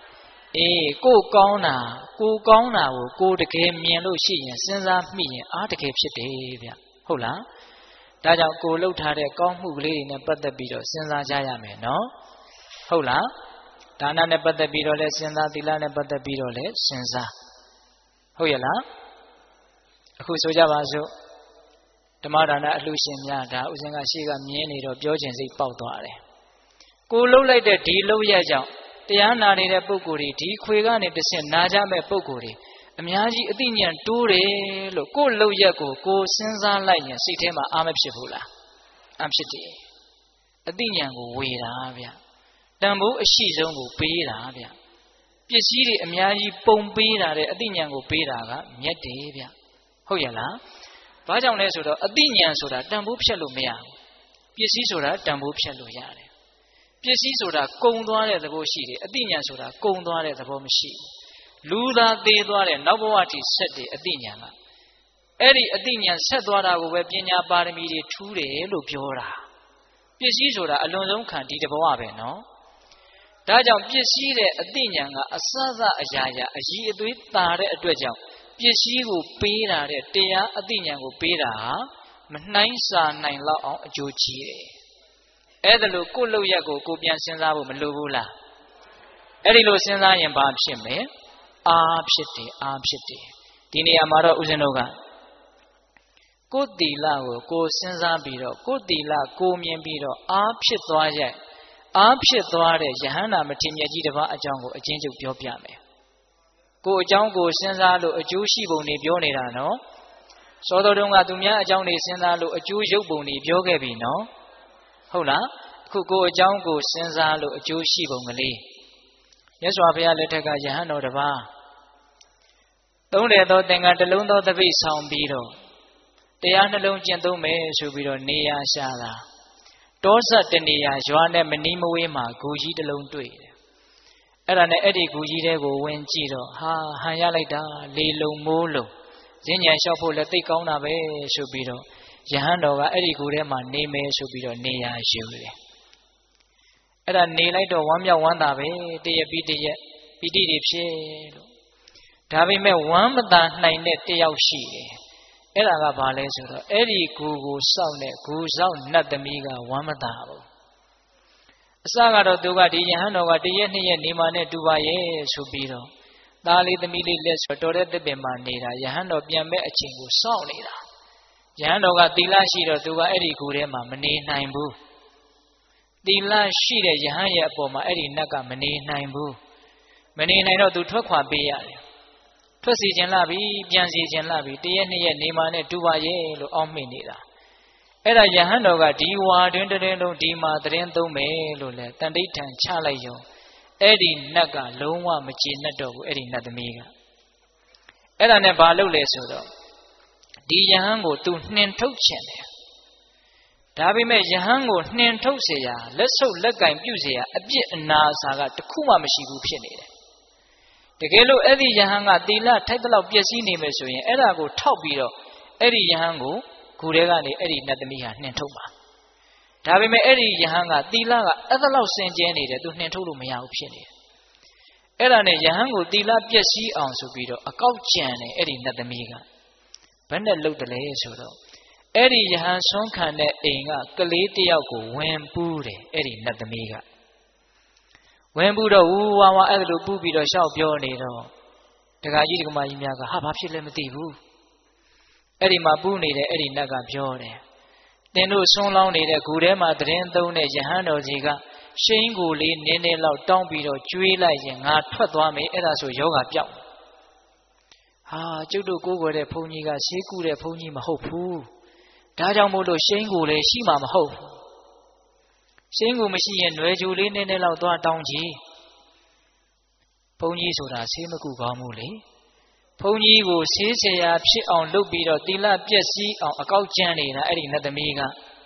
ကိုကောင်းတာကိုတကယ်မြင်လို့ရှိရင်စဉ်းစားမိရင်အားတကယ်ဖြစ်တယ်ဗျဟုတ်လားဒါကြောင့်ကိုလှုပ်ထားတဲ့ကောင်းမှုကလေးတွေနဲ့ပတ်သက်ပြီးတော့စဉ်းစားကြရမယ်နော်ဟုတ်လားဒါနနဲ့ပတ်သက်ပြီးတော့လည်းစဉ်းစားသီလနဲ့ပတ်သက်ပြီးတော့လည်းစဉ်းစားဟုတ်ရဲ့လားအခုဆိုကြပါစို့ဓမ္မဒါနအလှရှင်များဒါဥစဉ်ကရှေ့ကမြင်နေတော့ပြောခြင်းစိတ်ပေါက်သွားတယ်ကိုလှုပ်လိုက်တဲ့ဒီလှုပ်ရကြောင့်တရားနာနေတဲ့ပုဂ္ဂိုလ်တွေဒီခွေကနေတစ်ဆင့်နာကြမဲ့ပုဂ္ဂိုလ်တွေအများကြီးအသိဉာဏ်တိုးတယ်လို့ကိုလှုပ်ရက်ကိုစဉ်းစားလိုက်ရင်စိတ်ထဲမှာအားမဖြစ်ဘူးလားအဖြစ်တယ်အသိဉာဏ်ကိုဝေတာဗျတန်ဖိုးအရှိဆုံးကိုပေးတာဗျပစ္စည်းတွေအများကြီးပုံပေးတာတဲ့အသိဉာဏ်ကိုပေးတာကမြတ်တယ်ဗျဟုတ်ရဲ့လားဘာကြောင့်လဲဆိုတော့အသိဉာဏ်ဆိုတာတန်ဖိုးဖြတ်လို့မရဘူးပစ္စည်းဆိုတာတန်ဖိုးဖြတ်လို့ရတယ်ပစ္စည်းဆိုတာကုံသွားတဲ့သဘောရှိတယ်အသိဉာဏ်ဆိုတာကုံသွားတဲ့သဘောမရှိဘူးလူသာသေးသွားတဲ့နောက်ဘဝထိဆက်တယ်အသိဉာဏ်ကအဲ့ဒီအသိဉာဏ်ဆက်သွားတာကိုပဲပညာပါရမီတွေထူးတယ်လို့ပြောတာပစ္စည်းဆိုတာအလွန်ဆုံးခံဒီတဘဝပဲနော်ဒါကြောင့်ပစ္စည်းတဲ့အသိဉာဏ်ကအစစအရာရာအကြီးအသွေးတာတဲ့အတွက်ကြောင့်ပစ္စည်းကိုပေးတာတဲ့တရားအသိဉာဏ်ကိုပေးတာဟာမနှိုင်းစာနိုင်လောက်အောင်အကျိုးကြီးတယ်အဲ့ဒါလို့ကိုယ့်လုပ်ရက်ကိုပြန်စဉ်းစားဖို့မလိုဘူးလားအဲ့ဒီလိုစဉ်းစားရင်ဘာဖြစ်မလဲအားဖြစ်တယ်ဒီနေရာမှာတော့ဦးဇင်းတို့ကကိုယ်တီလာကိုစဉ်းစားပြီးတော့ကိုယ်တီလာကိုမြင်ပြီးတော့အားဖြစ်သွားရဲ့အားဖြစ်သွားတဲ့ယဟန္တာမထေရမြတ်ကြီးတစ်ပါးအကြောင်းကိုအချင်းချုပ်ပြောပြမယ်ကိုအကြောင်းကိုစဉ်းစားလို့အကျိုးရှိပုံတွေပြောနေတာနော်စောတော်တုန်းကသူများအကြောင်းတွေစဉ်းစားလို့အကျိုးရုပ်ပုံတွေပြောခဲ့ပြီနော်ဟုတ်လားအခုကိုအကြောင်းကိုစဉ်းစားလို့အကျိုးရှိပုံကလေးမြတ်စွာဘုရားလက်ထက်ကယဟန်တော်တစ်ပါးသုံးတယ်သောသင်္ကန်းတစ်လုံးသောတပိတ်ဆောင်ပြီးတော့တရားနှလုံးကျင့်သုံးမယ်ဆိုပြီးတော့နေရာရှာတာတောဆက်တနေရာရွာနဲ့မနီးမဝေးမှာဂူကြီးတစ်လုံးတွေ့တယ်အဲ့ဒါနဲ့အဲ့ဒီဂူကြီးတဲကိုဝင်ကြည့်တော့ဟာဟန်ရလိုက်တာလေလုံမိုးလုံဈဉ္ဉံလျှောက်ဖို့လည်းသိကောင်းတာပဲဆိုပြီးတော့ယဟန်တော်ကအဲ့ဒီဂူထဲမှာနေမယ်ဆိုပြီးတော့နေရာယူတယ်အဲ့ဒါနေလိုက်တော့ဝမ်းမြောက်ဝမ်းသာပဲတရက်ပြီးတရက်ပီတိတွေဖြစ်လို့ဒါပေမဲ့ဝမ်းမသာနိုင်တဲ့တယောက်ရှိတယ်အဲ့ဒါကဘာလဲဆိုတော့အဲ့ဒီဂူကိုစောင့်တဲ့ဂူစောင့်နတ်သမီးကဝမ်းမသာဘူးအစကတော့သူကဒီယဟန်တော်ကတရက်နှစ်ရက်နေမှနဲ့တူပါရဲ့ဆိုပြီးတော့သားလေးသမီးလေးလက်ဆိုတော်တဲ့တစ်ပင်မှာနေတာယဟန်တော်ပြန်မဲ့အချိန်ကိုစောင့်နေတာယဟန်တော်ကသီလရှိတော့သူကအဲ့ဒီဂူထဲမှာမနေနိုင်ဘူးသီလရှိတဲ့ယဟန်ရဲ့အပေါ်မှာအဲ့ဒီနတ်ကမနေနိုင်ဘူးမနေနိုင်တော့သူထွက်ခွာပေးရတယ်ထွက်စီခြင်းလာပြီပြန်စီခြင်းလာပြီတရက်နှစ်ရက်နေမှနဲ့တူပါရဲ့လို့အောက်မေ့နေတာအဲ့ဒါယဟန်တော်ကဒီဝါတွင်တရင်လုံးဒီမှာတရင်သုံးမယ်လို့လဲတန်တိဋ္ဌံချလိုက်ရောအဲ့ဒီနတ်ကလုံးဝမကျေနပ်တော့ဘူးအဲ့ဒီနတ်သမီးကအဲ့ဒါနဲ့ဘာလုပ်လဲဆိုတော့ဒီယဟန်ကိုသူနှင်ထုတ်ခြင်းတယ်ဒါပေမဲ့ယဟန်ကိုနှင်ထုတ်เสียလက်ဆုပ်လက်ကင်ပြုเสียအပြစ်အနာအဆာကတခုမှမရှိဘူးဖြစ်နေတယ်တကယ်လို့အဲ့ဒီယဟန်ကသီလထိုက်တဲ့လောက်ပျက်စီးနေမယ်ဆိုရင်အဲ့ဒါကိုထောက်ပြီးတော့အဲ့ဒီယဟန်ကိုဂူထဲကနေအဲ့ဒီနတ်သမီးဟာနှင်ထုတ်ပါဒါပေမဲ့အဲ့ဒီယဟန်ကသီလကအဲ့ဒါလောက်စင်ကြဲနေတယ်သူနှင်ထုတ်လို့မရဘူးဖြစ်နေတယ်အဲ့ဒါနဲ့ယဟန်ကိုသီလပျက်စီးအောင်ဆိုပြီးတော့အကောက်ကြံတယ်အဲ့ဒီနတ်သမီးကဘယ်နဲ့လှုပ်တယ်လဲဆိုတော့အဲ့ဒီယဟန်ဆွမ်းခံတဲ့အိမ်ကကလေးတယောက်ကိုဝင်ပူးတယ်အဲ့ဒီနတ်သမီးကဝင်ပူးတော့ဝူဝါဝါအဲ့လိုပူးပြီးတော့ရှောက်ပြောနေတော့ဒကာကြီးဒကာမကြီးများကဟာဘာဖြစ်လဲမသိဘူးအဲ့ဒီမှာပူးနေတဲ့အဲ့ဒီနတ်ကပြောတယ်တင်တို့ဆွန်းလောင်းနေတဲ့ဂူထဲမှာတရင်သုံးတဲ့ယဟန်တော်ကြီးကရှိန်ကိုလေးနင်းနေလောက်တောင်းပြီးတော့ကျွေးလိုက်ရင်ငါထွက်သွားမယ်အဲ့ဒါဆိုယောဂပြောက်ဟာကျုပ်တို့ကိုးကွယ်တဲ့ဘုန်းကြီးကရှေးကူတဲ့ဘုန်းကြီးမဟုတ်ဘူးဒါကြောင့်မို့လို့ရှိန်ကိုလည်းရှိမှာမဟုတ်ဘူးရှိန်ကိုမရှိရင်ຫນွယ်ကြိုလေးနည်းနည်းလောက်သွားတောင်းကြည့်ဘုန်းကြီးဆိုတာဆေးမကုကောင်းဘူးလေဘုန်းကြီးကိုဆေးဆရာဖြစ်အောင်လုပ်ပြီးတော့သီလပျက်စီးအောင်အကောက်ကျမ်းနေတာအဲ့ဒီနတ်သမီးက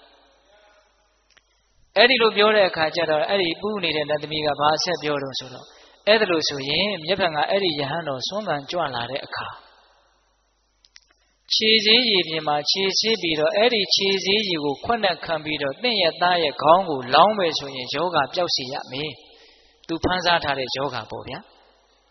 အဲ့ဒီလိုပြောတဲ့အခါကျတော့အဲ့ဒီပူးနေတဲ့နတ်သမီးကဘာဆက်ပြောတော့ဆိုတော့အဲ့ဒါလို့ဆိုရင်မြတ်ဖန်ကအဲ့ဒီယဟန်တော်ဆွမ်းခံကြွလာတဲ့အခါခြေစည်းရည်ပြင်မှာခြေစည်းပြီးတော့အဲ့ဒီခြေစည်းရည်ကိုခွက်နဲ့ခံပြီးတော့တင့်ရဲ့သားရဲ့ခေါင်းကိုလောင်းမယ်ဆိုရင်ယောဂပျောက်စီရမယ်သူဖန်ဆားထားတဲ့ယောဂပေါ့ဗျာ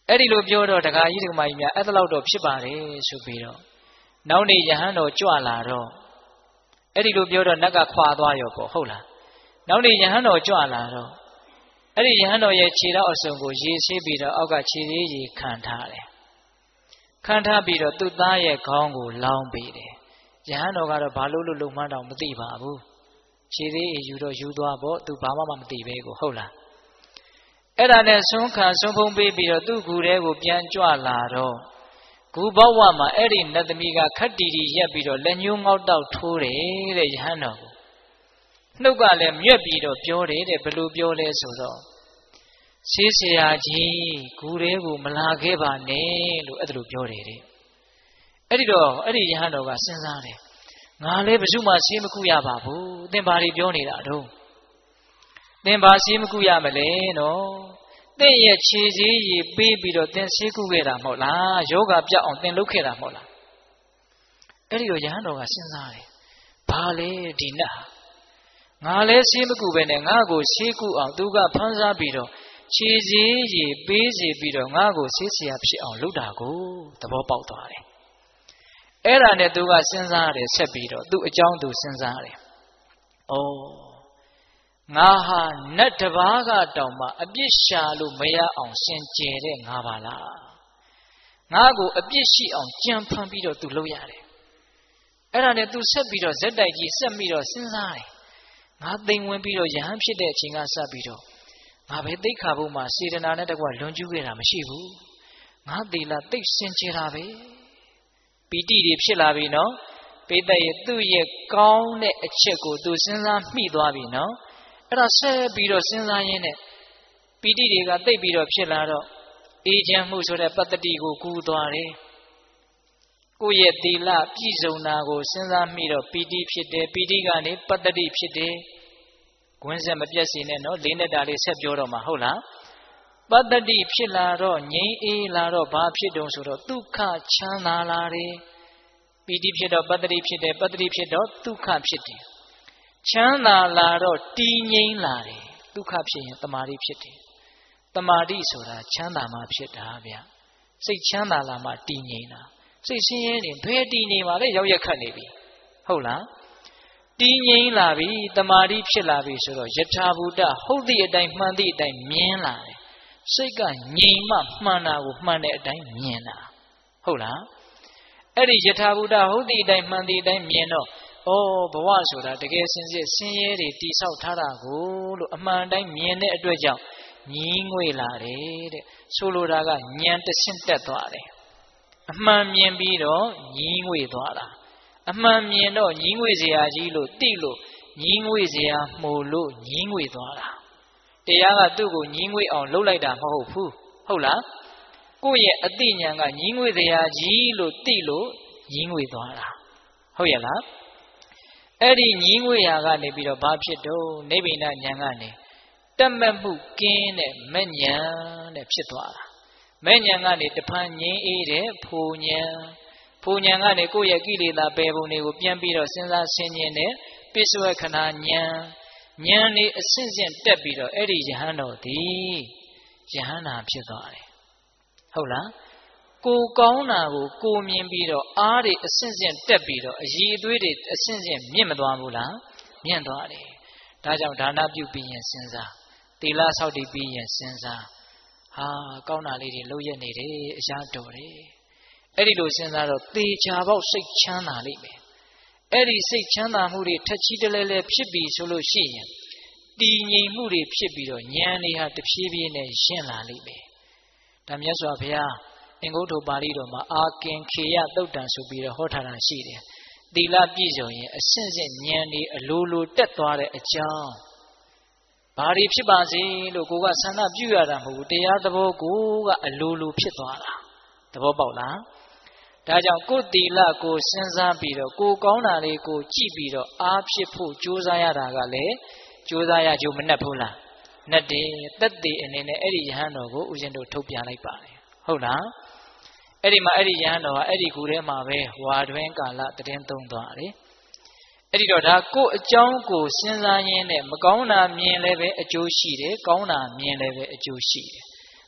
အဲ့ဒီလိုပြောတော့တခါကြီးတခါမကြီးများအဲ့ဒါလောက်တော့ဖြစ်ပါတယ်ဆိုပြီးတော့နောက်နေ့ယဟန်တော်ကြွလာတော့အဲ့ဒီလိုပြောတော့နတ်ကခွာသွားရောပေါ့ဟုတ်လားနောက်နေ့ယဟန်တော်ကြွလာတော့အဲ့ဒီယဟန်တော်ရဲ့ခြေထောက်အစုံကိုရေဆေးပြီးတော့အောက်ကခြေသေးရေခံထားတယ်ခံထားပြီးတော့သူ့သားရဲ့ခေါင်းကိုလောင်းပေးတယ်ယဟန်တော်ကတော့ဘာလို့လုံမှန်းတောင်မသိပါဘူးခြေသေးရေယူတော့ယူသွားပေါ့သူဘာမှမသိပဲကိုဟုတ်လားအဲ့ဒါနဲ့ဆုံးခံဆုံးဖုံးပေးပြီးတော့သူ့ဂူထဲကိုပြန်ကြွလာတော့ဂူဘဝမှာအဲ့ဒီနတ်သမီးကခက်တီတီရက်ပြီးတော့လက်ညှိုးငေါက်တောက်ထိုးတယ်တဲ့ယဟန်တော်ကိုနှုတ်ကလည်းမြွက်ပြီးတော့ပြောတယ်တဲ့ဘယ်လိုပြောလဲဆိုတော့ဆေးဆရာကြီးဂူထဲကိုမလာခဲ့ပါနဲ့လို့အဲ့ဒါလိုပြောတယ်တဲ့အဲ့ဒီတော့အဲ့ဒီယဟန်တော်ကစဉ်းစားတယ်ငါလည်းဘယ်သူမှဆေးမကုရပါဘူးသင်ဘာတွေပြောနေတာတော့သင်ဘာဆေးမကုရမလဲနော်သင်ရဲ့ခြေစည်းရည်ပေးပြီးတော့သင်ဆေးကုခဲ့တာမဟုတ်လားယောဂပြောက်အောင်သင်လုပ်ခဲ့တာမဟုတ်လားအဲ့ဒီတော့ယဟန်တော်ကစဉ်းစားတယ်ဘာလဲဒီနတ်ငါလည်းဆေးမကုပဲနဲ့ငါ့ကိုဆေးကုအောင်သူကဖမ်းစားပြီးတော့ခြေစည်းရည်ပေးစီပြီးတော့ငါ့ကိုဆေးဆရာဖြစ်အောင်လုပ်တာကိုသဘောပေါက်သွားတယ်အဲ့ဒါနဲ့သူကစဉ်းစားတယ်ဆက်ပြီးတော့သူ့အကြောင်းသူစဉ်းစားတယ်ဩငါဟာနတ်တစ်ပါးကတောင်မှအပြစ်ရှာလို့မရအောင်စင်ကြယ်တဲ့ငါပါလားငါကိုအပြစ်ရှိအောင်ကြံဖန်ပြီးတော့သူလုပ်ရတယ်အဲ့ဒါနဲ့သူဆက်ပြီးတော့ဇက်တိုက်ကြီးဆက်ပြီးတော့စဉ်းစားတယ်ငါသိမ်ဝင်ပြီးတော့ယဟန်ဖြစ်တဲ့အချိန်ကစပြီးတော့ငါပဲသိက္ခာပုဒ်မှာစေတနာနဲ့တကွလွန်ကျူးခဲ့တာမရှိဘူးငါသီလသိစင်ကြယ်တာပဲပီတိတွေဖြစ်လာပြီနော်ပိဿရဲ့သူ့ရဲ့ကောင်းတဲ့အချက်ကိုသူစဉ်းစားမိသွားပြီနော်အဲ့ဒါဆက်ပြီးတော့စဉ်းစားရင်းနဲ့ပီတိတွေကသိပ်ပြီးတော့ဖြစ်လာတော့အေးချမ်းမှုဆိုတဲ့ပတ္တိကိုကူးသွားတယ်ကိုယ့်ရဲ့သီလပြည့်စုံတာကိုစဉ်းစားမိတော့ပီတိဖြစ်တယ်ပီတိကနေပတ္တိဖြစ်တယ်ဝင်းဆက်မပြတ်စေနဲ့နော်လေးနဲ့တာလေးဆက်ပြောတော့မှာဟုတ်လားပတ္တိဖြစ်လာတော့ငြိမ်းအေးလာတော့ဘာဖြစ်တုံဆိုတော့ဒုက္ခချမ်းသာလာတယ်ပီတိဖြစ်တော့ပတ္တိဖြစ်တယ်ပတ္တိဖြစ်တော့ဒုက္ခဖြစ်တယ်ချမ်းသာလာတော့တည်ငြိမ်းလာတယ်ဒုက္ခဖြစ်ရင်တမာတိဖြစ်တယ်တမာတိဆိုတာချမ်းသာမှဖြစ်တာဗျစိတ်ချမ်းသာလာမှတည်ငြိမ်းတာစိတ်ဆင်းရဲနေဘယ်တည်နေပါလဲရောက်ရက်ခတ်နေပြီဟုတ်လားတည်ငြိမ်းလာပြီတမာတိဖြစ်လာပြီဆိုတော့ယထာဘူတဟုတ်သည့်အတိုင်းမှန်သည့်အတိုင်းမြင်လာတယ်စိတ်ကငြိမ်မှမှန်တာကိုမှန်တဲ့အတိုင်းမြင်တာဟုတ်လားအဲ့ဒီယထာဘူတဟုတ်သည့်အတိုင်းမှန်သည့်အတိုင်းမြင်တော့ဩဘဝဆိုတာတကယ်စင်စစ်ဆင်းရဲတွေတိဆောက်ထားတာကိုလို့အမှန်တိုင်းမြင်တဲ့အတွက်ကြောင့်ညီးငွေလာတယ်တဲ့ဆိုလိုတာကဉာဏ်တဆင့်တက်သွားတယ်အမှန်မြင်ပြီးတော့ညီးငွေသွားတာအမှန်မြင်တော့ညီးငွေစရာကြီးလို့တိလို့ညီးငွေစရာမှုလို့ညီးငွေသွားတာတရားကသူ့ကိုညီးငွေအောင်လှုပ်လိုက်တာမဟုတ်ဘူးဟုတ်လားကိုယ့်ရဲ့အသိဉာဏ်ကညီးငွေစရာကြီးလို့တိလို့ညီးငွေသွားတာဟုတ်ရဲ့လားအဲ့ဒီညီးငွေရာကနေပြီးတော့ဘာဖြစ်တော့နိဗ္ဗိဏဉာဏ်ကနေတတ်မဲ့မှုကင်းတဲ့မဲ့ဉာဏ်တဲ့ဖြစ်သွားတာမဲ့ဉာဏ်ကနေတဖန်ငြိမ်းအေးတဲ့ဖိုဉာဏ်ဖိုဉာဏ်ကနေကိုယ့်ရဲ့ကိလေသာပယ်ပုံတွေကိုပြန်ပြီးတော့စဉ်းစားဆင်ခြင်တဲ့ပိဿဝေခဏဉာဏ်ဉာဏ်นี่အစဉ်စဉ်တက်ပြီးတော့အဲ့ဒီယဟန်တော်ဒီယဟန်နာဖြစ်သွားတယ်ဟုတ်လားကိုကောင်းတာကိုကိုမြင်ပြီးတော့အားတွေအစဉ်စဉ်တက်ပြီးတော့အည်အသွေးတွေအစဉ်စဉ်မြင့်မသွားဘူးလားမြင့်သွားတယ်ဒါကြောင့်ဒါနပြုပြီးရင်စဉ်းစားသီလဆောက်တည်ပြီးရင်စဉ်းစားဟာကောင်းတာလေးတွေလုပ်ရနေတယ်အရာတော်တယ်အဲ့ဒီလိုစဉ်းစားတော့သေချာပေါက်စိတ်ချမ်းသာလိမ့်မယ်အဲ့ဒီစိတ်ချမ်းသာမှုတွေထက်ချီတလဲလဲဖြစ်ပြီးဆိုလို့ရှိရင်တည်ငြိမ်မှုတွေဖြစ်ပြီးတော့ဉာဏ်တွေဟာတဖြည်းဖြည်းနဲ့ရှင်းလာလိမ့်မယ်ဒါမြတ်စွာဘုရားအင်္ဂုတ္တပါဠိတော်မှာအာကင်ခေယသုတ်တံဆိုပြီးတော့ဟောထားတာရှိတယ်သီလပြည့်စုံရင်အစဉ်စဉ်ဉာဏ်တွေအလိုလိုတက်သွားတဲ့အကြောင်းဘာတွေဖြစ်ပါစေလို့ကိုကဆန္ဒပြုရတာမဟုတ်ဘူးတရားသဘောကိုကအလိုလိုဖြစ်သွားတာသဘောပေါက်လားဒါကြောင့်ကိုယ်သီလကိုစဉ်းစားပြီးတော့ကိုကောင်းတာလေးကိုကြည့်ပြီးတော့အားဖြစ်ဖို့ကြိုးစားရတာကလည်းကြိုးစားရကြိုးမနှက်ဘူးလားနှက်တယ်တက်တယ်အနေနဲ့အဲ့ဒီယဟန်တော်ကိုဦးဇင်းတို့ထုတ်ပြလိုက်ပါတယ်ဟုတ်လားအဲ့ဒီမှာအဲ့ဒီယဟန်တော်ကအဲ့ဒီကူထဲမှာပဲဝါတွင်ကာလတည်င်းသုံးသွားတယ်အဲ့ဒီတော့ဒါကိုယ်အကြောင်းကိုစဉ်းစားရင်းနဲ့မကောင်းတာမြင်လည်းပဲအကျိုးရှိတယ်ကောင်းတာမြင်လည်းပဲအကျိုးရှိတယ်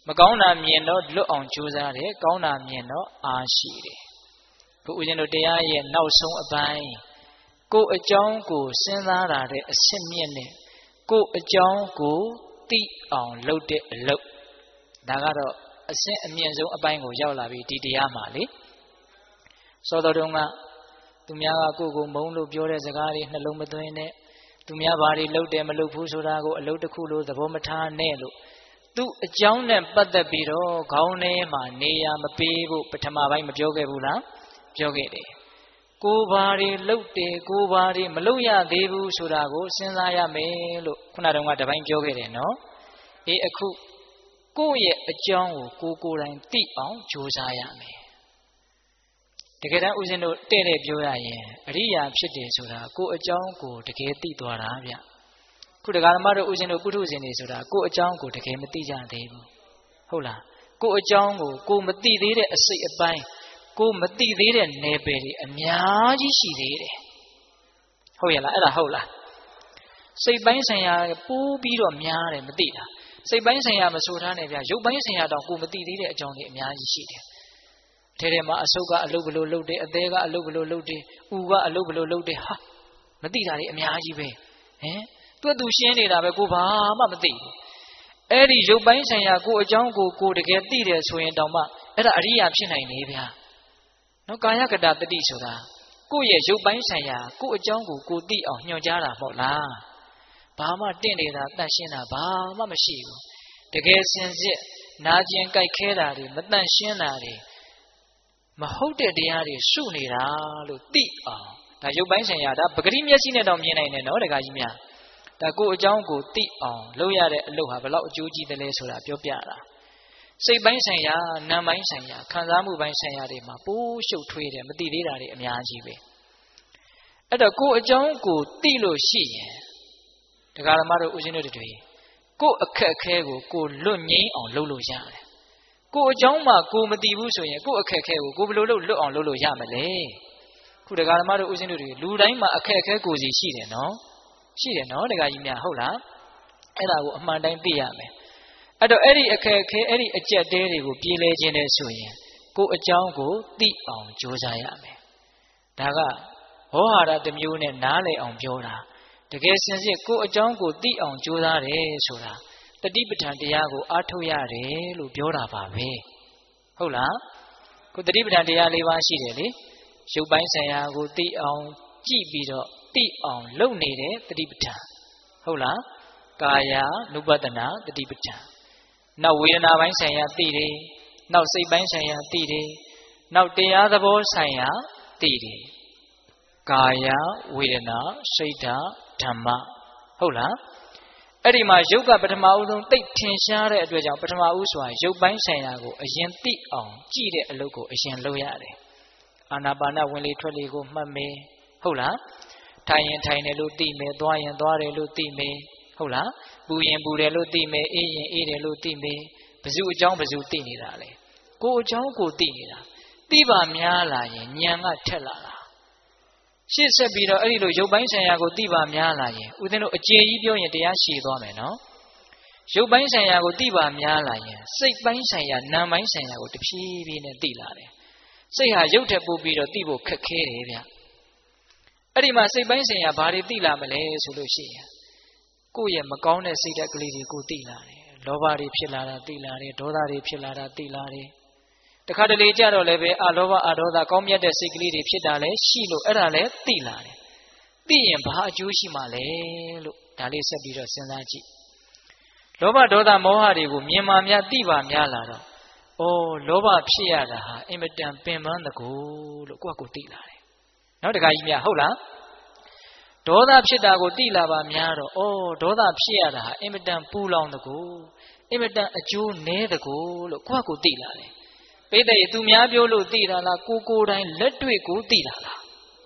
မကောင်းတာမြင်တော့လွတ်အောင်ကြိုးစားတယ်ကောင်းတာမြင်တော့အားရှိတယ်ခုဦးဇင်းတို့တရားရဲ့နောက်ဆုံးအပိုင်းကိုယ်အကြောင်းကိုစဉ်းစားတာတဲ့အဆင့်မြင့်နဲ့ကိုယ်အကြောင်းကိုသိအောင်လုပ်တဲ့အလုပ်ဒါကတော့အဆင့်အမြင့်ဆုံးအပိုင်းကိုရောက်လာပြီဒီတရားမှာလေစောတော်တုန်းကသူများကကိုယ်ကိုမုန်းလို့ပြောတဲ့စကားတွေနှလုံးမသွင်းနဲ့သူများဘာတွေလုပ်တယ်မလုပ်ဘူးဆိုတာကိုအလုပ်တစ်ခုလို့သဘောမထားနဲ့လို့သူ့အကြောင်းနဲ့ပတ်သက်ပြီးတော့ခေါင်းထဲမှာနေရာမပေးဖို့ပထမပိုင်းမပြောခဲ့ဘူးလားပြောခဲ့တယ်ကိုဘာတွေလုပ်တယ်ကိုဘာတွေမလုပ်ရသေးဘူးဆိုတာကိုစဉ်းစားရမယ်လို့ခုနတုန်းကတပိုင်းပြောခဲ့တယ်နော်အေးအခုကိုယ့်ရဲ့အကြောင်းကိုကိုယ်တိုင်သိအောင်ကြိုးစားရမယ်တကယ်တမ်းဦးဇင်းတို့တဲ့ပြောရရင်အရိယာဖြစ်တယ်ဆိုတာကိုယ့်အကြောင်းကိုတကယ်သိသွားတာဗျခုတရားဓမ္မတို့ဦးဇင်းတို့ပုထုဇဉ်တွေဆိုတာကိုယ့်အကြောင်းကိုတကယ်မသိကြသေးဘူးဟုတ်လားကိုယ့်အကြောင်းကိုကိုမသိသေးတဲ့အစိတ်အပိုင်းကိုမသိသေးတဲ့နယ်ပယ်တွေအများကြီးရှိသေးတယ်ဟုတ်ရဲ့လားအဲ့ဒါဟုတ်လားစိတ်ပိုင်းဆိုင်ရာပိုးပြီးတော့များတယ်မသိတာစိတ်ပိုင်းဆိုင်ရာမဆိုထားနဲ့ဗျရုပ်ပိုင်းဆိုင်ရာတောင်ကိုမသိသေးတဲ့အကြောင်းတွေအများကြီးရှိတယ်ထဲမှာအဆုတ်ကအလုပ်ဘလို့လုပ်တယ်အသေးကအလုပ်ဘလို့လုပ်တယ်ဥကအလုပ်ဘလို့လုပ်တယ်ဟာမသိတာတွေအများကြီးပဲဟင်သူရှင်းနေတာပဲကိုဘာမှမသိဘူးအဲ့ဒီရုပ်ပိုင်းဆိုင်ရာကိုအကြောင်းကိုတကယ်သိတယ်ဆိုရင်တောင်မှအဲ့ဒါအရိယာဖြစ်နိုင်နေဗျာနော်ကာယကတတတိဆိုတာကိုယ့်ရဲ့ရုပ်ပိုင်းဆိုင်ရာကိုအကြောင်းကိုသိအောင်ညွှန်ကြားတာမဟုတ်လားဘာမှတင့်နေတာတန့်ရှင်းတာဘာမှမရှိဘူးတကယ်စင်စစ်နာကျင်ကြိုက်ခဲတာတွေမတန့်ရှင်းတာတွေမဟုတ်တဲ့တရားတွေရှုနေတာလို့သိအောင်ဒါရုပ်ပိုင်းဆိုင်ရာဒါပဂတိမျက်စိနဲ့တော့မြင်နိုင်တယ်နော်တခါကြီးများဒါကိုအကြောင်းကိုသိအောင်လုပ်ရတဲ့အလုပ်ဟာဘယ်လောက်အကျိုးကြီးတယ်လဲဆိုတာပြောပြတာစိတ်ပိုင်းဆိုင်ရာနာမ်ပိုင်းဆိုင်ရာခံစားမှုပိုင်းဆိုင်ရာတွေမှာပိုးရှုပ်ထွေးတယ်မသိသေးတာတွေအများကြီးပဲအဲ့တော့ကိုအကြောင်းကိုသိလို့ရှိရင်တရားဓမ္မတို့ဦးဇင်းတို့တွေကိုအခက်အခဲကိုလွတ်ငြိမ်းအောင်လုပ်လို့ရတယ်ကိုအကြောင်းမှကိုမသိဘူးဆိုရင်ကိုအခက်အခဲကိုဘယ်လိုလုပ်လွတ်အောင်လုပ်လို့ရမလဲခုတရားဓမ္မတို့ဦးဇင်းတို့တွေလူတိုင်းမှာအခက်အခဲကိုစီရှိတယ်နော်ရှိတယ်နော်တရားကြီးများဟုတ်လားအဲ့ဒါကိုအမှန်တိုင်းသိရမယ်အဲ့တော့အဲ့ဒီအခက်အခဲအဲ့ဒီအကျက်တဲတွေကိုပြေးလဲခြင်းနဲ့ဆိုရင်ကိုအကြောင်းကိုသိအောင်ကြိုးစားရမယ်ဒါကဟောဟာရတစ်မျိုးနဲ့နားလည်အောင်ပြောတာတကယ်စင်စစ်ကိုအကြောင်းကိုသိအောင်ကြိုးစားတယ်ဆိုတာတတိပဋ္ဌာန်တရားကိုအားထုတ်ရတယ်လို့ပြောတာပါပဲဟုတ်လားကိုတတိပဋ္ဌာန်တရား၄ပါးရှိတယ်လေရုပ်ပိုင်းဆိုင်ရာကိုသိအောင်ကြည့်ပြီးတော့သိအောင်လုပ်နေတဲ့တတိပဋ္ဌာန်ဟုတ်လားကာယ ानु ပတ္တနာတတိပဋ္ဌာန်နောက်ဝေဒနာပိုင်းဆိုင်ရာသိတယ်နောက်စိတ်ပိုင်းဆိုင်ရာသိတယ်နောက်တရားသဘောဆိုင်ရာသိတယ်ကာယဝေဒနာစိတ်ဓာတ်ဓမ္မဟုတ်လားအဲ့ဒီမှာယုတ်ကပထမဦးဆုံးသိထင်ရှားတဲ့အတွက်ကြောင့်ပထမဦးဆိုတာယုတ်ပိုင်းဆိုင်ရာကိုအရင်သိအောင်ကြည့်တဲ့အလုပ်ကိုအရင်လုပ်ရတယ်အာနာပါနဝင်လေထွက်လေကိုမှတ်မယ်ဟုတ်လားထိုင်ရင်ထိုင်တယ်လို့သိမယ်သွားရင်သွားတယ်လို့သိမယ်ဟုတ်လားပူရင်ပူတယ်လို့သိမယ်အေးရင်အေးတယ်လို့သိမယ်ဘယ်သူအကြောင်းဘယ်သူသိနေတာလဲကိုအကြောင်းကိုသိနေတာသိပါများလာရင်ဉာဏ်ကထက်လာတာရှေ့ဆက်ပြီးတော့အဲ့ဒီလိုရုပ်ပိုင်းဆိုင်ရာကိုသိပါများလာရင်ဦးဇင်းတို့အကျေကြီးပြောရင်တရားရှည်သွားမယ်နော်ရုပ်ပိုင်းဆိုင်ရာကိုသိပါများလာရင်စိတ်ပိုင်းဆိုင်ရာနာမ်ပိုင်းဆိုင်ရာကိုတဖြည်းဖြည်းနဲ့သိလာတယ်စိတ်ဟာရုပ်ထက်ပိုပြီးတော့သိဖို့ခက်ခဲတယ်ဗျအဲ့ဒီမှာစိတ်ပိုင်းဆိုင်ရာဘာတွေသိလာမလဲဆိုလို့ရှိရင်ကိုယ့်ရဲ့မကောင်းတဲ့စိတ်ဓာတ်ကလေးတွေကိုသိလာတယ်လောဘတွေဖြစ်လာတာသိလာတယ်ဒေါသတွေဖြစ်လာတာသိလာတယ်တခါတလေကြတော့လည်းပဲအလောဘအဒေါသကောင်းမြတ်တဲ့စိတ်ကလေးတွေဖြစ်တာလည်းရှိလို့အဲ့ဒါလည်းသိလာတယ်သိရင်ဘာအကျိုးရှိမှလဲလို့ဒါလေးဆက်ပြီးတော့စဉ်းစားကြည့်လောဘဒေါသမောဟတွေကိုမြင်မှများသိပါများလာတော့လောဘဖြစ်ရတာဟာအင်မတန်ပင်ပန်းတကူလို့ကိုယ့်ကိုသိလာတယ်နောက်တခါကြီးများဟုတ်လားဒေါသဖြစ်တာကိုသိလာပါများတော့ဒေါသဖြစ်ရတာဟာအင်မတန်ပူလောင်တကူအင်မတန်အကျိုးနည်းတကူလို့ကိုယ့်ကိုသိလာတယ်ပိဋကသူများပြောလို့သိတာလားကိုတိုင်းလက်တွေ့ကိုသိတာလား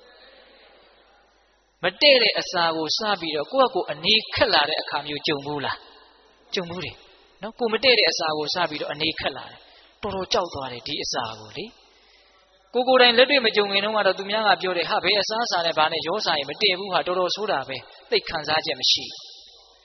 မတည့်တဲ့အစာကိုစပြီးတော့ကိုယ့်ကိုအနေခက်လာတဲ့အခါမျိုးကြုံဘူးလားကြုံဘူးတယ်နော်ကိုမတည့်တဲ့အစာကိုစပြီးတော့အနေခက်လာတယ်တော်တော်ကြောက်သွားတယ်ဒီအစာကိုလေကိုတိုင်းလက်တွေ့မကြုံခင်တုန်းကတော့သူများကပြောတယ်ဟာဘယ်အစားအစာနဲ့ဘာနဲ့ရောစားရင်မတည့်ဘူးဟာတော်တော်ဆိုးတာပဲသိခံစားချက်မရှိ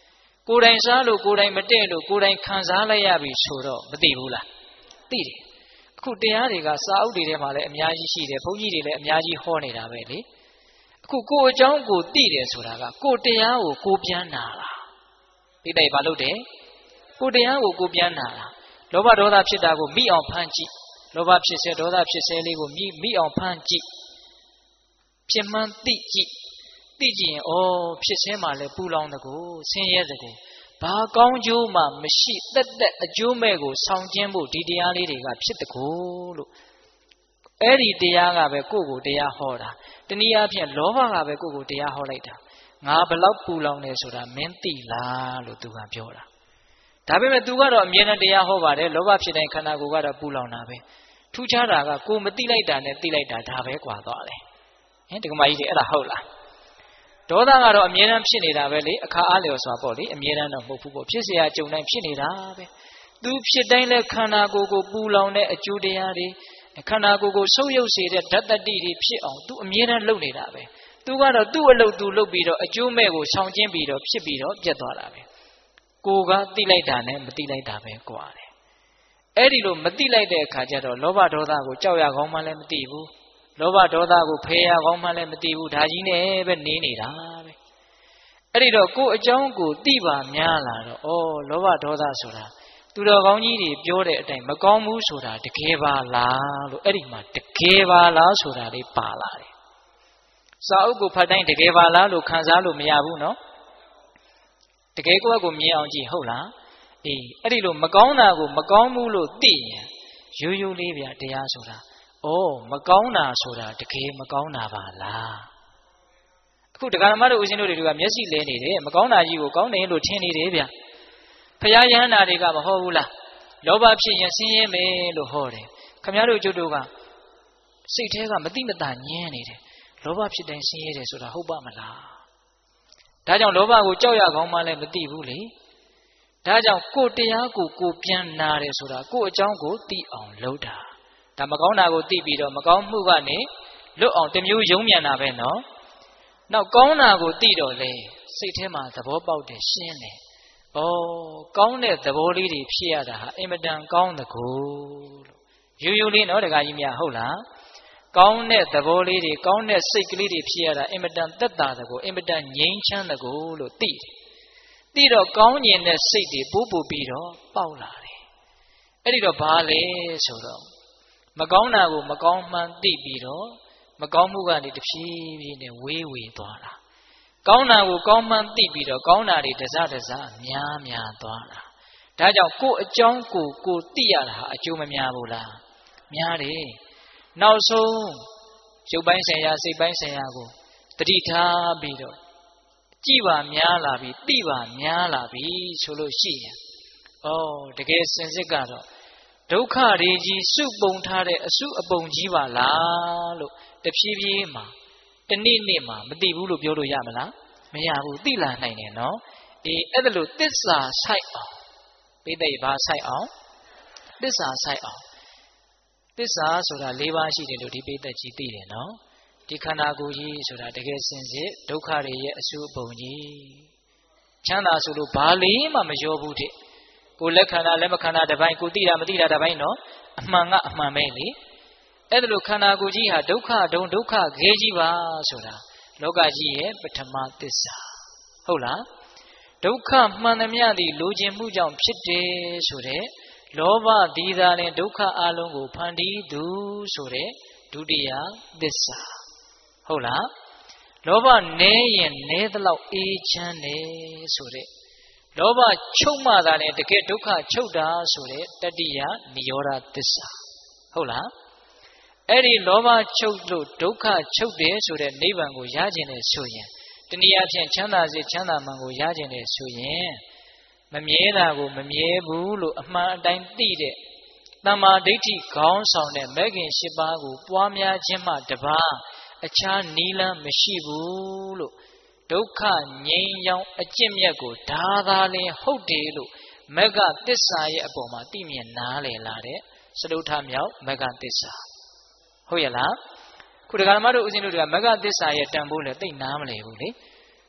ကိုယ်တိုင်စားလို့ကိုယ်တိုင်မတည့်လို့ကိုယ်တိုင်ခံစားလိုက်ရပြီဆိုတော့မသိဘူးလားသိတယ်အခုတရားတွေကစာအုပ်တွေထဲမှာလည်းအများကြီးရှိတယ်ဘုန်းကြီးတွေလည်းအများကြီးဟောနေတာပဲလေအခုကိုယ်အကြောင်းကိုသိတယ်ဆိုတာကကိုယ်တရားကိုကိုပြန်နာတာဒီတိုင်ဘာလို့တယ်ကိုယ်တရားကိုကိုပြန်နာတာလောဘဒေါသဖြစ်တာကိုမိအောင်ဖမ်းကြည့်လောဘဖြစ်စေဒေါသဖြစ်စေလေးကိုမိအောင်ဖမ်းကြည့်ဖြစ်မှန်းသိကြည့်သိကြည့်ရင်ဩဖြစ်စေမှလည်းပူလောင်တကူဆင်းရဲတကူဘာကောင်းကျိုးမှမရှိတက်အကျိုးမဲ့ကိုဆောင်ကျင်းဖို့ဒီတရားလေးတွေကဖြစ်တကူလို့အဲ့ဒီတရားကပဲကိုယ့်ကိုတရားဟောတာတနည်းအားဖြင့်လောဘကပဲကိုယ့်ကိုတရားဟောလိုက်တာငါဘလောက်ပူလောင်နေဆိုတာမင်းသိလားလို့သူကပြောတာဒါပေမဲ့သူကတော့အမြဲတမ်းတရားဟောပါတယ်လောဘဖြစ်တိုင်းခန္ဓာကိုယ်ကတော့ပူလောင်တာပဲထူးခြားတာကကိုမသိလိုက်တာနဲ့သိလိုက်တာဒါပဲကွာသွားတယ်ဟင်ဒီကမကြီးတွေအဲ့ဒါဟုတ်လားဒေါသကတော့အမြဲတမ်းဖြစ်နေတာပဲလေအခါအားလျော်စွာပေါ့လေအမြဲတမ်းတော့မဟုတ်ဘူးပေါ့ဖြစ်เสียကြုံတိုင်းဖြစ်နေတာပဲသူဖြစ်တိုင်းလဲခန္ဓာကိုယ်ကိုပူလောင်တဲ့အကျိုးတရားတွေခန္ဓာကိုယ်ကိုဆုပ်ယုပ်စေတဲ့ဓာတ်တတိတွေဖြစ်အောင်သူအမြဲတမ်းလုပ်နေတာပဲသူကတော့သူ့အလုပ်သူလုပ်ပြီးတော့အကျိုးမဲ့ကိုဆောင်ကျင်းပြီးတော့ဖြစ်ပြီးတော့ပြတ်သွားတာပဲကိုကသိလိုက်တာနဲ့မသိလိုက်တာပဲကွာတယ်အဲ့ဒီလိုမသိလိုက်တဲ့အခါကျတော့လောဘဒေါသကိုကြောက်ရကောင်းမှလည်းမသိဘူးလောဘဒေါသကိုဖယ်ရကောင်းမှလည်းမသိဘူးဒါကြီးနဲ့ပဲနေနေတာပဲအဲ့ဒီတော့ကိုယ်အကြောင်းကိုသိပါများလာတော့ဩလောဘဒေါသဆိုတာသူတော်ကောင်းကြီးတွေပြောတဲ့အတိုင်းမကောင်းဘူးဆိုတာတကယ်ပါလားလို့အဲ့ဒီမှာတကယ်ပါလားဆိုတာလေးပါလာတယ်စာအုပ်ကိုဖတ်တိုင်းတကယ်ပါလားလို့ခံစားလို့မရဘူးနော်တကယ်ကိုယ့်ကိုမြင်အောင်ကြည့်ဟုတ်လားအေးအဲ့ဒီလိုမကောင်းတာကိုမကောင်းဘူးလို့သိရင်ရိုးရိုးလေးဗျတရားဆိုတာဩမကောင်းတာဆိုတာတကယ်မကောင်းတာပါလားအခုတရားဓမ္မတို့ဦးဇင်းတို့တွေကမျက်စိလဲနေတယ်မကောင်းတာကြီးကိုကောင်းတယ်လို့ထင်နေတယ်ဗျဖရာယဟန္တာတွေကမဟုတ်ဘူးလားလောဘဖြစ်ရင်ဆင်းရဲမယ်လို့ဟောတယ်ခမည်းတော်ကျုပ်တို့ကစိတ်ထဲကမတိမတာညင်းနေတယ်လောဘဖြစ်တိုင်းဆင်းရဲတယ်ဆိုတာဟုတ်ပါမလားဒါကြောင့်လောဘကိုကြောက်ရကောင်းမှလည်းမသိဘူးလေဒါကြောင့်ကိုတရားကိုပြန်နာတယ်ဆိုတာကိုအကြောင်းကိုသိအောင်လုပ်တာဒါမကောင်းတာကိုသိပြီးတော့မကောင်းမှုကနေလွတ်အောင်တမျိုးယုံမြန်တာပဲနော်နောက်ကောင်းတာကိုသိတော့လေစိတ်ထဲမှာသဘောပေါက်တယ်ရှင်းတယ်ဩကောင်းတဲ့သဘောလေးတွေဖြစ်ရတာဟာအင်မတန်ကောင်းတကူလို့ရိုးရိုးလေးနော်တခါကြီးများဟုတ်လားကောင်းတဲ့သဘောလေးတွေကောင်းတဲ့စိတ်ကလေးတွေဖြစ်ရတာအင်မတန်သက်သာတကူအင်မတန်ငြိမ်းချမ်းတကူလို့သိတယ်သိတော့ကောင်းကျင်တဲ့စိတ်တွေပိုးပို့ပြီးတော့ပေါက်လာတယ်အဲ့ဒီတော့ဘာလဲဆိုတော့မကောင်းတာကိုမကောင်းမှန်းသိပြီးတော့မကောင်းမှုကနေတဖြည်းဖြည်းနဲ့ဝေးသွားတာကောင်းတာကိုကောင်းမှန်းသိပြီးတော့ကောင်းတာတွေတစများသွားတာဒါကြောင့်ကိုယ်အကြောင်းကိုသိရတာဟာအကျိုးမများဘူးလားများတယ်နောက်ဆုံးရုပ်ပိုင်းဆိုင်ရာစိတ်ပိုင်းဆိုင်ရာကိုတတိထားပြီးတော့ကြည်ပါများလာပြီသိပါများလာပြီဆိုလို့ရှိရင်တကယ်စင်စစ်ကတော့ဒုက္ခတွေကြီးစုပုံထားတဲ့အစုအပုံကြီးပါလားလို့တဖြည်းဖြည်းမှာတနေ့နေ့မှာမသိဘူးလို့ပြောလို့ရမလားမရဘူးသိလာနိုင်တယ်နော်အဲ့ဒါလို့သစ္စာဆိုင်အောင်ပိဋိဘာဆိုင်အောင်သစ္စာဆိုင်အောင်သစ္စာဆိုတာ၄ပါးရှိတယ်လို့ဒီပိဋိကြီးသိတယ်နော်ဒီခန္ဓာကိုယ်ကြီးဆိုတာတကယ်စင်စစ်ဒုက္ခတွေရဲ့အစုအပုံကြီးချမ်းသာဆိုလို့ဘာလေးမှမရောဘူးတဲ့ကိုယ်လက်ခန္ဓာလက်မခန္ဓာတစ်ပိုင်းကိုသိတာမသိတာတစ်ပိုင်းနော်အမှန်ကအမှန်ပဲလေအဲ့ဒါလို့ခန္ဓာကိုယ်ကြီးဟာဒုက္ခဒုံဒုက္ခခဲကြီးပါဆိုတာလောကကြီးရဲ့ပထမသစ္စာဟုတ်လားဒုက္ခမှန်သမျှသည်လိုချင်မှုကြောင့်ဖြစ်တယ်ဆိုတဲ့လောဘဒီသာနဲ့ဒုက္ခအလုံးကိုဖန်တီးသူဆိုတဲ့ဒုတိယသစ္စာဟုတ်လားလောဘနည်းရင်နည်းသလောက်အေးချမ်းတယ်ဆိုတဲ့လောဘချုပ်မှသာနဲ့တကယ်ဒုက္ခချုပ်တာဆိုတဲ့တတိယနိရောဓသစ္စာဟုတ်လားအဲ့ဒီလောဘချုပ်လို့ဒုက္ခချုပ်တယ်ဆိုတဲ့နိဗ္ဗာန်ကိုရခြင်းနဲ့ဆိုရင်တနည်းအားဖြင့်ချမ်းသာစေချမ်းသာမှန်ကိုရခြင်းနဲ့ဆိုရင်မမြဲတာကိုမမြဲဘူးလို့အမှန်အတိုင်းသိတဲ့တမ္မာဒိဋ္ဌိခေါင်းဆောင်တဲ့မဂ်ခင်၈ပါးကိုပွားများခြင်းမှတပါးအခြားနီလန်းမရှိဘူးလို့ဒုက္ခငြိမ်းချမ်းအကျင့်မြတ်ကိုဒါသာလင်ဟုတ်တယ်လို့မဂ္ဂသစ္စာရဲ့အပေါ်မှာသိမြင်နားလည်လာတဲ့စတုထမြောက်မဂ္ဂသစ္စာဟုတ်ရဲ့လားခုဒကာဓမ္မတို့ဦးဇင်းတို့တွေကမဂ္ဂသစ္စာရဲ့တန်ဖိုးလည်းသိနားမလည်ဘူးလေဟုတ်လား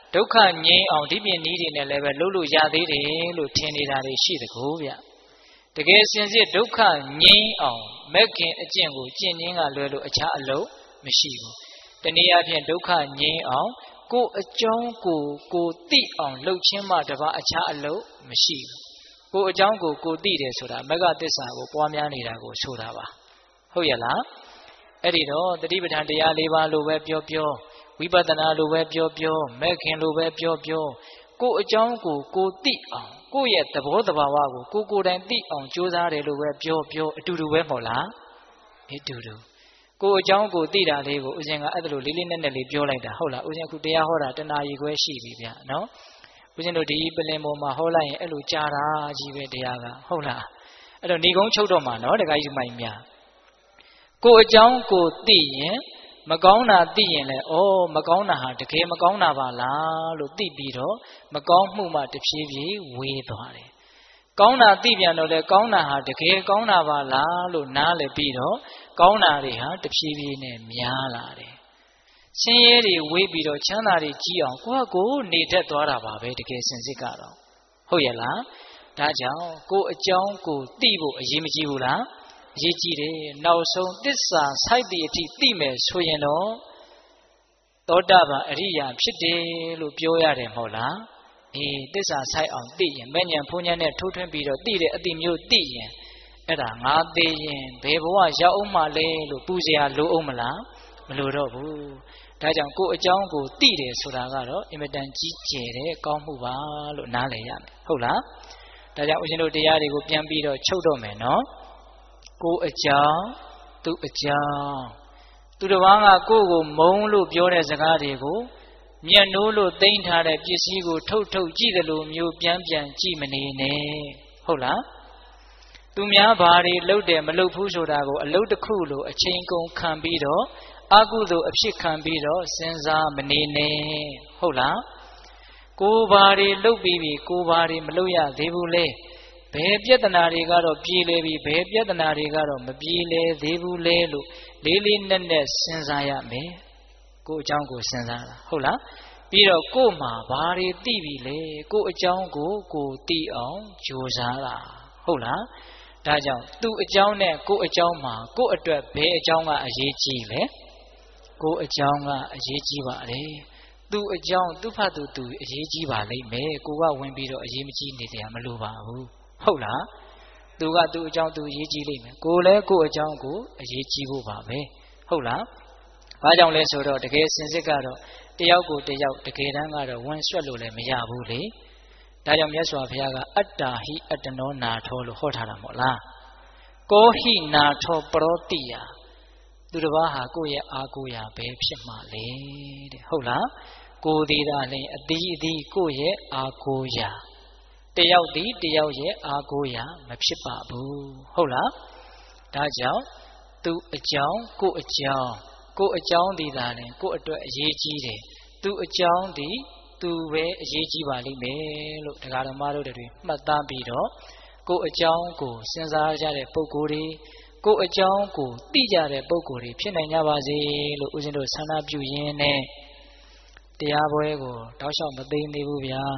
ဒုက္ခငြိမ်းအောင်ဒီပြင်းနည်းတွေနဲ့လည်းပဲလှုပ်လို့ရသေးတယ်လို့ထင်နေတာတွေရှိတကူဗျတကယ်စင်စစ်ဒုက္ခငြိမ်းအောင်မက်ခင်အကျင့်ကိုကျင့်ခြင်းကလွယ်လို့အခြားအလုပ်မရှိဘူးတနည်းအားဖြင့်ဒုက္ခငြိမ်းအောင်ကိုယ်အကြောင်းကိုသိအောင်လှုပ်ခြင်းမှတပါအခြားအလုပ်မရှိဘူးကိုယ်အကြောင်းကိုသိတယ်ဆိုတာမဂ္ဂသစ္စာကိုပွားများနေတာကိုဆိုတာပါဟုတ်ရဲ့လားအဲ့ဒီတော့တတိပဋ္ဌာန်တရား၄ပါးလိုပဲပြောဝိပဿနာလိုပဲပြောမက်ခင်လိုပဲပြောကိုယ်အကြောင်းကိုသိအောင်ကိုယ့်ရဲ့သဘောတဘာဝကိုကိုယ်တိုင်သိအောင်ကြိုးစားတယ်လို့ပဲပြောအတူတူပဲမဟုတ်လားအတူတူကိုယ်အကြောင်းကိုသိတာလေးကိုဦးဇင်းကအဲ့ဒါလိုလေးလေးနက်နက်လေးပြောလိုက်တာဟုတ်လားဦးဇင်းအခုတရားဟောတာတဏှာကြီးခွဲရှိပြီဗျနော်ဦးဇင်းတို့ဒီပလင်ပေါ်မှာဟောလိုက်ရင်အဲ့လိုကြားတာကြီးပဲတရားကဟုတ်လားအဲ့တော့ဏီကုံးချုပ်တော့မှာနော်တခါကြီးမိုင်များကိုယ်အကြောင်းကိုသိရင်မကောင်းတာသိရင်လည်းမကောင်းတာဟာတကယ်မကောင်းတာပါလားလို့သိပြီးတော့မကောင်းမှုမှတဖြည်းဖြည်းဝေးသွားတယ်ကောင်းတာသိပြန်တော့လေကောင်းတာဟာတကယ်ကောင်းတာပါလားလို့နားလည်ပြီးတော့ကောင်းတာတွေဟာတဖြည်းဖြည်းနဲ့များလာတယ်ဆင်းရဲတွေဝေးပြီးတော့ချမ်းသာတွေကြီးအောင်ကိုယ်နေတတ်သွားတာပါပဲတကယ်စင်စစ်ကတော့ဟုတ်ရဲ့လားဒါကြောင့်ကိုယ်အကြောင်းကိုသိဖို့အရေးမကြီးဘူးလားအရေးကြီးတယ်နောက်ဆုံးသစ္စာစိုက်သည့်အထိသိမယ်ဆိုရင်တော့သောတာပန်အရိယာဖြစ်တယ်လို့ပြောရတယ်မဟုတ်လားသစ္စာစိုက်အောင်သိရင်မဲ့ညာဖုန်ညာနဲ့ထိုးထွင်းပြီးတော့သိတဲ့အတိမျိုးသိရင်အဲ့ဒါငါသိရင်ဘယ်ဘဝရောက်အောင်မှလဲလို့ပူဇော်လိုအောင်မလားမလိုတော့ဘူးဒါကြောင့်ကိုယ်အကြောင်းကိုသိတယ်ဆိုတာကတော့အင်မတန်ကြီးကျယ်တဲ့ကောင်းမှုပါလို့နားလည်ရမယ်ဟုတ်လားဒါကြောင့်ဦးဇင်းတို့တရားတွေကိုပြန်ပြီးတော့ချုပ်တော့မယ်နော်ကိုယ်အကြောင်းသူအကြောင်းသူတစ်ပါးကကိုယ့်ကိုမုန်းလို့ပြောတဲ့စကားတွေကိုညံ့နိုးလို့သိမ့်ထားတဲ့ပစ္စည်းကိုထုတ်ကြည့်တယ်လို့မျိုးပြန်ကြည့်မနေနဲ့ဟုတ်လားသူများဘာတွေလုပ်တယ်မလုပ်ဘူးဆိုတာကိုအလုပ်တစ်ခုလိုအချိန်ကုန်ခံပြီးတော့အကုသိုလ်အဖြစ်ခံပြီးတော့စဉ်းစားမနေနဲ့ဟုတ်လားကိုယ်ဘာတွေလုပ်ပြီးပြီကိုယ်ဘာတွေမလုပ်ရသေးဘူးလေဘယ်ပြဿနာတွေကတော့ပြေလည်ပြီဘယ်ပြဿနာတွေကတော့မပြေလည်သေးဘူးလေလို့လေးလေးနက်နက်စဉ်းစားရမယ်ကိုယ်အကြောင်းကိုစဉ်းစားတာဟုတ်လားပြီးတော့ကိုယ်မှာဘာတွေသိပြီလေကိုယ်အကြောင်းကိုသိအောင်ကြိုးစားတာဟုတ်လားဒါကြောင့်သူ့အကြောင်းနဲ့ကိုယ်အကြောင်းမှာကိုယ်အတွက်ဘယ်အကြောင်းကအရေးကြီးလဲကိုယ်အကြောင်းကအရေးကြီးပါလေသူ့အကြောင်းသူ့ဖတ်သူအရေးကြီးပါလိမ့်မယ်ကိုကဝင်ပြီးတော့အရေးမကြီးနေတယ်မလို့ပါဘူးဟုတ်လားသူကသူ့အကြောင်းသူအရေးကြီးလိမ့်မယ်ကိုလည်းကိုယ့်အကြောင်းကိုအရေးကြီးဖို့ပါပဲဟုတ်လားဘာကြောင့်လဲဆိုတော့တကယ်စင်စစ်ကတော့တယောက်ကိုတယောက်တကယ်တမ်းကတော့ဝင်ဆွတ်လို့လည်းမရဘူးလေဒါကြောင့်မြတ်စွာဘုရားကအတ္တာဟိအတ္တနောနာထောလို့ဟောထားတာမဟုတ်လားကောဟိနာထောပရောတိယသူတစ်ပါးဟာကိုယ့်ရဲ့အာကိုရာပဲဖြစ်မှလေတဲ့ဟုတ်လားကိုယ်သေးတာလည်းအသီးကိုယ့်ရဲ့အာကိုရာတယောက်တယောက်ရဲ့အာကိုရာမဖြစ်ပါဘူးဟုတ်လားဒါကြောင့်သူအကြောင်းကိုအကြောင်းဒီသာလည်းကိုအတွက်အရေးကြီးတယ်သူအကြောင်းဒီသူပဲအရေးကြီးပါလိမ့်မယ်လို့တရားတော်မတို့တွေမှတ်သားပြီးတော့ကိုအကြောင်းကိုစဉ်းစားကြတဲ့ပုဂ္ဂိုလ်တွေကိုအကြောင်းကိုသိကြတဲ့ပုဂ္ဂိုလ်တွေဖြစ်နိုင်ကြပါစေလို့ဦးဇင်းတို့ဆန္ဒပြုရင်းနဲ့တရားပွဲကိုတောက်လျှောက်မသိသေးဘူးဗျာ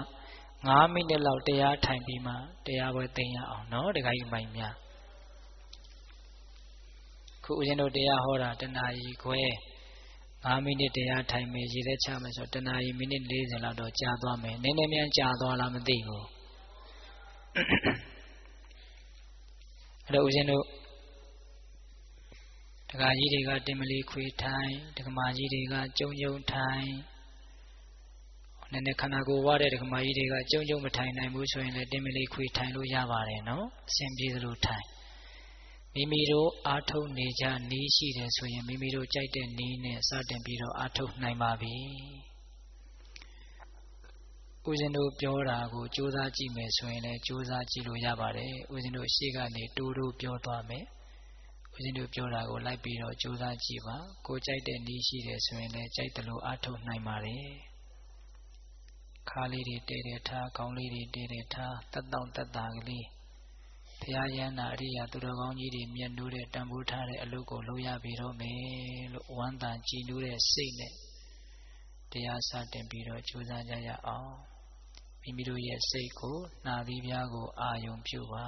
9မိနစ်လောက်တရားထိုင်ပြီးမှတရားပွဲသိရအောင်နော်တခါကြီးမိုင်များခုဦးဇင်းတို့တရားဟောတာတနာရီခွဲ9မိနစ်တရားထိုင်မယ်ရည်သက်ချမယ်ဆိုတနာရီမိနစ်40လောက်တော့ကြာသွားမယ်နည်းနည်းမြန်ကြာသွားလားမသိဘူးအဲ့တော့ဦးဇင်းတို့တခါကြီးတွေကတင်မလီခွေထိုင်တက္ကမကြီးတွေကကြုံထိုင်နည်းနည်းခန္ဓာကိုယ်ဝါတဲ့ဒကမာကြီးတွေကကြုံမထိုင်နိုင်ဘူးဆိုရင်လည်းတင်မလေးခွေထိုင်လို့ရပါတယ်နော်အစဉ်ပြေသလိုထိုင်မိမိတို့အားထုတ်နေကြနီးရှိတယ်ဆိုရင်မိမိတို့ကြိုက်တဲ့နီးနဲ့စတင်ပြီးတော့အားထုတ်နိုင်ပါပြီဦးဇင်းတို့ပြောတာကိုကြိုးစားကြည့်မယ်ဆိုရင်လည်းကြိုးစားကြည့်လို့ရပါတယ်ဦးဇင်းတို့ရှေ့ကနေတိုးပြောသွားမယ်ဦးဇင်းတို့ပြောတာကိုလိုက်ပြီးတော့ကြိုးစားကြည့်ပါကိုကြိုက်တဲ့နီးရှိတယ်ဆိုရင်လည်းကြိုက်တယ်လို့အားထုတ်နိုင်ပါတယ်ခါလေးတွေတဲတယ်ထားခေါင်းလေးတွေတဲတယ်ထားတက်တောင့်တက်တာကလေးဘုရားယန္တာအရိယာသူတော်ကောင်းကြီးတွေမြတ်နိုးတဲ့တန်ဖိုးထားတဲ့အလုပ်ကိုလုပ်ရပြီတော့မယ်လို့ဝမ်းသာကြည်နူးတဲ့စိတ်နဲ့တရားစတင်ပြီးတော့ကြိုးစားကြရအောင်မိမိတို့ရဲ့စိတ်ကိုနှာသီးပြားကိုအာယုံပြုပါ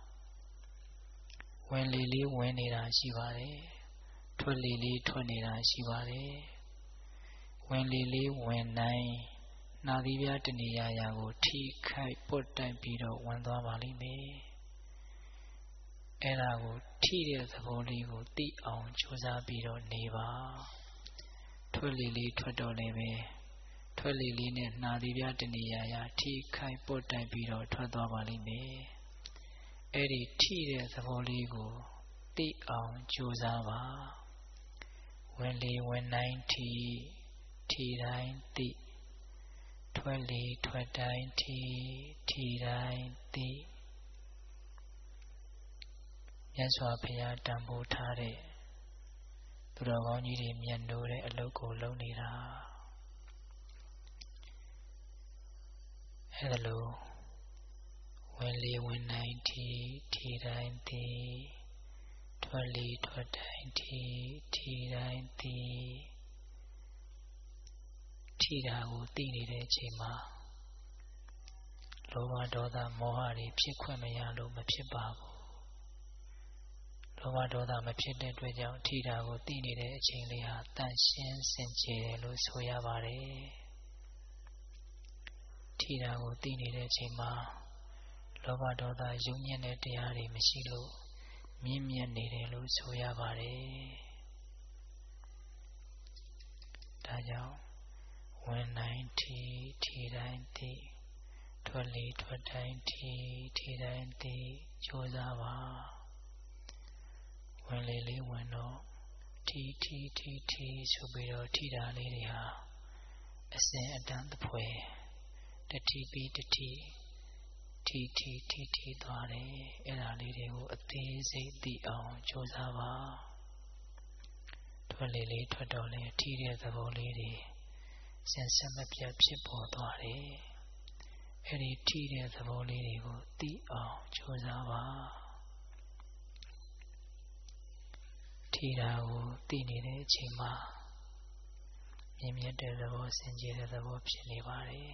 ဝင်လေလေးဝင်နေတာရှိပါတယ်ထွက်လေလေးထွက်နေတာရှိပါတယ်ဝင်လေလေးဝင်နိုင်နှာသီးပြားတနေရာရာကိုထိခိုက်ပုတ်တိုက်ပြီးတော့ဝင်သွားပါလိမ့်မယ်အဲ့ဒါကိုထိတဲ့သဘောလေးကိုသိအောင်ကြိုးစားပြီးတော့နေပါထွက်လေလေးထွက်တော့လည်းပဲထွက်လေလေးနဲ့နှာသီးပြားတနေရာရာထိခိုက်ပုတ်တိုက်ပြီးတော့ထွက်သွားပါလိမ့်မယ်အဲ့ဒီထိတဲ့သဘောလေးကိုသိအောင်ကြိုးစားပါဝင်လေဝင်တိုင်းထိတိုင်းသိထွက်လေထွက်တိုင်းထိတိုင်းသိမြတ်စွာဘုရားတန်ဖိုးထားတဲ့သူတော်ကောင်းကြီးတွေမြတ်နိုးတဲ့အလုပ်ကိုလုပ်နေတာအဲ့ဒါလို့ဝင်လေဝင်တိုင်းထိတိုင်းသိထွက်လေထွက်တိုင်းထိတိုင်းသိထိတာကိုသိနေတဲ့အချိန်မှာလောဘဒေါသမောဟတွေဖြစ်ခွင့်မရလို့မဖြစ်ပါဘူးလောဘဒေါသမဖြစ်တဲ့အတွက်ကြောင့်ထိတာကိုသိနေတဲ့အချိန်လေးဟာတန်ရှင်းစင်ကြယ်တယ်လို့ဆိုရပါတယ်ထိတာကိုသိနေတဲ့အချိန်မှာလောဘဒေါသယုံညံ့တဲ့တရားတွေမရှိလို့မြင့်မြတ်နေတယ်လို့ဆိုရပါတယ်ဒါကြောင့်ဝင်တိုင်းထိတိုင်းသိထွက်လေထွက်တိုင်းထိတိုင်းသိကြိုးစားပါဝင်လေလေးဝင်တော့ထိဆိုပြီးတော့ထိတာလေးတွေဟာအစဉ်အတန်းတစ်ဖွဲတတိပြီးတတိထိသွားတယ်အဲ့ဒါလေးတွေကိုအသေးစိတ်သိအောင်ကြိုးစားပါထွက်လေလေးထွက်တော့လေထိတဲ့သဘောလေးတွေစင်ဆက်မပြတ်ဖြစ်ပေါ်သွားတယ်အဲ့ဒီထိတဲ့သဘောလေးတွေကိုသိအောင်ကြိုးစားပါထိတာကိုသိနေတဲ့အချိန်မှာမြင်မြတ်တဲ့သဘောစင်ကြယ်တဲ့သဘောဖြစ်နေပါတယ်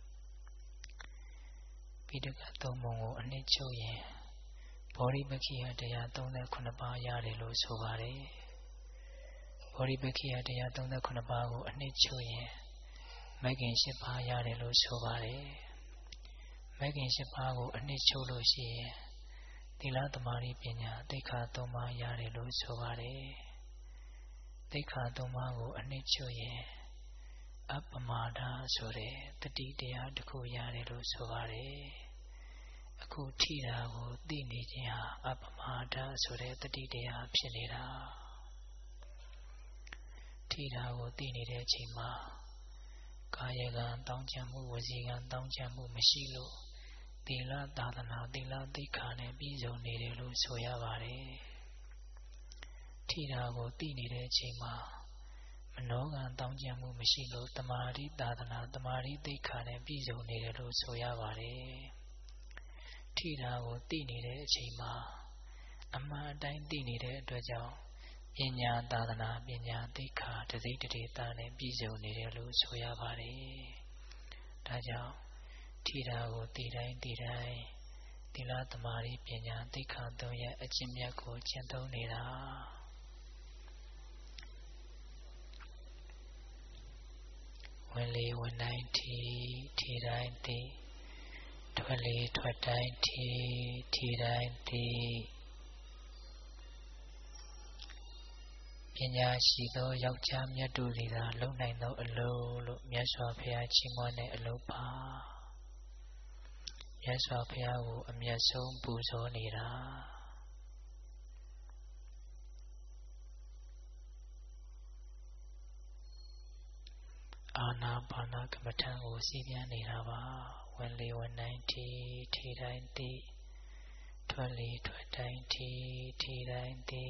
ပိဋကသုံးပုံကိုအနှစ်ချုပ်ရင်ဘောဓိပက္ခိယတရား38ပါးရတယ်လို့ဆိုပါတယ်ဘောဓိပက္ခိယတရား38ပါးကိုအနှစ်ချုပ်ရင်မဂ္ဂင်8ပါးရတယ်လို့ဆိုပါတယ်မဂ္ဂင်8ပါးကိုအနှစ်ချုပ်လို့ရှိရင်သီလသမာဓိပညာသိက္ခာ3ပါးရတယ်လို့ဆိုပါတယ်သိက္ခာ3ပါးကိုအနှစ်ချုပ်ရင်အပမာဒဆိုတဲ့တတိတရားတစ်ခုရတယ်လို့ဆိုပါတယ်အခုထိတာကိုသိနေခြင်းဟာအပမာဒဆိုတဲ့တတိတရားဖြစ်နေတာထိတာကိုသိနေတဲ့အချိန်မှာကာယကံတောင်းကြမှုဝစီကံတောင်းကြမှုမရှိလို့သီလသာသနာသီလသိက္ခာနဲ့ပြည့်စုံနေတယ်လို့ဆိုရပါတယ်ထိတာကိုသိနေတဲ့အချိန်မှာမနောကံတောင်းကြမှုမရှိလို့တမာတိသာသနာတမာတိသိက္ခာနဲ့ပြည့်စုံနေတယ်လို့ဆိုရပါတယ်ထိတာကိုသိနေတဲ့အချိန်မှာအမှန်အတိုင်းသိနေတဲ့အတွက်ကြောင့်ပညာသာသနာပညာသိက္ခာတစိတ်တဒေသနဲ့ပြည့်စုံနေတယ်လို့ဆိုရပါတယ်ဒါကြောင့်ထိတာကိုသိတိုင်းသီလသမာဓိပညာသိက္ခာ3ရဲ့အကျင့်မြတ်ကိုကျင့်သုံးနေတာဝင်လေဝင်တိုင်းထိတိုင်းသိထွက်လေထွက်တိုင်းထိတိုင်းသိပညာရှိသောယောက်ျားမြတ်တို့သည်သာလုံနိုင်သောအလုပ်လို့မြတ်စွာဘုရားချီးမွမ်းတဲ့အလုပ်ပါမြတ်စွာဘုရားကိုအမြတ်ဆုံးပူဇော်နေတာအာနာပါနကမ္မထံကိုစီးပြန်နေတာပါဝင်လေဝင်တိုင်းထိတိုင်းသိထွက်လေထွက်တိုင်းထိတိုင်းသိ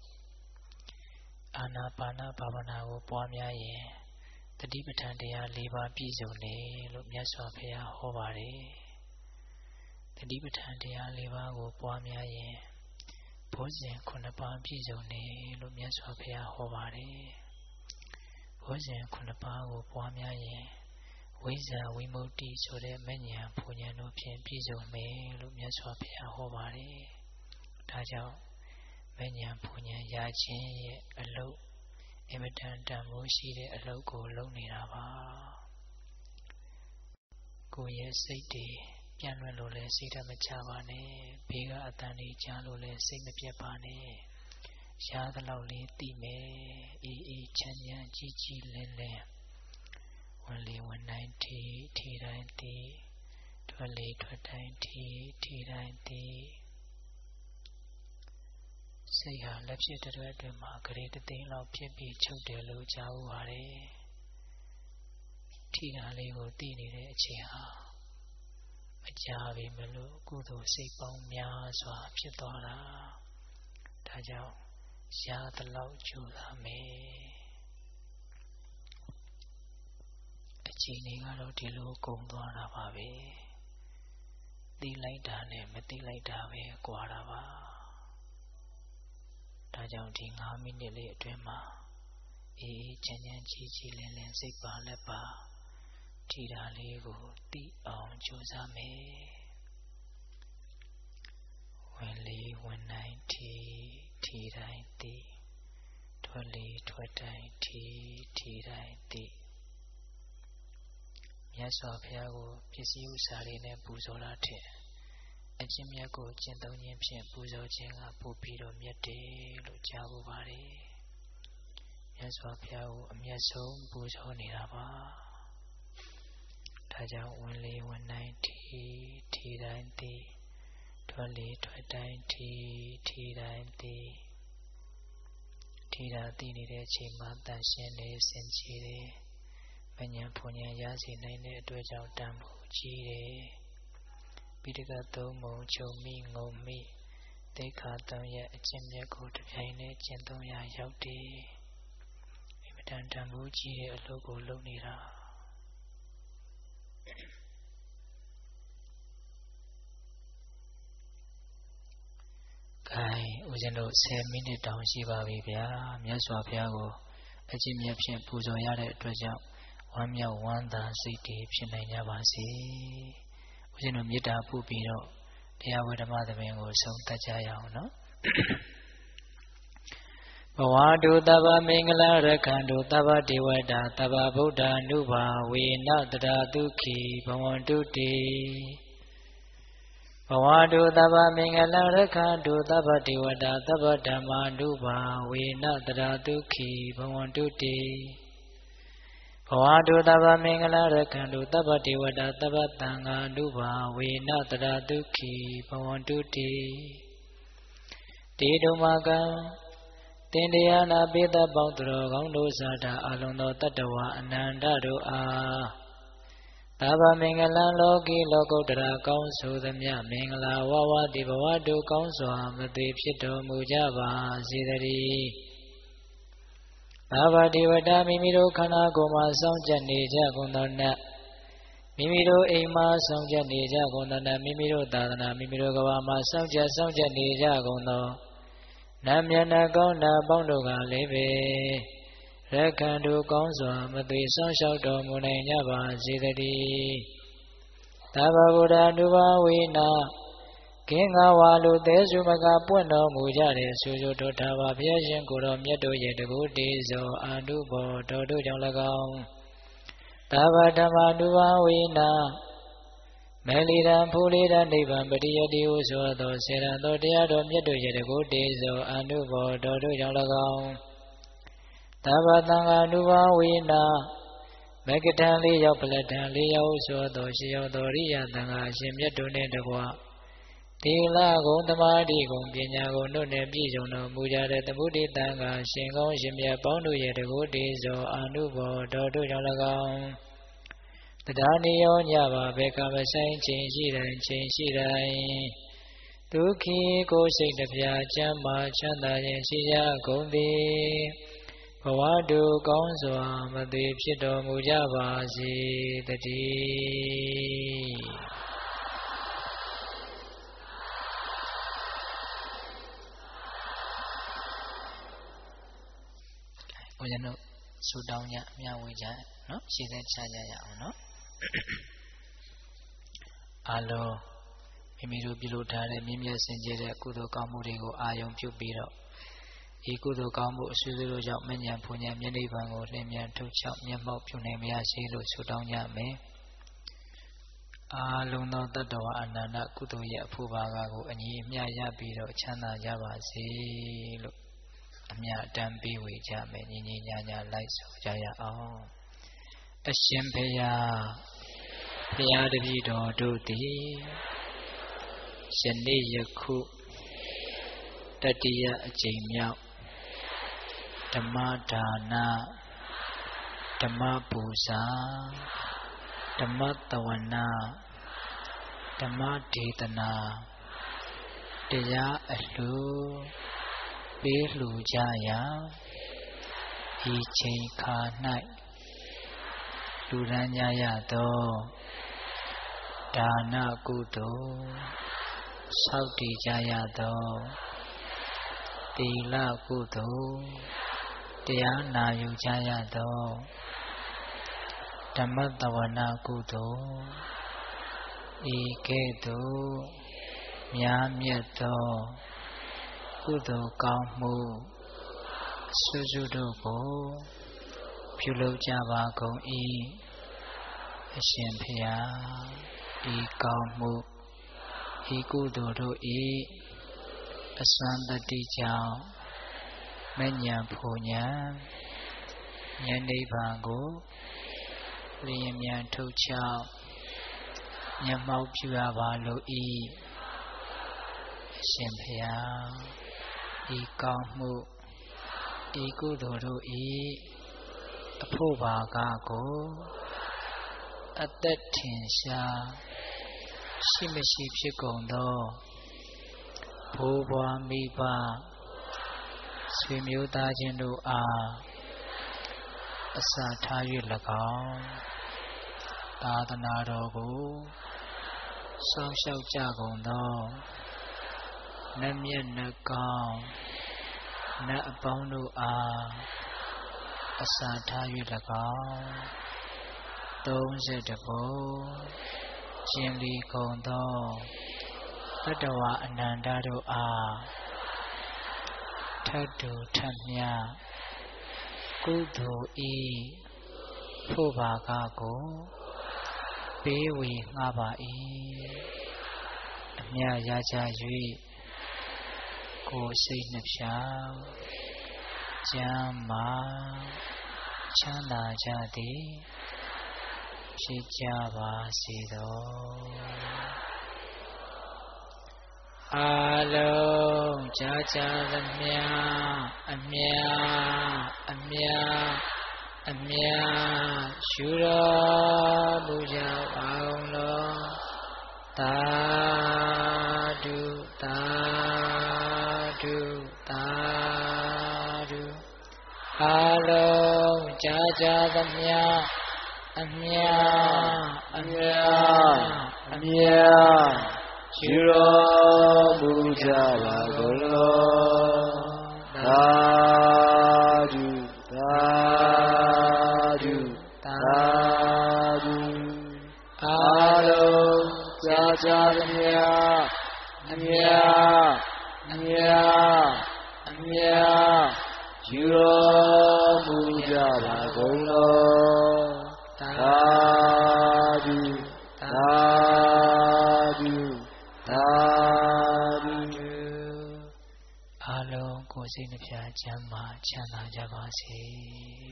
အာနာပါနဘာဝနာကိုပွားများရင်တတိပဋ္ဌာန်တရား၄ပါးပြည့်စုံတယ်လို့မြတ်စွာဘုရားဟောပါတယ်တတိပဋ္ဌာန်တရား၄ပါးကိုပွားများရင်ဘုဇင်9ပါးပြည့်စုံတယ်လို့မြတ်စွာဘုရားဟောပါတယ်ဘစဉ်ခုနှစ်ပါးကိုပွားများရင်ဝိဇ္ဇာဝိမု tti ဆိုတဲ့မဉ္ဇဉ်ဘုံဉဏ်တို့ဖြင့်ပြည့်စုံမယ်လို့မြတ်စွာဘုရားဟောပါတယ်။ဒါကြောင့်မဉ္ဇဉ်ဘုံဉဏ်ရခြင်းရဲ့အလုပ်အင်မတန်တန်ဖိုးရှိတဲ့အလုပ်ကိုလုပ်နေတာပါ။ကိုယ်ရဲ့စိတ်တွေပြန့်လွင့်လို့လည်းစိတ်ဓာတ်မချပါနဲ့။ဘေးကအတန်တွေကြားလို့လည်းစိတ်မပြတ်ပါနဲ့။ရသလောက်လေးသိမယ်။အေးအေးချမ်းချမ်းကြည်ကြည်လင်းလင်းဝင်လေဝင်တိုင်းထီတိုင်းသိထွက်လေထွက်တိုင်းထီတိုင်းသိစိတ်ဟာလက်ဖြစ်တဲ့အတွက်မှာဂရေတသိန်းလောက်ဖြစ်ပြီးချုပ်တယ်လို့ကြားဥပါတယ်ထီတာလေးကိုသိနေတဲ့အချိန်ဟာမကြာပြီမလို့ကုသိုလ်စိတ်ပေါင်းများစွာဖြစ်သွားတာဒါကြောင့်ရသလောက်ကြိုးစားမယ်အချိန်တွေကတော့ဒီလိုကုန်သွားတာပါပဲသိလိုက်တာနဲ့မသိလိုက်တာပဲကွာတာပါဒါကြောင့်ဒီ9မိနစ်လေးအတွင်းမှာအေးချမ်းချမ်းကြည်ကြည်လင်းလင်းစိတ်ပါလက်ပါထီတာလေးကိုသိအောင်ကြိုးစားမယ်ဝင်လေဝင်တိုင်းထီတိုင်းသိထွက်လေထွက်တိုင်းထီတိုင်းသိမြတ်စွာဘုရားကိုပစ္စည်းဥစ္စာတွေနဲ့ပူဇော်တာထက်အကျင့်မြတ်ကိုကျင့်သုံးခြင်းဖြင့်ပူဇော်ခြင်းကပိုပြီးတော့မြတ်တယ်လို့ကြားဖို့ပါတယ်မြတ်စွာဘုရားကိုအမြတ်ဆုံးပူဇော်နေတာပါဒါကြောင့်ဝင်လေဝင်တိုင်းထီတိုင်းသိထွက်လေထွက်တိုင်းထီတိုင်းသိထီတာသိနေတဲ့အချိန်မှာတန်ရှင်းနေစင်ကြယ်တယ်မဉ္ဇဉ်ဘုံဉဏ်ရစေနိုင်တဲ့အတွက်ကြောင့်တန်ဖိုးကြီးတယ်ပိဋကသုံးပုံချုပ်မိငုံမိသိက္ခာသုံးရဲ့အကျင့်မြတ်ကိုတစ်ပြိုင်နဲ့ကျင့်သုံးရရောက်တယ်အမတန်တန်ဖိုးကြီးတဲ့အလုပ်ကိုလုပ်နေတာဦးဇင်းတို့10မိနစ်တောင်ရှိပါပြီဗျာမြတ်စွာဘုရားကိုအကျင့်မြတ်ဖြင့်ပူဇော်ရတဲ့အတွက်ကြောင့်ဝမ်းမြောက်ဝမ်းသာစိတ်တည်ဖြစ်နိုင်ကြပါစေဦးဇင်းတို့မေတ္တာပို့ပြီးတော့တရားဝဓမ္မသဘင်ကိုဆုံးသတ်ကြရအောင်နော်ဘဝတုတဗ္ဗမင်္ဂလာရခန္တုတဗ္ဗဒေဝတာတဗ္ဗဗုဒ္ဓ ानु ဘာဝေနတရာဒုက္ခိဘဝန္တုတိဘဝတုတဗ္ဗမင်္ဂလာရခန္တုတဗ္ဗဒေဝတာတဗ္ဗဓမ္မာနုဘာဝေနတရာဒုက္ခိဘဝန္တုတိဘဝတုတဗ္ဗမင်္ဂလာရခန္တုတဗ္ဗဒေဝတာတဗ္ဗသံဃာနုဘာဝေနတရာဒုက္ခိဘဝန္တုတိတေတုမကံတင်တရားနာပိသပေါင်းသူတော်ကောင်းတို့ဇာတာအလုံးသောတတ္တဝါအနန္တတို့အားသဗ္ဗမင်္ဂလံလောကီလောကုတ္တရာကောင်းဆိုသမျှမင်္ဂလာဝဝတိဘဝတုကောင်းစွာမသွေဖြစ်တော်မူကြပါစေတည်းသဗ္ဗဒေဝတာမိမိတို့ခန္ဓာကိုယ်မှာစောင့်ကြနေကြကုန်သောနတ်မိမိတို့အိမ်မှာစောင့်ကြနေကြကုန်သောနတ်မိမိတို့သာသနာမိမိတို့ကဘာမှာစောင့်ကြနေကြကုန်သောနတ်မြတ်နာကောင်းနာပေါင်းတို့ကလည်းပဲရခန္တုကောင်းစွာမသွေဆောင်လျှောက်တော်မူနိုင်ကြပါစေတည်းသဗ္ဗဗုဒ္ဓ ानु ဘာဝေနကင်းငါဝါလူသေးစုမကပွင့်တော်မူကြတဲ့ဆူဆူတော်ထာဝဘုရားရှင်ကိုယ်တော်မြတ်တို့ရဲ့တကုတေဇောအာနုဘောတော်တို့ကြောင့်၎င်းသဗ္ဗဓမ္မာ ानु ဘာဝေနမေလီရန်ဖူလီရန်နိဗ္ဗာန်ပရိယတိဟုဆိုသောစေရန်သောတရားတော်မြတ်တို့ရဲ့တကုတေဇောအာနုဘောတော်တို့ကြောင့်၎င်းသဗ္ဗသံဃာ ानु ဘာဝေနမဂ္ဂထံ၄ယောက်ပလထံ၄ယောက်ဆိုသောရှေယောသောရိယသံဃာရှင်မြတ်တို့နှင့်တကွသီလဂုဏ်သမာဓိဂုဏ်ပညာဂုဏ်တို့နှင့်ပြည့်စုံတော်မူကြတဲ့သမုဒိသံဃာရှင်ကောင်းရှင်မြတ်ပေါင်းတို့ရဲ့တကုတေဇောအာနုဘောတော်တို့ကြောင့်၎င်းတရားနိယောညပါဘေကမဆိုင်ချိန်ရှိတိုင်းဒုက္ခိကိုစိတ်တပြာချမ်းမာချမ်းသာခြင်းရှိကြကုန်သည်ဘဝတုကောင်းစွာမသွေဖြစ်တော်မူကြပါစေတည်းဦးဇင်းတို့ဆုတောင်းကြမျှဝေကြနော်ရှင်းတဲ့ချကြရအောင်နော်အားလုံးမိမိတို့ပြုလုပ်ထားတဲ့မြင့်မြတ်စင်ကြယ်တဲ့ကုသိုလ်ကောင်းမှုတွေကိုအာယုံပြုပြီးတော့ဤကုသိုလ်ကောင်းမှုအစွေစွေတို့ကြောင့်မဉ္ဇဉ်ဘုံဉ္ဇဉ်မျက်နှိပ်ပံကိုလင်းမြန်ထုတ်ချောက်မျက်မှောက်ပြုနိုင်ပါစေလို့ဆုတောင်းကြမယ်အားလုံးသောတတ္တဝါအနန္တကုသိုလ်ရဲ့အဖို့ပါကကိုအညီအမျှရပြီးတော့ချမ်းသာကြပါစေလို့အမြတ်တမ်းပေးဝေကြမယ်ညီညီညာညာလိုက်ဆိုကြရအောင်အရှင်ဘုရားဘုရားတပည့်တော်တို့သည်ယနေ့ယခုတတိယအကြိမ်မြောက်ဓမ္မဒါနဓမ္မပူဇာဓမ္မတဝနာဓမ္မဒေသနာတရားအလှူပေးလှူကြရာဤချိန်ခါ၌လူရန်ကြရသောဒါနကုသိုလ်ဆောက်တည်ကြရသောသီလကုသိုလ်တရားနာယူကြရသောဓမ္မတဝနာကုသိုလ်ဤကဲ့သို့များမြတ်သောကုသိုလ်ကောင်းမှုစွစွတို့ကိုပြုလုပ်ကြပါကုန်၏အရှင်ဘုရားဤကောင်းမှုဤကုသိုလ်တို့ဤအစွမ်းတတိကြောင့်မဉ္ဇဉ်ဘုံဉ္ဇဉ်ဉာဏ်နိဗ္ဗာန်ကိုလျင်မြန်ထုတ်ချောက်မျက်မှောက်ပြုရပါလို့ဤအရှင်ဘုရားဤကောင်းမှုဤကုသိုလ်တို့ဤအဖို့ပါကကိုအသက်ထင်ရှားရှိမရှိဖြစ်ကုန်သောဘိုးဘွားမိဘဆွေမျိုးသားချင်းတို့အားအစာထား၍၎င်းသာသနာတော်ကိုစောင့်ရှောက်ကြကုန်သောနတ်မြတ်နတ်ကောင်းနတ်အပေါင်းတို့အားအစာထား၍၎င်း30ဘုံရှင်လီကုန်သောတတ္တဝါအနန္တတို့အားထတ်တူထတ်မြကုသိုလ်ဤဖို့ပါကကိုပေးဝေငှပါ၏အမြတ်ရကြ၍ကိုယ်စိတ်နှဖျားကျမ်းမာချမ်းသာကြသည်ဖြစ်ကြပါစေသောအားလုံးကြားကြသမျှအမြတ်ရှုတော်မူကြပါအောင်လောသာဓုသာဓုသာဓုအားလုံးကြားကြသမျှအမြတ်ရှုတော်မူကြပါကုန်လောသာဓုသာဓုသာဓုအားလုံးကြားကြသမျှအမြတ်ရှုတော်မူကြပါကုန်လောသာဓုသာဓုသာဓုအားလုံးကိုယ်စိတ်နှဖျားချမ်းသာကြပါစေ